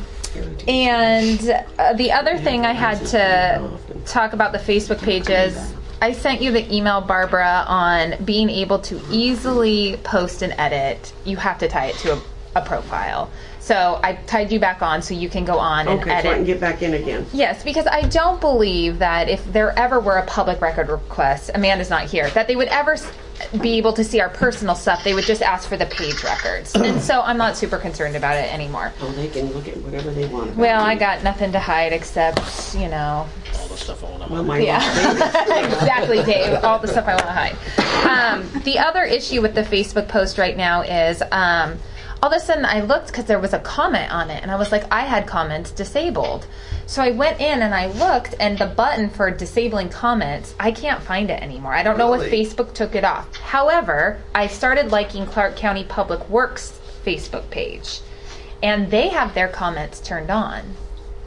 and uh, the other thing I had to talk about the Facebook pages, I sent you the email, Barbara, on being able to easily post and edit. You have to tie it to a, a profile. So I tied you back on so you can go on and Okay, so I edit. can get back in again. Yes, because I don't believe that if there ever were a public record request, Amanda's not here, that they would ever s- be able to see our personal stuff. They would just ask for the page records. And so I'm not super concerned about it anymore. Oh, they can look at whatever they want. about Well, me. I got nothing to hide except, you know, All the stuff I want to Well, my yeah, baby. exactly, Dave. All the stuff I want to hide. Um, the other issue with the Facebook post right now is um, all of a sudden I looked because there was a comment on it, and I was like, I had comments disabled. So I went in and I looked, and the button for disabling comments, I can't find it anymore. I don't know if Really? Facebook took it off. However, I started liking Clark County Public Works Facebook page, and they have their comments turned on.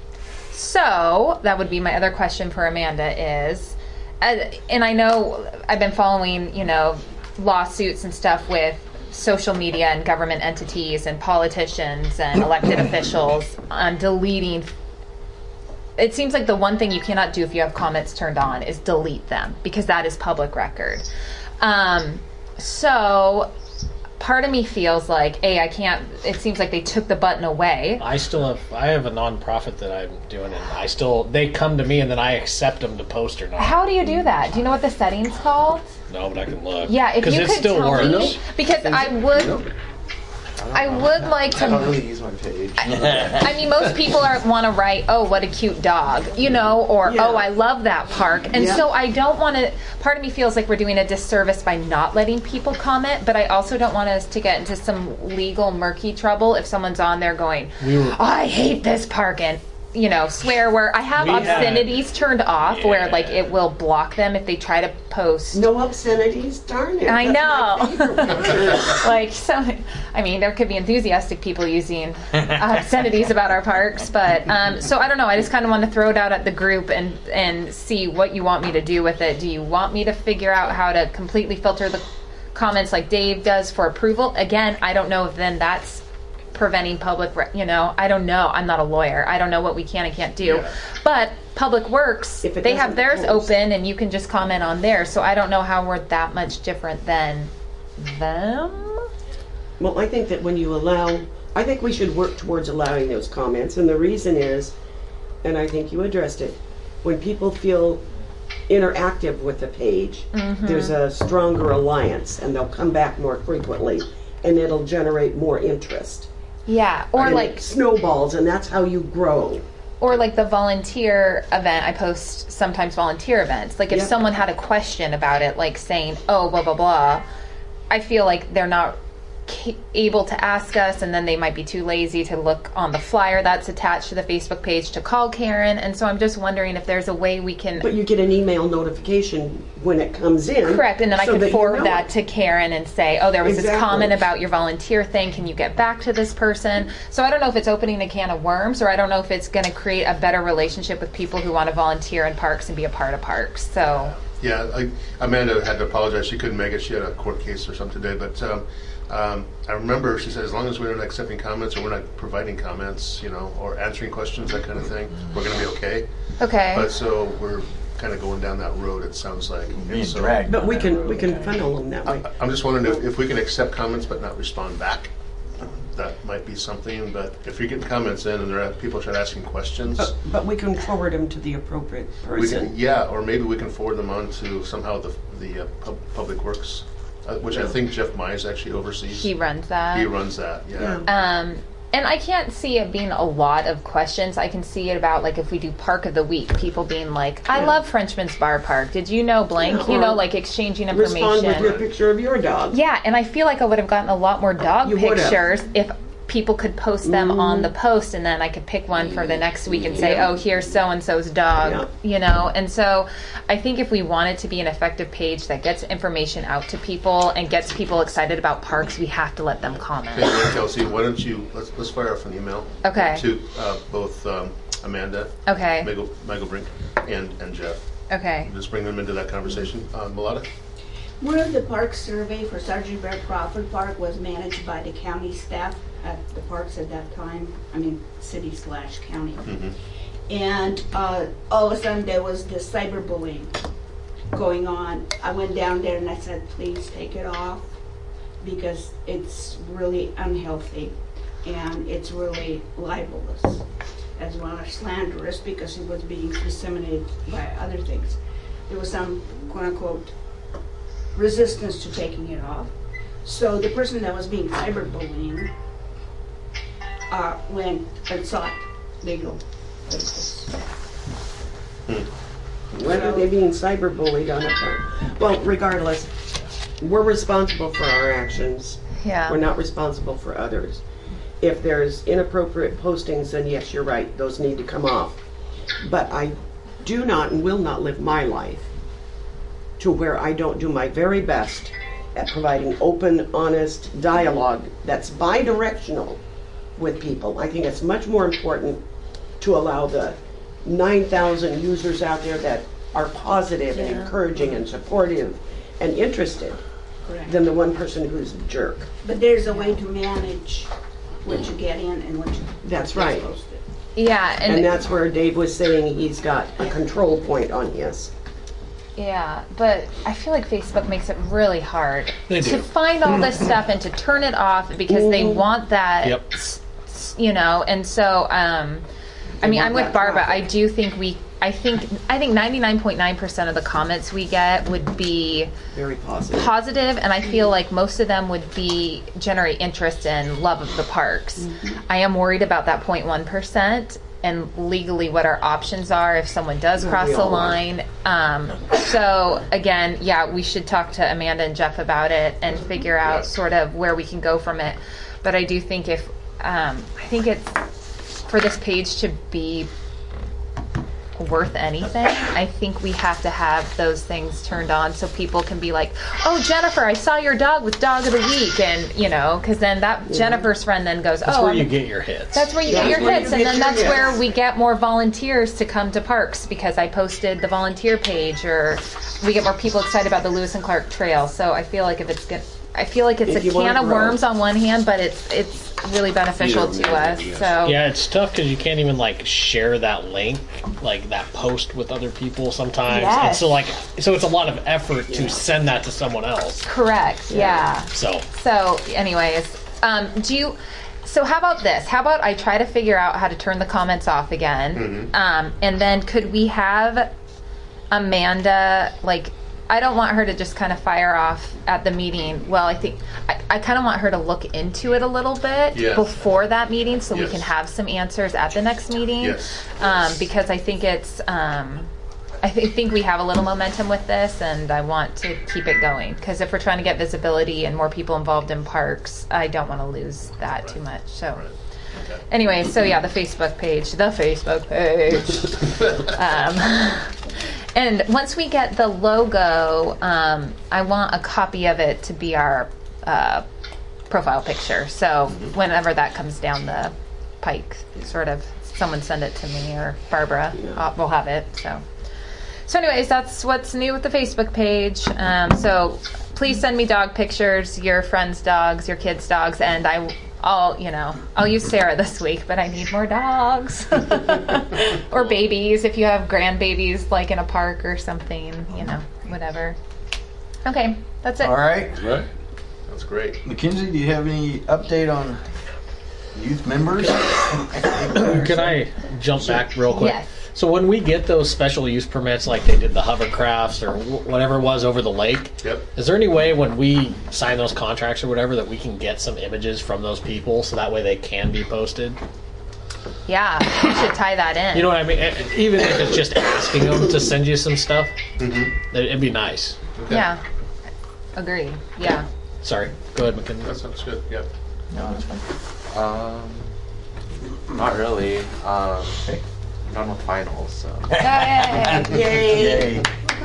So that would be my other question for Amanda is, uh, and I know I've been following, you know, lawsuits and stuff with social media and government entities and politicians and elected officials on deleting. It seems like the one thing you cannot do if you have comments turned on is delete them, because that is public record. Um, so part of me feels like, A, I can't, it seems like they took the button away. I still have I have a nonprofit that I'm doing, and I still they come to me and then I accept them to post or not. How do you do that? Do you know what the settings called? No, but I can look. Yeah, if 'Cause you it could still tell works. me, because I would, I would like I don't to. really use my page. I mean, most people are want to write, "Oh, what a cute dog," you know, or Yeah. "Oh, I love that park," and Yeah. so I don't want to. Part of me feels like we're doing a disservice by not letting people comment, but I also don't want us to get into some legal murky trouble if someone's on there going, We were- "I hate this park," and you know, swear where I have We had- obscenities turned off, where Yeah. like it will block them if they try to post. No obscenities? Darn it. I That's my know. favorite part. Like, so, I mean, there could be enthusiastic people using obscenities about our parks, but um, so I don't know. I just kind of want to throw it out at the group and and see what you want me to do with it. Do you want me to figure out how to completely filter the comments like Dave does for approval? Again, I don't know if then that's preventing public, re- you know, I don't know. I'm not a lawyer. I don't know what we can and can't do. Yeah. But Public Works, If it they have doesn't theirs post. open and you can just comment on theirs. So I don't know how we're that much different than them. Well, I think that when you allow, I think we should work towards allowing those comments, and the reason is, and I think you addressed it, when people feel interactive with the page, there's a stronger alliance, and they'll come back more frequently, and it'll generate more interest. Yeah, or And like it snowballs, and that's how you grow. or like the volunteer event. I post sometimes volunteer events. Like if Yeah. someone had a question about it, like saying, "Oh, blah blah blah," I feel like they're not ca- able to ask us, and then they might be too lazy to look on the flyer that's attached to the Facebook page to call Karen. And so I'm just wondering if there's a way we can. But you get an email notification when it comes in. Correct, and then I so can that you forward know that it. to Karen and say, oh, there was this Exactly. comment about your volunteer thing. Can you get back to this person? So I don't know if it's opening a can of worms, or I don't know if it's going to create a better relationship with people who want to volunteer in parks and be a part of parks. So Yeah, I, Amanda had to apologize. She couldn't make it. She had a court case or something today. But um, um, I remember she said, as long as we're not accepting comments or we're not providing comments, you know, or answering questions, that kind of thing, we're going to be okay. Okay. But so we're kind of going down that road, it sounds like. Being And so, dragged. But we can, we can funnel them that way. I, I'm just wondering if, if we can accept comments but not respond back. That might be something, but if you're getting comments in and there are people start asking questions, But, but we can forward them to the appropriate we person. can, yeah, or maybe we can forward them on to somehow the the uh, pub, Public Works, uh, which I think Jeff Mize actually oversees. He runs that. He runs that, yeah. Um, and I can't see it being a lot of questions. I can see it about, like, if we do Park of the Week, people being like, I Yeah. love Frenchman's Bar Park. Did you know blank? Yeah, you know, or like exchanging Respond information. with your picture of your dog. Yeah, and I feel like I would have gotten a lot more dog You would have. pictures if people could post them on the post, and then I could pick one for the next week and say, Yeah. oh, here's so-and-so's dog, Yeah. you know? And so I think if we want it to be an effective page that gets information out to people and gets people excited about parks, we have to let them comment. Hey, Kelsey, why don't you, let's, let's fire off an email. Okay. To uh, both um, Amanda. Okay. Michael, Michael Brink, and, and Jeff. Okay. Just bring them into that conversation. Uh, Mulata? One of the park survey for Sergeant Bear Crawford Park was managed by the county staff at the parks at that time. I mean, city slash county. Mm-hmm. And uh, all of a sudden there was this cyberbullying going on. I went down there and I said, please take it off because it's really unhealthy and it's really libelous as well as slanderous because it was being disseminated by other things. There was some quote unquote resistance to taking it off. So the person that was being cyberbullying uh, went and sought legal advice. When are they being cyberbullied on a park? Well, regardless, we're responsible for our actions. Yeah. We're not responsible for others. If there's inappropriate postings, then yes, you're right, those need to come off. But I do not and will not live my life to where I don't do my very best at providing open, honest dialogue that's bi-directional with people. I think it's much more important to allow the nine thousand users out there that are positive and Yeah. encouraging and supportive and interested Correct. than the one person who's a jerk. But there's a way to manage what you get in and what you That's what right. gets posted. Yeah, and, And that's where Dave was saying he's got a control point on his. yeah, but I feel like Facebook makes it really hard They to do. find all this stuff and to turn it off because they want that, Yep. s- s- you know. And so, um, I mean, want I'm with that Barbara. I traffic. do think we, I think, I think ninety-nine point nine percent of the comments we get would be Very positive. positive, and I feel like most of them would be generate interest and love of the parks. Mm-hmm. I am worried about that zero point one percent and legally what our options are if someone does Well, cross we the all are. line. Um, so again, yeah, we should talk to Amanda and Jeff about it and figure out Yeah. sort of where we can go from it. But I do think if um, I think it's for this page to be worth anything, I think we have to have those things turned on so people can be like, oh, Jennifer, I saw your dog with Dog of the Week, and you know, because then that Jennifer's friend then goes, That's oh, where I'm- you get your hits. that's where you That's get your where you hits, and get then your that's where hits. we get more volunteers to come to parks because I posted the volunteer page, or we get more people excited about the Lewis and Clark Trail. So I feel like if it's good, I feel like it's If a you wanna can of grow. worms on one hand, but it's it's really beneficial Either to way, us. yes. So Yeah, it's tough because you can't even like share that link, like that post with other people sometimes. And Yes. so like, so it's a lot of effort to send that to someone else. correct, yeah. So So, anyways, um, do you? So, how about this? How about I try to figure out how to turn the comments off again, um, and then could we have Amanda like? I don't want her to just kind of fire off at the meeting. Well, I think I, I kind of want her to look into it a little bit Yes. before that meeting, so we Yes. can have some answers at the next meeting. Yes. Um, because I think it's. Um, I th- think we have a little momentum with this, and I want to keep it going. Because if we're trying to get visibility and more people involved in parks, I don't want to lose that too much. So, Okay. anyway, so yeah, the Facebook page, the Facebook page. um, and once we get the logo, um, I want a copy of it to be our uh, profile picture. So whenever that comes down the pike, sort of, someone send it to me or Barbara. Yeah. Uh, we'll have it. So. So anyways, that's what's new with the Facebook page. Um, so please send me dog pictures, your friends' dogs, your kids' dogs, and I, I'll, you know, I'll use Sarah this week, but I need more dogs. Or babies, if you have grandbabies, like in a park or something, you know, whatever. Okay, that's it. All right. Right. That's great. Mackenzie, do you have any update on youth members? Can I jump back real quick? Yes. So when we get those special use permits, like they did the hovercrafts or wh- whatever it was over the lake, Yep. is there any way when we sign those contracts or whatever that we can get some images from those people so that way they can be posted? Yeah, you should tie that in. You know what I mean? Eh, Even if it's just asking them to send you some stuff, Mm-hmm. it- it'd be nice. Okay. Yeah. Agreed. Yeah. Sorry. Go ahead, McKinley. That sounds good. Yep. No, that's fine. Um, not really. Um, done with finals, so. Yay! Yay!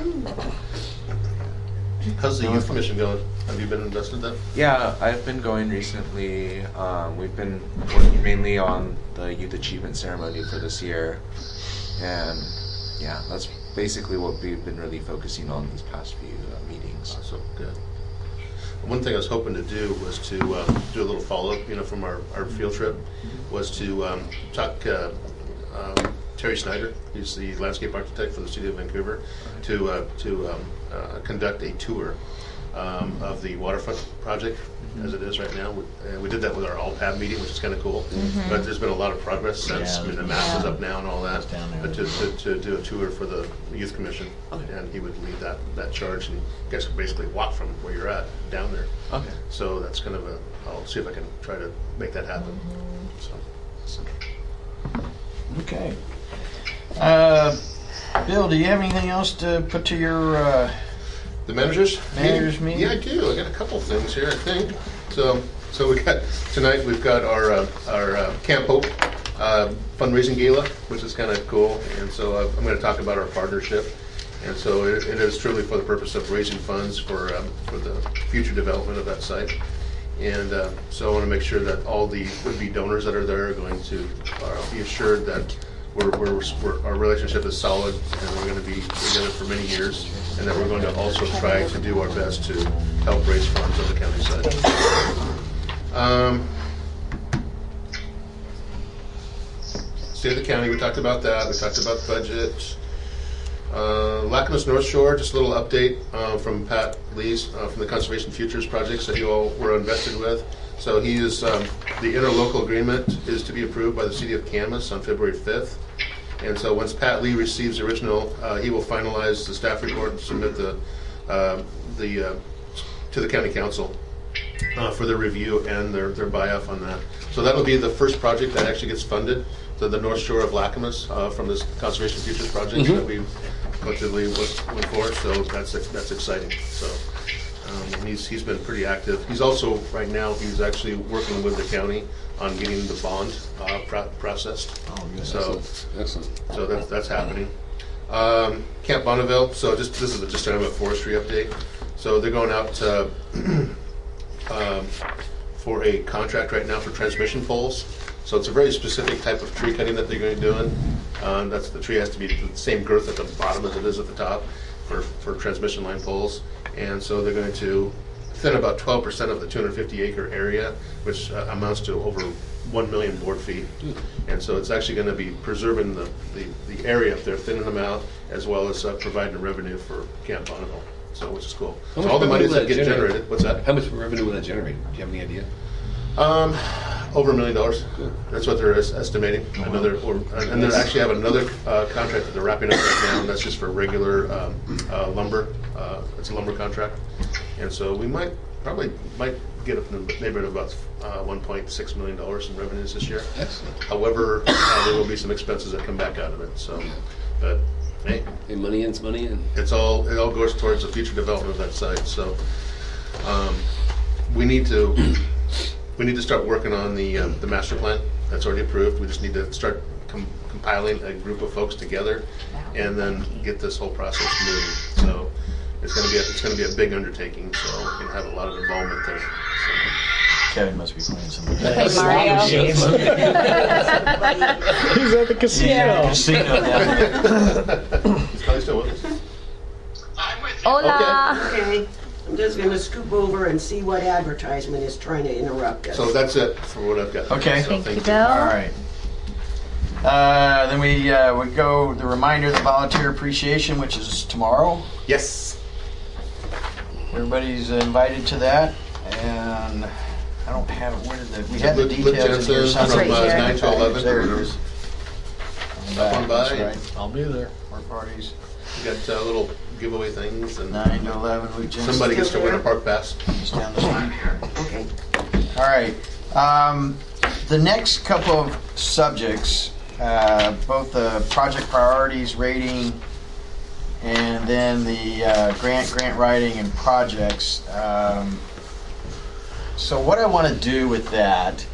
How's the youth commission going? Have you been invested in that? Yeah, I've been going recently. Um, we've been working mainly on the youth achievement ceremony for this year, and yeah, that's basically what we've been really focusing on these past few uh, meetings. So good. One thing I was hoping to do was to um, do a little follow-up, you know, from our, our field trip, was to um, talk uh, um, Terry Snyder, he's the landscape architect for the city of Vancouver, to uh, to um, uh, conduct a tour um, of the waterfront project as it is right now. We, uh, we did that with our all P A B meeting, which is kind of cool. Mhm. But there's been a lot of progress since. Yeah, I mean, the map is yeah. up now and all that. down there. But to, to, to do a tour for the youth commission, and he would lead that, that charge, and you guys could basically walk from where you're at down there. Okay. So that's kind of a, I'll see if I can try to make that happen. So, so. Okay. Uh, Bill, do you have anything else to put to your uh, The managers? Managers meeting? Yeah, I do. I got a couple things here, I think. So, so we got tonight. We've got our uh, our uh, Camp Hope uh, fundraising gala, which is kind of cool. And so uh, I'm going to talk about our partnership. And so it, it is truly for the purpose of raising funds for um, for the future development of that site. And uh, so I want to make sure that all the would-be donors that are there are going to uh, be assured that we're, we're, we're, our relationship is solid, and we're going to be together for many years, and that we're going to also try to do our best to help raise funds on the county side. Um, State of the county, we talked about that. We talked about budget. Uh, Lacamas North Shore, just a little update uh, from Pat Lees uh, from the Conservation Futures projects that you all were invested with. So he is, um, the interlocal agreement is to be approved by the City of Camas on February fifth. And so once Pat Lee receives the original, uh, he will finalize the staff report and submit the, uh, the uh, to the county council uh, for their review and their, their buy-off on that. So that'll be the first project that actually gets funded, to the North Shore of Lacamas uh, from this Conservation Futures project Mhm. that we collectively went went for. So that's that's exciting. So um, and he's he's been pretty active. He's also right now he's actually working with the county on getting the bond uh, pro- processed. Oh, good. So Excellent. so that's that's happening. Um, Camp Bonneville. So just this is just kind of a forestry update. So they're going out to, um, for a contract right now for transmission poles. So it's a very specific type of tree cutting that they're going to be doing. Um, that's the tree has to be the same girth at the bottom as it is at the top for, for transmission line poles. And so they're going to thin about twelve percent of the two hundred fifty acre area, which uh, amounts to over one million board feet. And so it's actually going to be preserving the, the, the area up there, thinning them out, as well as uh, providing revenue for Camp Bonneville. So, which is cool. How So much all the revenue monies will that that get generate? generated, what's that? How much revenue will that generate? Do you have any idea? Um, over a million dollars. That's what they're es- estimating. Another, or, and they actually have another uh, contract that they're wrapping up right now, and that's just for regular um, uh, lumber. Uh, it's a lumber contract, and so we might probably might get up in the neighborhood of about uh, one point six million dollars in revenues this year. Excellent. However, uh, there will be some expenses that come back out of it. So, but hey, Hey, money in's money in. it's all it all goes towards the future development of that site. So um, we need to we need to start working on the um, the master plan that's already approved. We just need to start com- compiling a group of folks together, and then get this whole process moving. So it's going to be a, it's going to be a big undertaking. So we're going to have a lot of involvement there. So. Kevin must be playing some. Hey, Mario. He's at the casino. Yeah, casino down there. Is Kelly still with us? Hola. Okay, I'm just gonna scoop over and see what advertisement is trying to interrupt us. So that's it for what I've got. Okay. So Thank you, you. Bill. All right. Uh, then we uh, would go the reminder of the volunteer appreciation, which is tomorrow. Yes. Everybody's invited to that, and I don't have it. Where did the we had the Luke- Luke details in here Jensen somewhere. from, uh, There nine to eleven. There it is. On the Up on back, that's by. right. I'll be there. Work parties. You got uh, little giveaway things, and Nine to eleven. Luke Jensen. somebody gets to win a park pass. Just down the street. Okay. All right. Um, the next couple of subjects, uh, both the project priorities rating and then the uh, grant grant writing and projects. Um, so what I want to do with that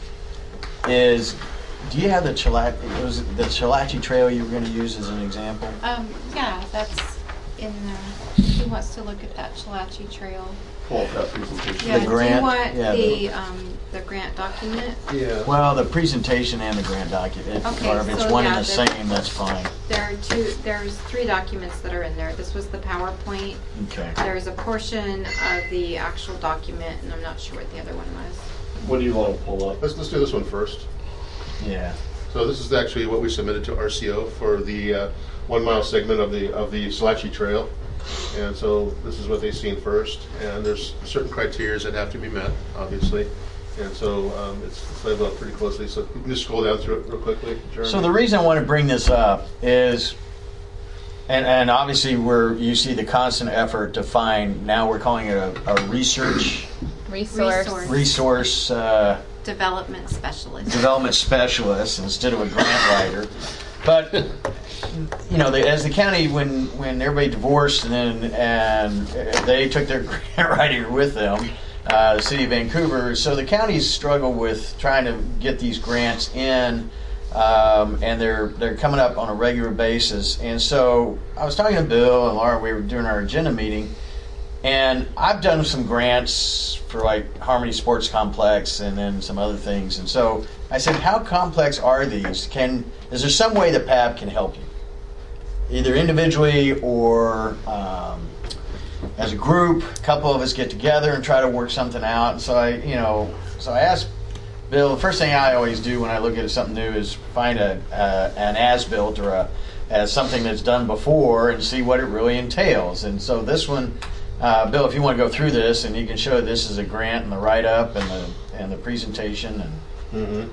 is, do you have the Chalachi, was it the Chalachi Trail you were going to use as an example? Um, yeah, that's in there. Who wants to look at that Chalachi Trail? Pull up that presentation. Yeah, The do grant, you want yeah, the, the- um, the grant document? Yeah. Well, the presentation and the grant document. Okay, Or if it's so one yeah, and the the- same, that's fine. There are two, there's three documents that are in there. This was the PowerPoint. Okay. There's a portion of the actual document, and I'm not sure what the other one was. What do you want to pull up? Let's let's do this one first. Yeah. So this is actually what we submitted to R C O for the uh, one mile segment of the of the Salachi Trail, and so this is what they've seen first. And there's certain criteria that have to be met, obviously, and so um, it's laid out pretty closely. So you can just scroll down through it real quickly, Jeremy. So the reason I want to bring this up is, and, and obviously we're you see the constant effort to find. Now we're calling it a, a research Resource. Resource. resource uh, Development specialist. development specialist instead of a grant writer. But you know, the, as the county, when when everybody divorced and then and they took their grant writer with them, uh, the city of Vancouver. So the counties struggle with trying to get these grants in. Um, and they're they're coming up on a regular basis. And so I was talking to Bill and Laura. We were doing our agenda meeting, and I've done some grants for like Harmony Sports Complex and then some other things. And so I said, "How complex are these? Can is there some way that P A B can help you, either individually or um, as a group? A couple of us get together and try to work something out." And so I, you know, so I asked Bill, the first thing I always do when I look at something new is find a uh, an as-built or a as something that's done before and see what it really entails. And so this one, uh, Bill, if you want to go through this, and you can show this as a grant and the write-up and the and the presentation and. Mm-hmm.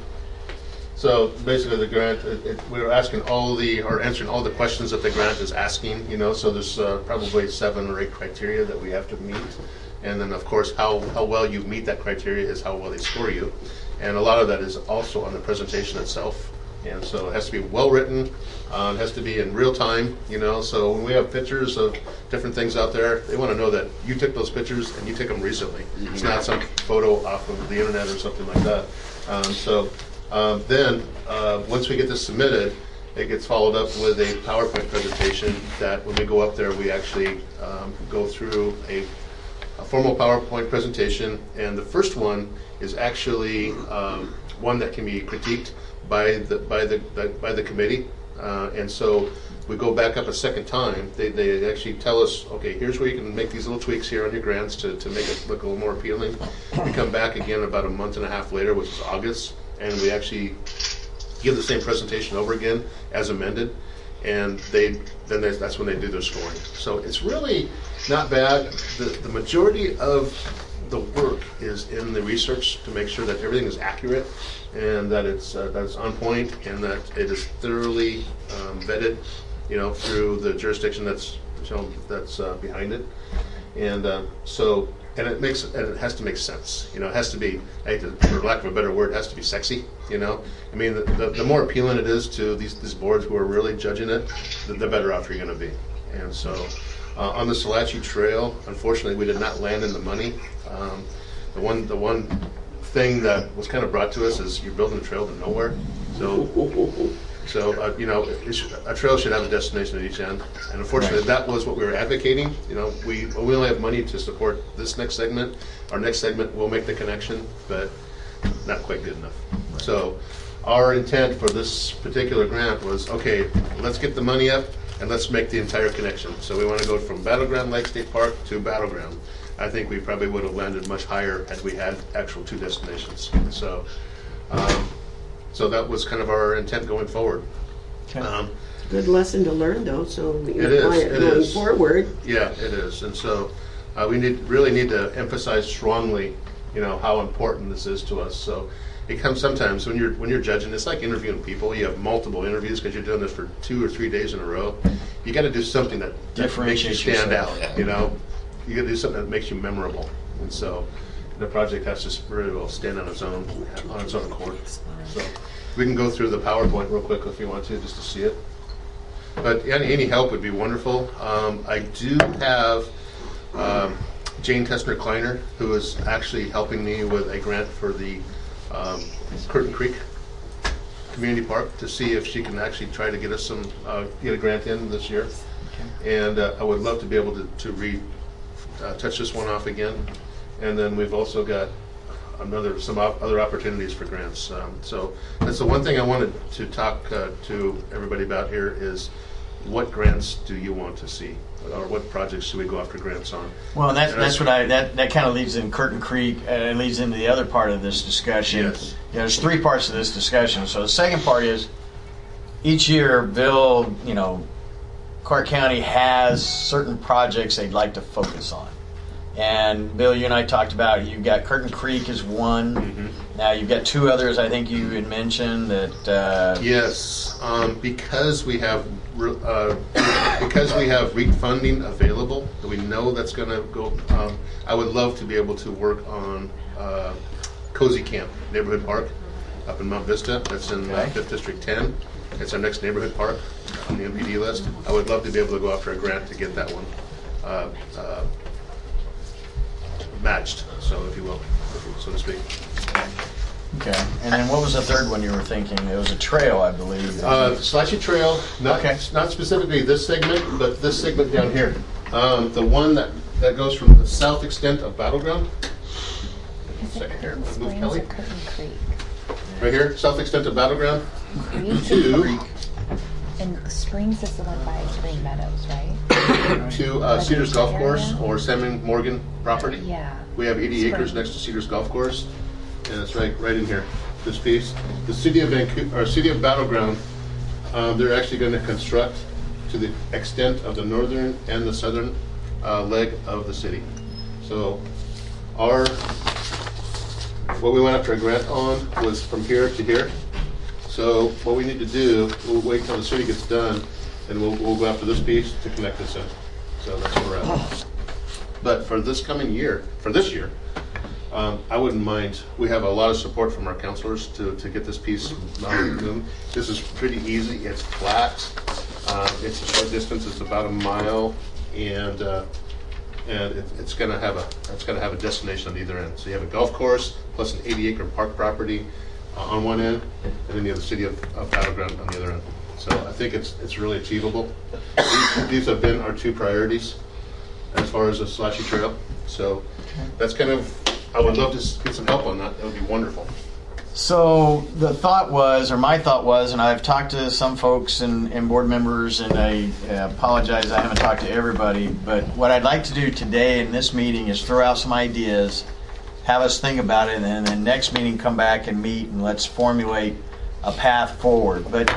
So basically, the grant, it, it, we were asking all the, or answering all the questions that the grant is asking. You know, so there's uh, probably seven or eight criteria that we have to meet, and then of course, how how well you meet that criteria is how well they score you. And a lot of that is also on the presentation itself. And so it has to be well written, uh, it has to be in real time, you know. So when we have pictures of different things out there, they want to know that you took those pictures and you took them recently. Mm-hmm. It's not some photo off of the internet or something like that. Um, so um, then uh, once we get this submitted, it gets followed up with a PowerPoint presentation that when we go up there, we actually um, go through a a formal PowerPoint presentation, and the first one is actually um, one that can be critiqued by the by the, the by the committee, uh, and so we go back up a second time. They, they actually tell us, okay, here's where you can make these little tweaks here on your grants to, to make it look a little more appealing. We come back again about a month and a half later, which is August, and we actually give the same presentation over again as amended, and they then they, that's when they do their scoring. So it's really not bad. The, the majority of the work is in the research to make sure that everything is accurate and that it's uh, that it's on point and that it is thoroughly um, vetted, you know, through the jurisdiction that's you know, that's uh, behind it, and uh, so and it makes and it has to make sense. You know, it has to be, I hate to, for lack of a better word, it has to be sexy. You know, I mean, the, the, the more appealing it is to these these boards who are really judging it, the, the better off you're going to be. And so. Uh, on the Salachi Trail, unfortunately, we did not land in the money. Um, the one, the one thing that was kind of brought to us is you're building a trail to nowhere. So, so uh, you know, it should, a trail should have a destination at each end. And unfortunately, right. That was what we were advocating. You know, we we only have money to support this next segment. Our next segment will make the connection, but not quite good enough. Right. So, our intent for this particular grant was, okay, let's get the money up. and let's make the entire connection. So we want to go from Battleground Lake State Park to Battleground. I think we probably would have landed much higher had we had actual two destinations. So, um, so that was kind of our intent going forward. Okay. Um, Good lesson to learn, though, so we It is, apply it it going is. forward. Yeah, it is, and so uh, we need really need to emphasize strongly, you know, how important this is to us. So it comes sometimes when you're when you're judging. It's like interviewing people. You have multiple interviews because you're doing this for two or three days in a row. You got to do something that, that makes you Differentiates stand yourself. out. You know, you got to do something that makes you memorable, and so the project has to really well stand on its own on its own accord. So we can go through the PowerPoint real quick if you want to, just to see it. But any, any help would be wonderful. Um, I do have um, Jane Tessner Kleiner, who is actually helping me with a grant for the um, Curtin Creek Community Park to see if she can actually try to get us some, uh, get a grant in this year. And uh, I would love to be able to, to re, uh, touch this one off again. And then we've also got another some op other opportunities for grants. Um, so that's the one thing I wanted to talk uh, to everybody about here is what grants do you want to see, or what projects should we go after grants on? Well, and that's, And that's what I, that, that kind of leads in Curtin Creek, and it leads into the other part of this discussion. Yes. You know, there's three parts of this discussion. So the second part is, each year, Bill, you know, Clark County has certain projects they'd like to focus on. And Bill, you and I talked about, you've got Curtin Creek is one. Mm-hmm. Now you've got two others I think you had mentioned that... Uh, Yes, um, because we have re- uh, because we have REAP funding available, that we know that's going to go. Um, I would love to be able to work on uh, Cozy Camp Neighborhood Park up in Mount Vista. That's in uh, Okay. fifth District ten. It's our next neighborhood park on the M P D list. I would love to be able to go after a grant to get that one uh, uh, matched, so if you will, so to speak. Okay. And then what was the third one you were thinking? It was a trail, I believe. Uh, Slashy Trail, not, Okay. not specifically this segment, but this segment down here. Um, the one that, that goes from the south extent of Battleground. Is it Second here, Curtin move Springs Kelly. or Curtin Creek? Right here, south extent of Battleground. Creek? To, And Springs is the one by Green Meadows, right? to uh, Like Cedars the Golf area? Course or Salmon Morgan property. Yeah. We have eighty acres next to Cedars Golf Course, and it's right right in here. This piece, the city of Vancouver, or city of Battleground, um, they're actually going to construct to the extent of the northern and the southern uh, leg of the city. So, our what we went after a grant on was from here to here. So, what we need to do, we'll wait till the city gets done, and we'll we'll go after this piece to connect this in. So that's where we're at. But for this coming year, for this year, um, I wouldn't mind. We have a lot of support from our counselors to, to get this piece moved. This is pretty easy. It's flat. Uh, it's a short distance. It's about a mile, and uh, and it, it's going to have a it's going to have a destination on either end. So you have a golf course plus an eighty acre park property uh, on one end, and then you have the city of, of Battleground on the other end. So I think it's it's really achievable. These, these have been our two priorities as far as the Slashy Trail. So that's kind of, I would love to s- get some help on that. That would be wonderful. So the thought was, or my thought was, and I've talked to some folks and, and board members, and I uh, apologize I haven't talked to everybody, but what I'd like to do today in this meeting is throw out some ideas, have us think about it, and then the next meeting come back and meet and let's formulate a path forward. But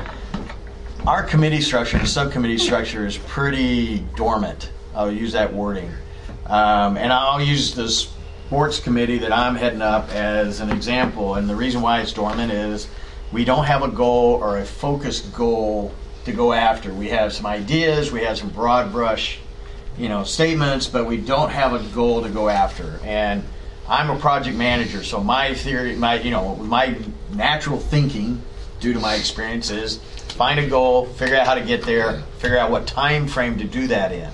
our committee structure, the subcommittee structure, is pretty dormant. I'll use that wording. Um, and I'll use the sports committee that I'm heading up as an example. And the reason why it's dormant is we don't have a goal or a focused goal to go after. We have some ideas, we have some broad brush, you know, statements, but we don't have a goal to go after. And I'm a project manager, so my theory, my you know, my natural thinking, due to my experience, is find a goal, figure out how to get there, figure out what time frame to do that in.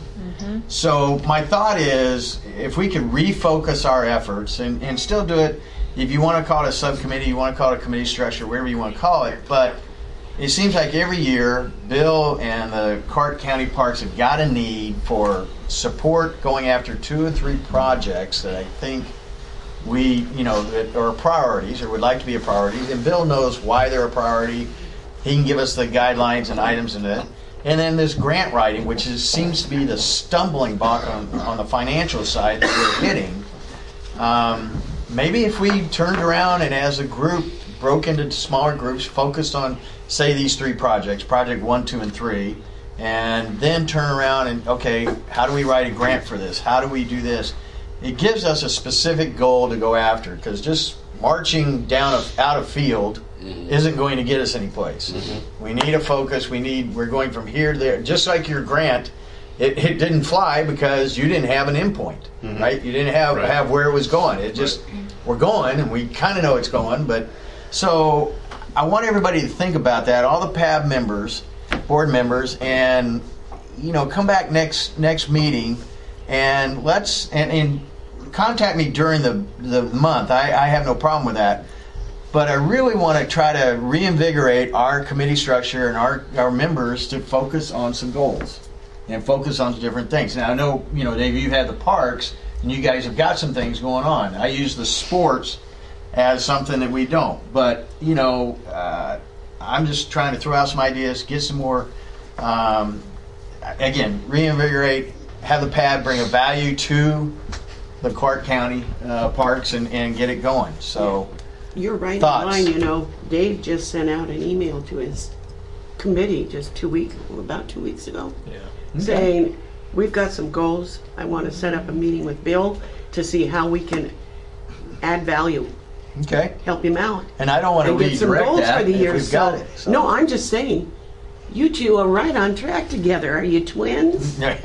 So my thought is, if we could refocus our efforts and, and still do it, if you want to call it a subcommittee, you want to call it a committee structure, whatever you want to call it, but it seems like every year, Bill and the Clark County Parks have got a need for support going after two or three projects that I think we, you know, that are priorities or would like to be a priority. And Bill knows why they're a priority. He can give us the guidelines and items in it. And then this grant writing, which is, seems to be the stumbling block on, on the financial side that we're hitting. Um, maybe if we turned around and as a group broke into smaller groups, focused on, say, these three projects, project one, two, and three, and then turn around and, okay, how do we write a grant for this? How do we do this? It gives us a specific goal to go after, because just marching down a, out of field mm-hmm. isn't going to get us any place. Mm-hmm. We need a focus. We need, we're going from here to there. Just like your grant, it, it didn't fly because you didn't have an endpoint, mm-hmm. right? You didn't have, right. have where it was going. It just, right. we're going, and we kind of know it's going, but so I want everybody to think about that, all the P A B members, board members, and you know, come back next next meeting and let's and, and contact me during the the month. I, I have no problem with that, but I really want to try to reinvigorate our committee structure and our our members to focus on some goals and focus on different things. Now I know, you know, Dave, you've had the parks and you guys have got some things going on. I use the sports as something that we don't, but you know, uh, I'm just trying to throw out some ideas, get some more, um, again, reinvigorate, have the P A B bring a value to the Clark County uh, parks and, and get it going. So, you're right thoughts? in line. You know, Dave just sent out an email to his committee just two weeks, about two weeks ago, yeah. saying, okay. we've got some goals. I want to set up a meeting with Bill to see how we can add value. Okay. Help him out. And I don't want to and get some redirect goals that for the if year. we've so, got it. So. No, I'm just saying, you two are right on track together. Are you twins? I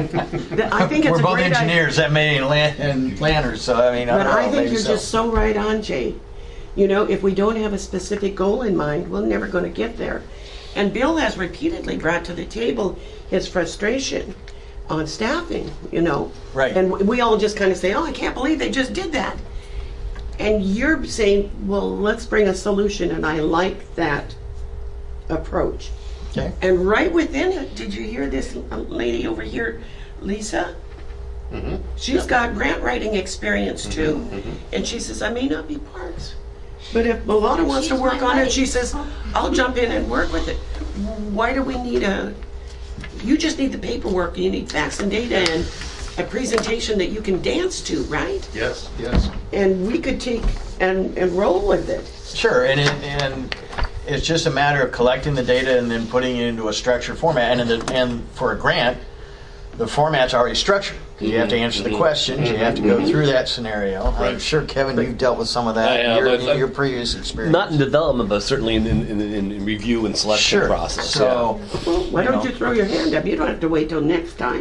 think it's We're a both great engineers, that may and, land, and planners, so I mean, I but don't know, I think maybe you're so. just so right on, Jay. You know, if we don't have a specific goal in mind, we're never going to get there. And Bill has repeatedly brought to the table his frustration on staffing, you know. Right. And we all just kind of say, oh, I can't believe they just did that. And you're saying, well, let's bring a solution, and I like that approach. Okay. And right within it, did you hear this lady over here, Lisa? Mm-hmm. She's yep. got grant writing experience too. Mm-hmm. Mm-hmm. And she says, I may not be parks, but if Milana wants to work on it, she says, I'll jump in and work with it. Why do we need a, you just need the paperwork, you need facts and data and a presentation that you can dance to, right? Yes, yes. And we could take and, and roll with it. Sure, and it, and it's just a matter of collecting the data and then putting it into a structured format. And, the, and for a grant, the format's already structured. You have to answer the questions. You have to go through that scenario. Right. I'm sure, Kevin, you've dealt with some of that Yeah, in your, but- in your previous experience. Not in development, but certainly in, in, in, in review and selection Sure. process. So, Well, why you don't know. you throw your hand up? You don't have to wait till next time.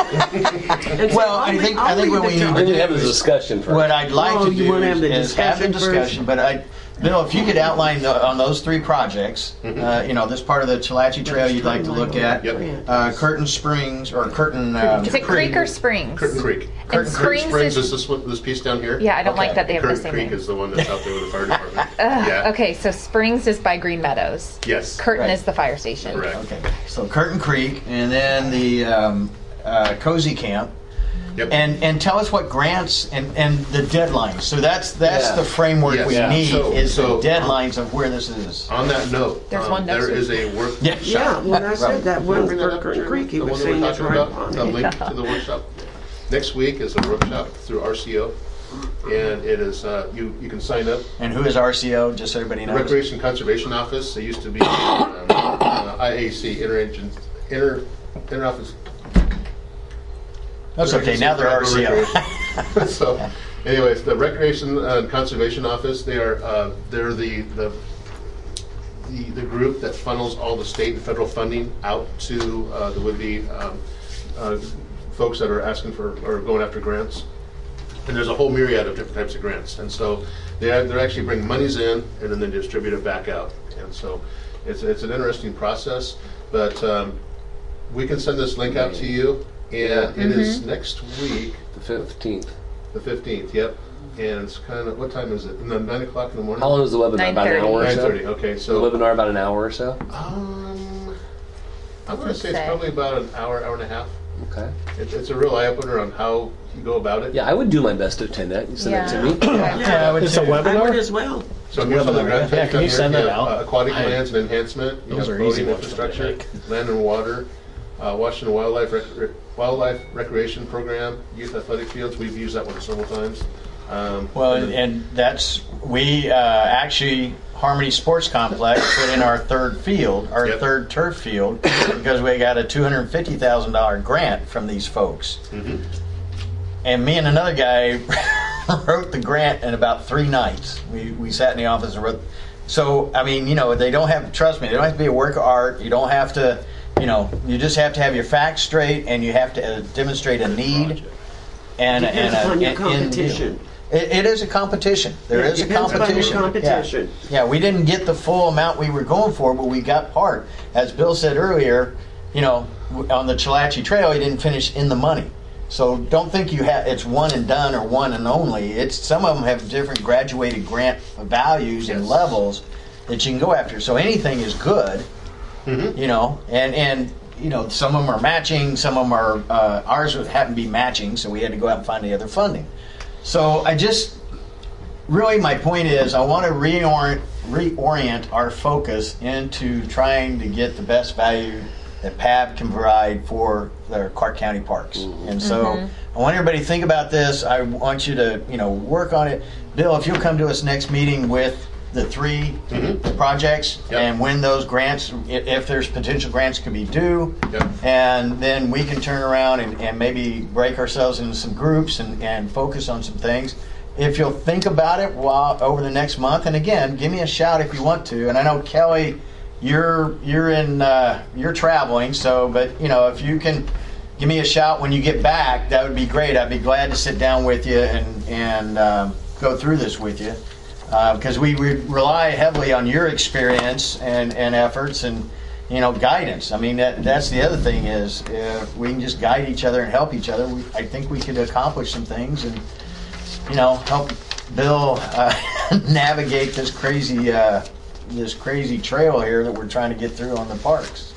Well, I think I think what we need yeah. to We do can have a is discussion first. what I'd like Oh, to you do wanna have the is have the discussion first? discussion. But I, Bill, if you could outline the, on those three projects, uh, you know, this part of the Chalachi Trail you'd like to look at, Yep. uh, Curtin Springs or Curtin. Um, Is it Creek or Springs? Curtin Creek. Curtin And Creek Springs Springs is, is this one, this piece down here? yeah, I don't Okay. like that they have the Curtin same Creek name. is the one that's out there with the fire department. Ugh, yeah. Okay, so Springs is by Green Meadows. Yes. Curtin Right. is the fire station. Correct. Okay, so Curtin Creek, and then the um, uh, Cozy Camp, Yep. and and tell us what grants and, and the deadlines. So that's that's Yeah. the framework Yes. we Yeah. need So- is so, the deadlines of where this is. On that note, There's um, one next there week. is a work. Yeah, Yeah, when I said that one Bring that for up, Curtin Jeremy? Creek, he The was one that saying we're that's talking right about, on the it. link to the workshop. Next week is a workshop through R C O, and it is uh, you you can sign up. And who is R C O? Just so everybody knows. Recreation Conservation Office. They used to be um, uh, I A C, Interagent, Inter Interoffice. That's okay. Now they're R C O. So, anyways, the Recreation and Conservation Office, they are uh, they're the, the the the group that funnels all the state and federal funding out to uh, the would-be um, uh, folks that are asking for or going after grants. And there's a whole myriad of different types of grants, and so they are, they're actually bring monies in and then they distribute it back out. And so it's it's an interesting process, but um, we can send this link out to you. And it is next week, The fifteenth. the fifteenth. Yep. And it's kind of, what time is it? No, nine o'clock in the morning. How long is the webinar? About an hour or Nine so? thirty. Okay, The so webinar about an hour or so? um, I'm going to Does say it it's say? probably about an hour, hour and a half. Okay. It's, it's a real eye opener on how you go about it. Yeah, I would do my best to attend that. You send that to me. Yeah, I would It's a too. I would webinar? as well. So here's some of the grant Yeah, types can down you here. send You that have, out? uh, Aquatic I- lands and enhancement. You Those have are easy boating ones to infrastructure, make. land and water, uh, Washington Wildlife Rec- Rec- Wildlife Recreation Program, youth athletic fields. We've used that one several times. Um, Well, and and, then- and that's, we uh, actually, Harmony Sports Complex put in our third field, our Yep. third turf field, because we got a two hundred fifty thousand dollars grant from these folks. Mhm. And me and another guy wrote the grant in about three nights. We, we sat in the office and wrote. So, I mean, you know, they don't have, trust me, they don't have to be a work of art. You don't have to, you know, you just have to have your facts straight, and you have to uh, demonstrate a need. And, Depends and a, upon your and- competition. It, it is a competition. There Yeah, is a depends upon your competition. competition. Yeah. yeah, we didn't get the full amount we were going for, but we got part. As Bill said earlier, you know, w- on the Chalachi Trail, he didn't finish in the money. So don't think you have it's one and done or one and only. It's some of them have different graduated grant values and Yes. levels that you can go after. So anything is good, Mhm. you know, and and you know some of them are matching, some of them are uh, ours happened to be matching, so we had to go out and find the other funding. So I just, really my point is I want to reorient, reorient our focus into trying to get the best value that P A B can provide for their Clark County parks. And so Mhm. I want everybody to think about this. I want you to, you know, work on it. Bill, if you'll come to us next meeting with the three Mhm. projects Yep. and when those grants, i- if there's potential grants could be due, Yep. and then we can turn around and, and maybe break ourselves into some groups and, and focus on some things. If you'll think about it while over the next month, and again, give me a shout if you want to. And I know Kelly, you're you're in uh, you're traveling, so but you know if you can give me a shout when you get back, that would be great. I'd be glad to sit down with you and and um, go through this with you. Because we, we rely heavily on your experience and, and efforts and you know guidance. I mean that that's the other thing is if we can just guide each other and help each other, we, I think we could accomplish some things and you know help Bill uh, navigate this crazy uh, this crazy trail here that we're trying to get through on the parks.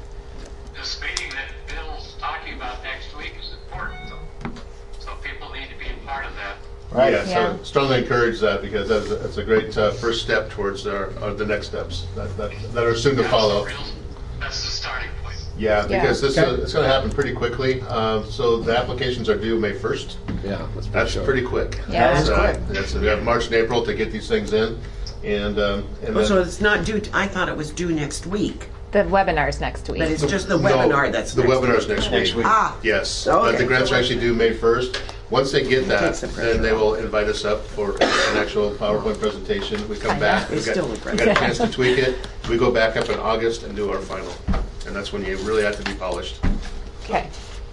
This meeting that Bill's talking about next week is important, so, so people need to be a part of that. Right. Yeah, Yeah. so strongly encourage that because that's a, that's a great uh, first step towards our, our, the next steps that, that, that are soon to follow. That's the starting point. Yeah, Yeah. because this Okay. uh, it's going to happen pretty quickly. Um, so the applications are due May first. Yeah, that's pretty That's short. pretty quick. Yeah. That's, That's uh, quick. that's- we have March and April to get these things in, and um, and Oh, then, so it's not due, t- I thought it was due next week, The webinar's next week. but it's just the No, webinar that's the next webinar's week. next Next week. week. Ah, Yes, Okay. but the grants are actually due May first. Once they get that, Takes the pressure then they off. will invite us up for an actual PowerPoint presentation. We come I back, know. we It's got, still a we pressure. got a chance to tweak it. We go back up in August and do our final, and that's when you really have to be polished. Okay.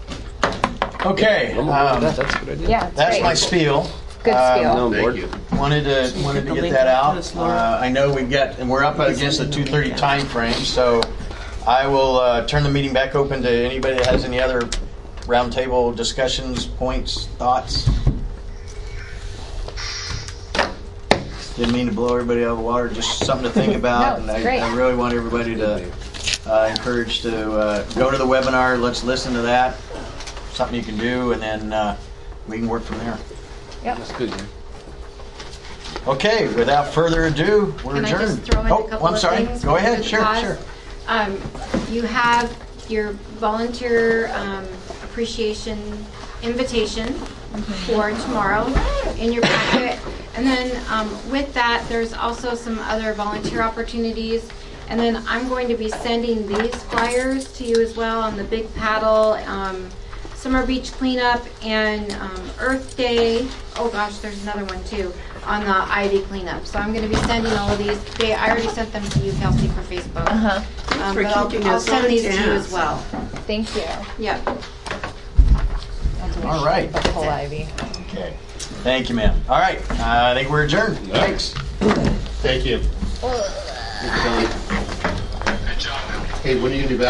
Okay, I'm on board with um, that. That's a good idea. Yeah, it's that's great. my spiel. Good Um, spiel. No, Thank board. you. Wanted to wanted to the get link that back to out. us, Laura? Uh, I know we've got and we're up against a two thirty time frame, so I will uh, turn the meeting back open to anybody that has any other roundtable discussions, points, thoughts. Didn't mean to blow everybody out of the water. Just something to think about, No, and it's I, great. I really want everybody to uh, encourage to uh, go to the webinar. Let's listen to that. Something you can do, and then uh, we can work from there. Yep. That's good. Yeah. Okay, without further ado, we're Can I adjourned. just throw in oh, a couple I'm of sorry. things Go for ahead. the Sure, cause? sure. Um, you have your volunteer um, appreciation invitation for tomorrow in your packet. And then um, with that, there's also some other volunteer opportunities. And then I'm going to be sending these flyers to you as well on the Big Paddle, um, Summer Beach Cleanup, and um, Earth Day. Oh gosh, there's another one too on the Ivy Cleanup. So I'm going to be sending all of these. They, I already sent them to you, Kelsey, for Facebook. Uh-huh. Um, for but I'll, keeping I'll us send on these to you task. as well. Thank you. Yep. All right. The whole Ivy. Okay. Thank you, ma'am. All right. Uh, I think we're adjourned. Thanks. Thank you. Good job, Bill. Hey, when are you going to be back?